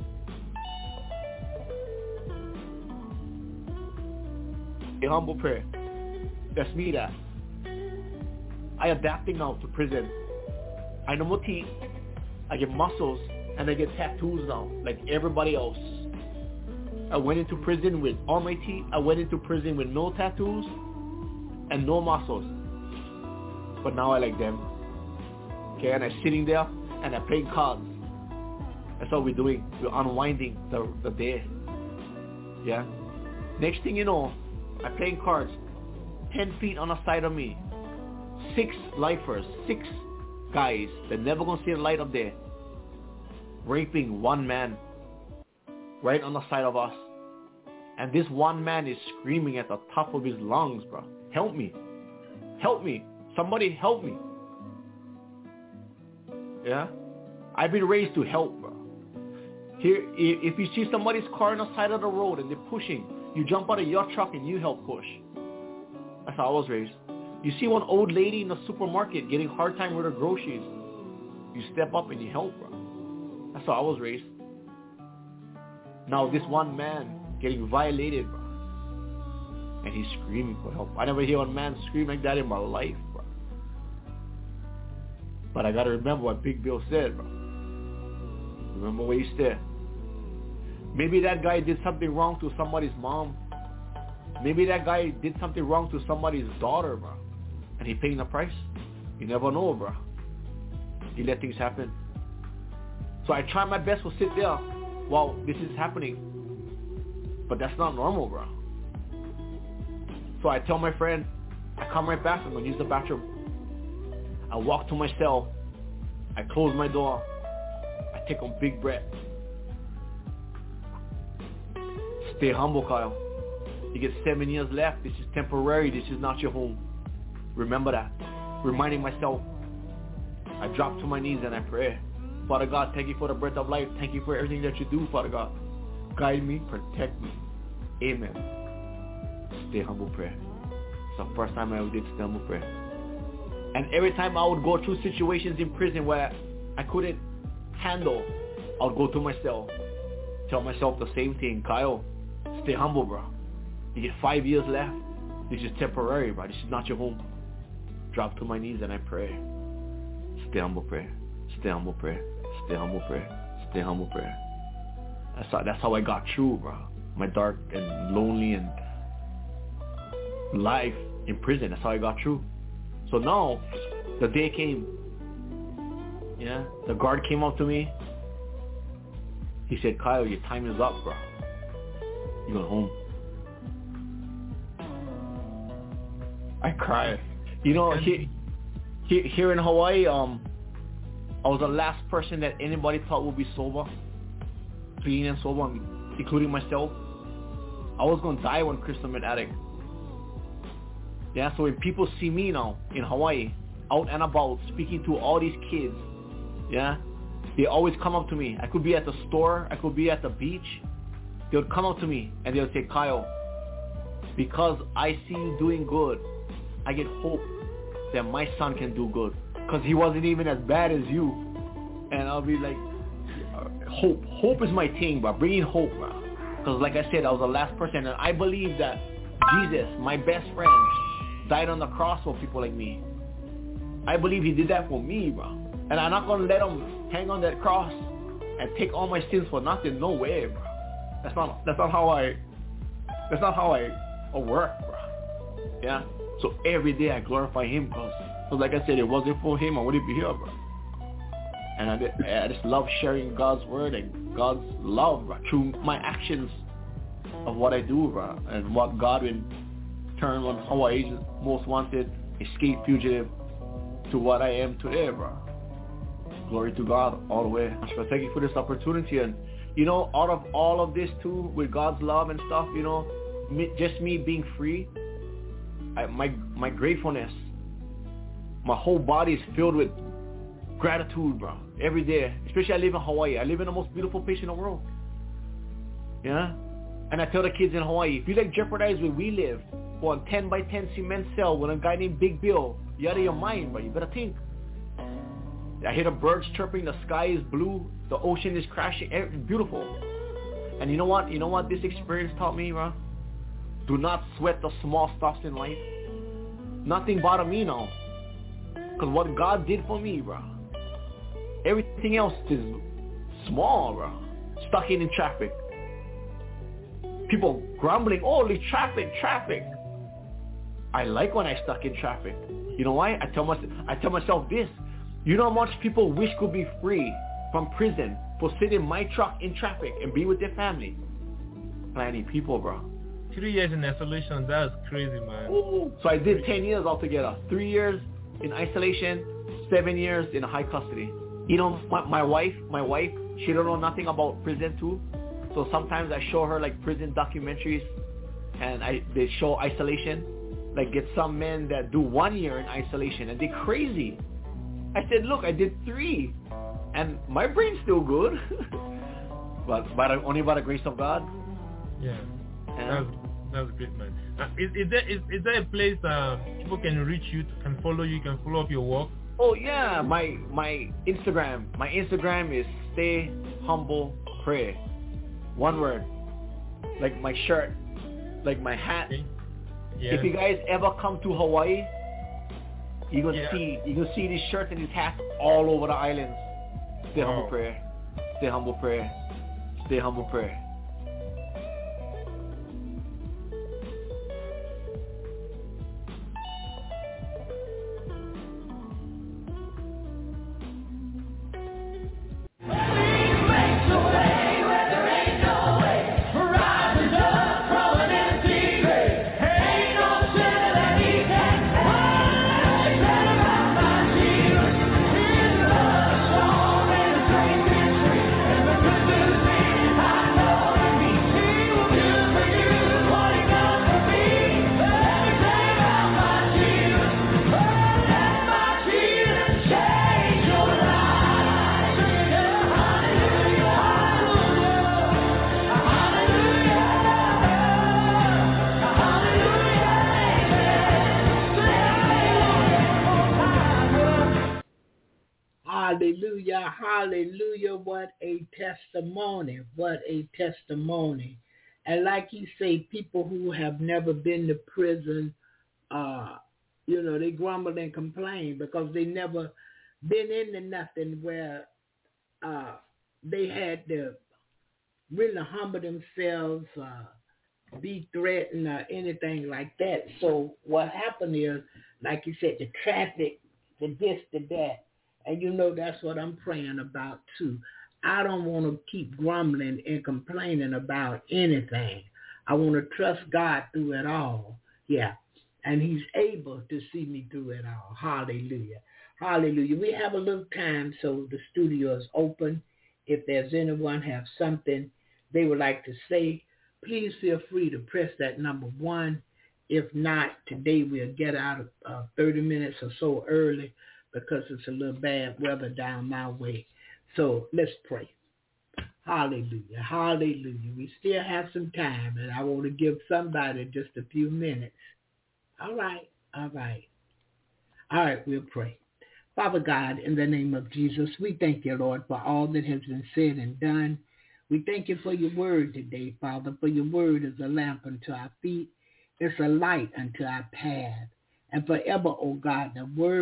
Humble Prayer. That's me, that. I adapting now to prison. I no more teeth. I get muscles and I get tattoos now, like everybody else. I went into prison with all my teeth. I went into prison with no tattoos and no muscles. But now I like them. Okay, and I'm sitting there and I'm playing cards. That's what we're doing. We're unwinding the day. Yeah. Next thing you know, I'm playing cards. 10 feet on the side of me. 6 lifers. 6 guys that never gonna see the light up there. Raping one man. Right on the side of us. And this one man is screaming at the top of his lungs, bro. Help me. Help me. Somebody help me. Yeah? I've been raised to help, bro. Here, if you see somebody's car on the side of the road and they're pushing, you jump out of your truck and you help push. That's how I was raised. You see one old lady in the supermarket getting a hard time with her groceries, you step up and you help, bro. That's how I was raised. Now this one man getting violated, bro. And he's screaming for help. I never hear a man scream like that in my life, bro. But I gotta remember what Big Bill said, bro. Remember where he said. Maybe that guy did something wrong to somebody's mom. Maybe that guy did something wrong to somebody's daughter, bro. And he paying the price. You never know, bro. He let things happen. So I try my best to sit there while this is happening. But that's not normal, bro. So I tell my friend, I come right back, I'm going to use the bathroom. I walk to my cell. I close my door. I take a big breath. Stay humble, Kyle. You get 7 years left. This is temporary. This is not your home. Remember that. Reminding myself. I drop to my knees and I pray. Father God, thank you for the breath of life. Thank you for everything that you do, Father God. Guide me, protect me. Amen. Stay humble prayer. It's the first time I ever did stay humble prayer. And every time I would go through situations in prison where I couldn't handle, I would go to my cell. Tell myself the same thing. Kyle, stay humble, bro. You get 5 years left. This is temporary, bro. This is not your home. Drop to my knees and I pray. Stay humble prayer. Stay humble prayer. Stay humble, pray. Stay humble, pray. That's how I got through, bro. My dark and lonely and life in prison. That's how I got through. So now, the day came. Yeah, the guard came up to me. He said, Kyle, your time is up, bro. You go home. I cried. You know, here in Hawaii, I was the last person that anybody thought would be sober, clean and sober, including myself. I was going to die when crystal meth addict. Yeah, so when people see me now in Hawaii, out and about, speaking to all these kids, yeah, they always come up to me. I could be at the store, I could be at the beach. They would come up to me and they would say, Kyle, because I see you doing good, I get hope that my son can do good. Because he wasn't even as bad as you. And I'll be like, hope. Hope is my thing, bro. Bringing hope, bro. Because like I said, I was the last person. And I believe that Jesus, my best friend, died on the cross for people like me. I believe he did that for me, bro. And I'm not going to let him hang on that cross and take all my sins for nothing. No way, bro. That's not how I work, bro. Yeah. So every day I glorify him because like I said, it wasn't for him, I wouldn't be here, bro. And I just love sharing God's word and God's love, bro, through my actions of what I do, bro, and what God in turn on Hawaii's most wanted, escape fugitive, to what I am today, bro. Glory to God all the way. So thank you for this opportunity. And, you know, out of all of this too, with God's love and stuff, you know, just me being free, my gratefulness, my whole body is filled with gratitude, bro. Every day. Especially I live in Hawaii. I live in the most beautiful place in the world. Yeah? And I tell the kids in Hawaii, if you like jeopardize where we live for a 10 by 10 cement cell with a guy named Big Bill, you're out of your mind, bro. You better think. I hear the birds chirping. The sky is blue. The ocean is crashing. It's beautiful. And you know what? You know what this experience taught me, bro? Do not sweat the small stuffs in life. Nothing bother me now. Because what God did for me, bro. Everything else is small, bro. Stuck in traffic. People grumbling, oh, the traffic. I like when I stuck in traffic. You know why? I tell myself this. You know how much people wish could be free from prison for sitting in my truck in traffic and be with their family? Plenty people, bro. 3 years in isolation, that's crazy, man. Ooh. So I did 10 years altogether. 3 years in isolation, 7 years in high custody. You know, my wife, she don't know nothing about prison too. So sometimes I show her like prison documentaries and they show isolation. Like get some men that do 1 year in isolation and they're crazy. I said, look, I did 3 and my brain's still good. but only by the grace of God. Yeah. That's great, man. Is there a place people can reach you, can follow you, can follow up your work? Oh yeah, my Instagram. My Instagram is Stay Humble Pray. One word. Like my shirt, like my hat. Okay. Yeah. If you guys ever come to Hawaii, you're gonna see these shirts and these hats all over the islands. Stay humble prayer. Stay humble prayer. Stay humble prayer. Hallelujah, what a testimony, what a testimony. And like you say, people who have never been to prison, they grumble and complain because they never been into nothing where they had to really humble themselves, be threatened or anything like that. So what happened is, like you said, the traffic, the this, the that. And you know that's what I'm praying about too. I don't want to keep grumbling and complaining about anything. I want to trust God through it all. Yeah. And he's able to see me through it all. Hallelujah. Hallelujah. We have a little time, so the studio is open. If there's anyone have something they would like to say, please feel free to press that number 1. If not, today we'll get out of 30 minutes or so early because it's a little bad weather down my way. So let's pray. Hallelujah. Hallelujah. We still have some time, and I want to give somebody just a few minutes. All right. All right. All right, we'll pray. Father God, in the name of Jesus, we thank you, Lord, for all that has been said and done. We thank you for your word today, Father, for your word is a lamp unto our feet. It's a light unto our path. And forever, O God,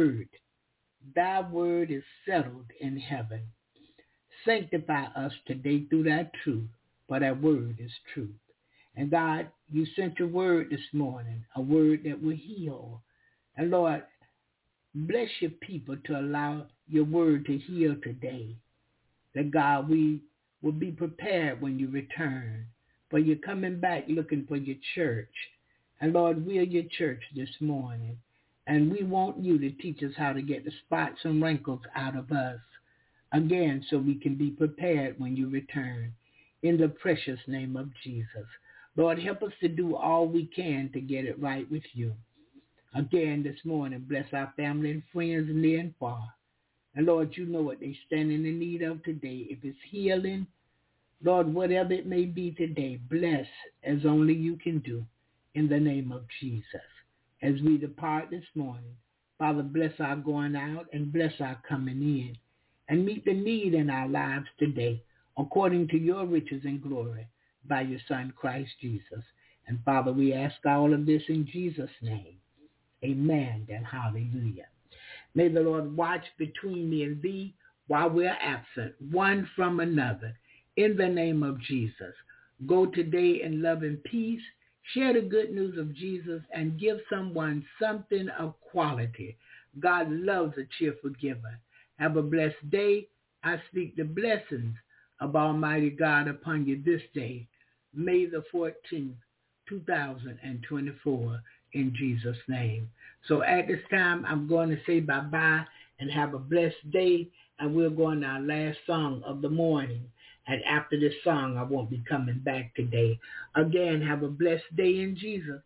thy word is settled in heaven. Sanctify us today through thy truth, for thy word is truth. And God, you sent your word this morning, a word that will heal. And Lord, bless your people to allow your word to heal today. That God, we will be prepared when you return. For you're coming back looking for your church. And Lord, we are your church this morning. And we want you to teach us how to get the spots and wrinkles out of us. Again, so we can be prepared when you return. In the precious name of Jesus. Lord, help us to do all we can to get it right with you. Again this morning, bless our family and friends near and far. And Lord, you know what they stand in the need of today. If it's healing, Lord, whatever it may be today, bless as only you can do in the name of Jesus. As we depart this morning, Father, bless our going out and bless our coming in. And meet the need in our lives today, according to your riches and glory, by your Son, Christ Jesus. And Father, we ask all of this in Jesus' name. Amen and hallelujah. May the Lord watch between me and thee while we're absent, one from another, in the name of Jesus. Go today in love and peace. Share the good news of Jesus and give someone something of quality. God loves a cheerful giver. Have a blessed day. I speak the blessings of Almighty God upon you this day, May the 14th, 2024, in Jesus' name. So at this time, I'm going to say bye-bye and have a blessed day, and we'll go on our last song of the morning. And after this song, I won't be coming back today. Again, have a blessed day in Jesus.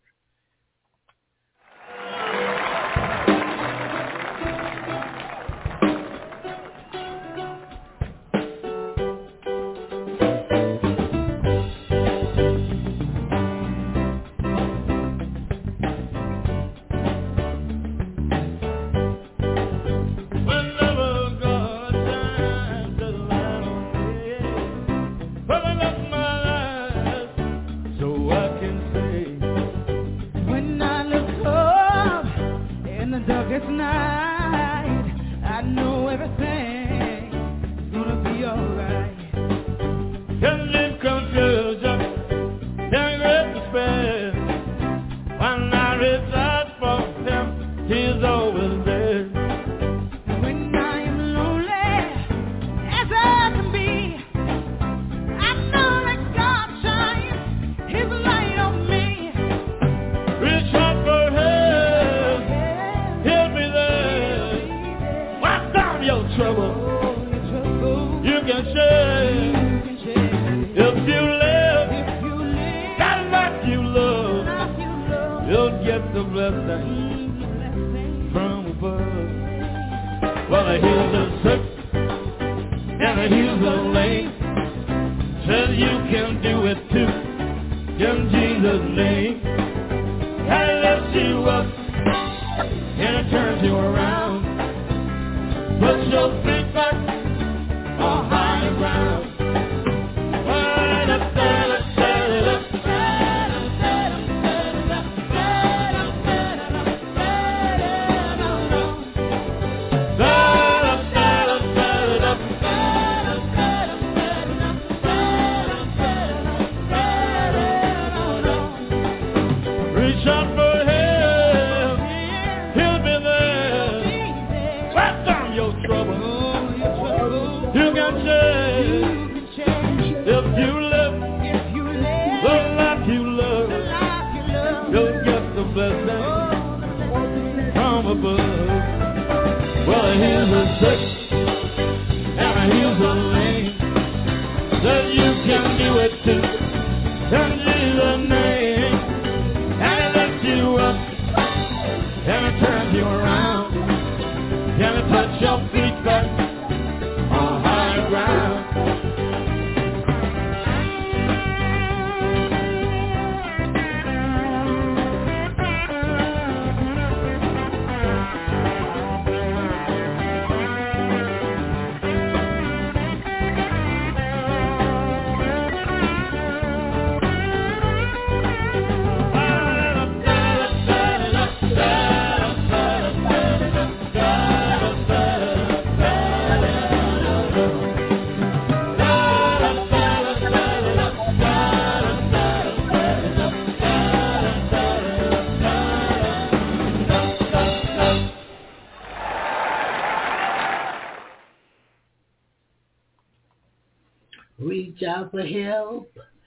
the name, and it lifts you up, and it turns you around, and it puts your feet back on higher ground. Reach out for help